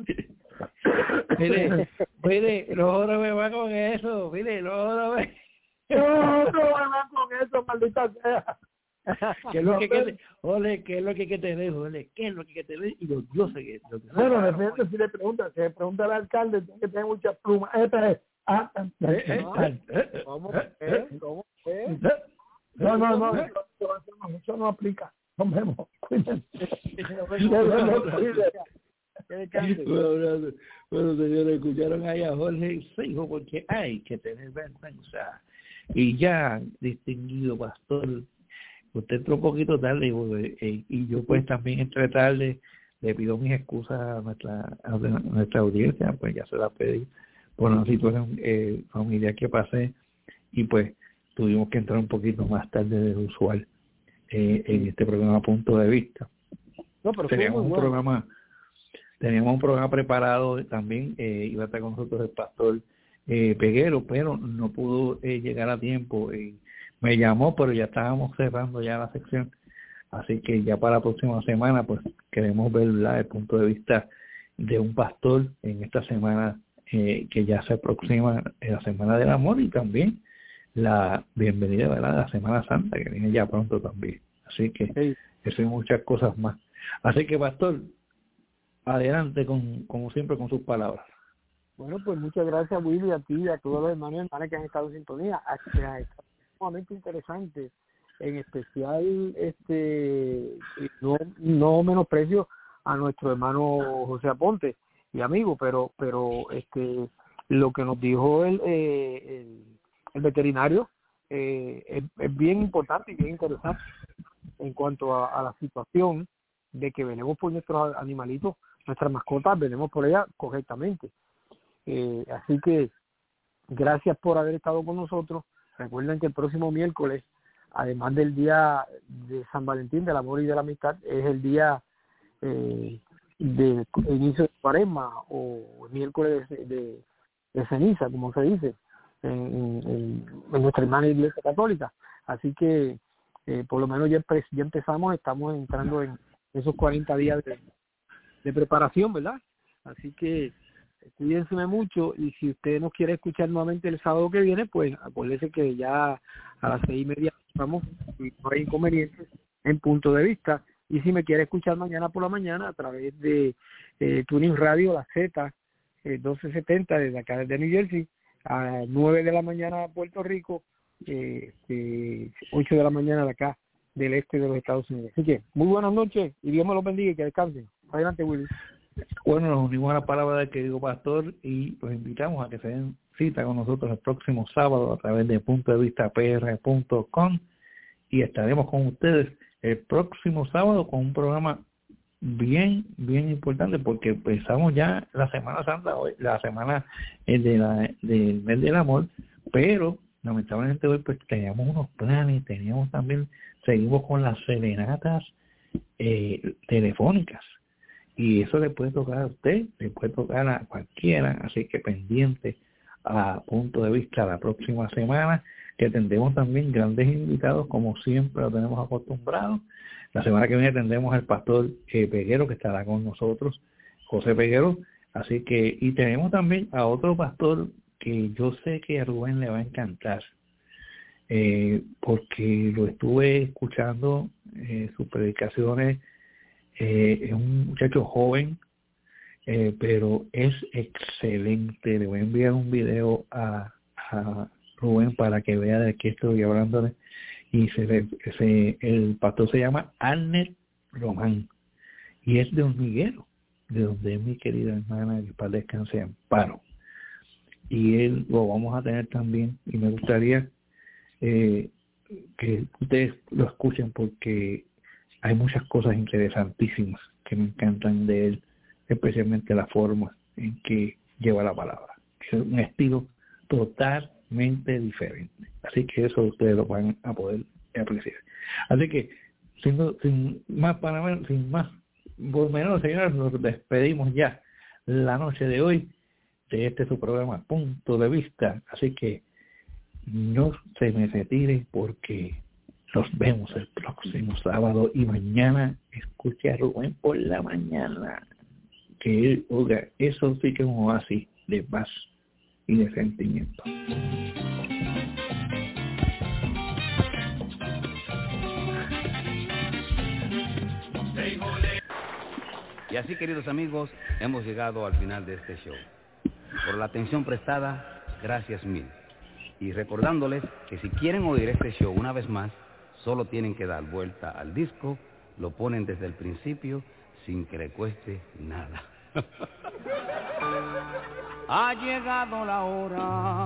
Mire, mire, los otros me van con eso, mire, los otros me... No, no me van con eso, maldita sea. ¿Qué es lo que hay que, ole, ¿qué es lo que hay que tener, ole? ¿Qué es lo que hay que tener? Y los dioses que... Los dioses Bueno, que- de repente si le pregunta, si le pregunta al alcalde, tiene que tener muchas plumas. Este es... Ah, ah, Eh, eh, ah, eh, eh, ¿Cómo eh, es? eh, ¿Cómo es? eh, No, no, no, eh. eso, no, eso no aplica. Nos vemos. Cuídense. Bueno, Bueno, bueno, señores, escucharon ahí a Jorge Seibo porque hay que tener vergüenza. Y ya, distinguido pastor, usted entró un poquito tarde porque, eh, y yo pues también entré tarde. Le pido mis excusas a nuestra, a nuestra audiencia, pues ya se la pedí por una situación eh, familiar que pasé y pues tuvimos que entrar un poquito más tarde de lo usual eh, en este programa Punto de Vista. No, pero fue Teníamos muy un bueno. programa teníamos un programa preparado también, eh, iba a estar con nosotros el pastor eh, Peguero, pero no pudo eh, llegar a tiempo y me llamó, pero ya estábamos cerrando ya la sección, así que ya para la próxima semana pues queremos ver, ¿verdad?, el punto de vista de un pastor en esta semana eh, que ya se aproxima, eh, la Semana del Amor y también la bienvenida, ¿verdad?, la Semana Santa que viene ya pronto también, así que Sí. eso y muchas cosas más. Así que, pastor, adelante con, como siempre con sus palabras. Bueno, pues muchas gracias, Willy, a ti y a todos los hermanos y hermanas que han estado en sintonía. Ha- ha estado sumamente interesante, en especial, este, y no, no menosprecio a nuestro hermano José Aponte y amigo, pero, pero, este, lo que nos dijo el, eh, el, el veterinario eh, es, es bien importante y bien interesante en cuanto a, a la situación de que venimos por nuestros animalitos, nuestras mascotas, venimos por ellas correctamente. Eh, así que gracias por haber estado con nosotros. Recuerden que el próximo miércoles, además del día de San Valentín, del amor y de la amistad, es el día eh, de inicio de Cuaresma o miércoles de, de, de ceniza, como se dice en, en, en nuestra hermana Iglesia Católica. Así que eh, por lo menos ya, empe- ya empezamos, estamos entrando en esos cuarenta días de, de preparación, ¿verdad? Así que cuídense mucho y si usted nos quiere escuchar nuevamente el sábado que viene, pues acuérdese que ya a las seis y media vamos y no hay inconvenientes en Punto de Vista. Y si me quiere escuchar mañana por la mañana a través de eh, Tuning Radio, la Z eh, doce setenta desde acá desde New Jersey, a nueve de la mañana a Puerto Rico eh, eh, ocho de la mañana de acá, del este de los Estados Unidos. Así que, muy buenas noches y Dios me los bendiga y que descansen. Adelante, Willy. Bueno, nos unimos a la palabra del querido pastor y los invitamos a que se den cita con nosotros el próximo sábado a través de punto de vista p r punto com y estaremos con ustedes el próximo sábado con un programa bien, bien importante porque empezamos ya la Semana Santa hoy, la semana de la, del mes del amor, pero lamentablemente hoy pues teníamos unos planes, teníamos también, seguimos con las serenatas eh, telefónicas. Y eso le puede tocar a usted, le puede tocar a cualquiera, así que pendiente a punto de vista la próxima semana, que tendremos también grandes invitados, como siempre lo tenemos acostumbrado. La semana que viene tendremos al pastor eh, Peguero, que estará con nosotros, José Peguero, así que, y tenemos también a otro pastor que yo sé que a Rubén le va a encantar, eh, porque lo estuve escuchando, eh, sus predicaciones. Eh, es un muchacho joven, eh, pero es excelente. Le voy a enviar un video a, a Rubén para que vea de qué estoy hablándole. Y se, se, el pastor se llama Arnett Román y es de Hormiguero, de donde es mi querida hermana, que para descanse en Amparo. Y él lo vamos a tener también, y me gustaría eh, que ustedes lo escuchen porque hay muchas cosas interesantísimas que me encantan de él, especialmente la forma en que lleva la palabra. Es un estilo totalmente diferente. Así que eso ustedes lo van a poder apreciar. Así que, sin, sin más para menos, sin más por menos, señores, nos despedimos ya la noche de hoy de este su programa Punto de Vista. Así que no se me retire porque nos vemos el próximo sábado y mañana escuche a Rubén por la mañana. Que él, oiga, eso sí que es un oasis de paz y de sentimiento. Y así, queridos amigos, hemos llegado al final de este show. Por la atención prestada, gracias mil. Y recordándoles que si quieren oír este show una vez más, solo tienen que dar vuelta al disco, lo ponen desde el principio sin que le cueste nada. Ha llegado la hora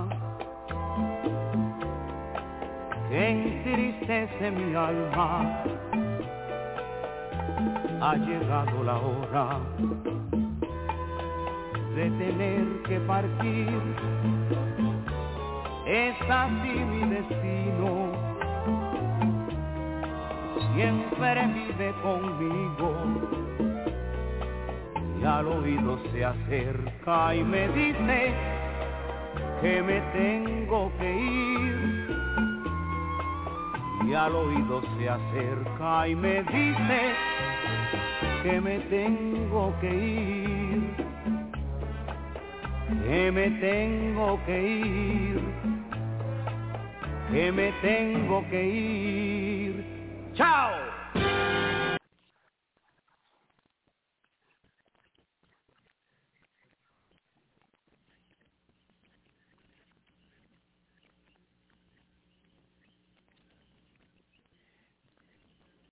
que entristece mi alma. Ha llegado la hora de tener que partir. Es así mi destino, siempre vive conmigo y al oído se acerca y me dice que me tengo que ir. Y al oído se acerca y me dice que me tengo que ir, que me tengo que ir, que me tengo que ir. ¡Chao!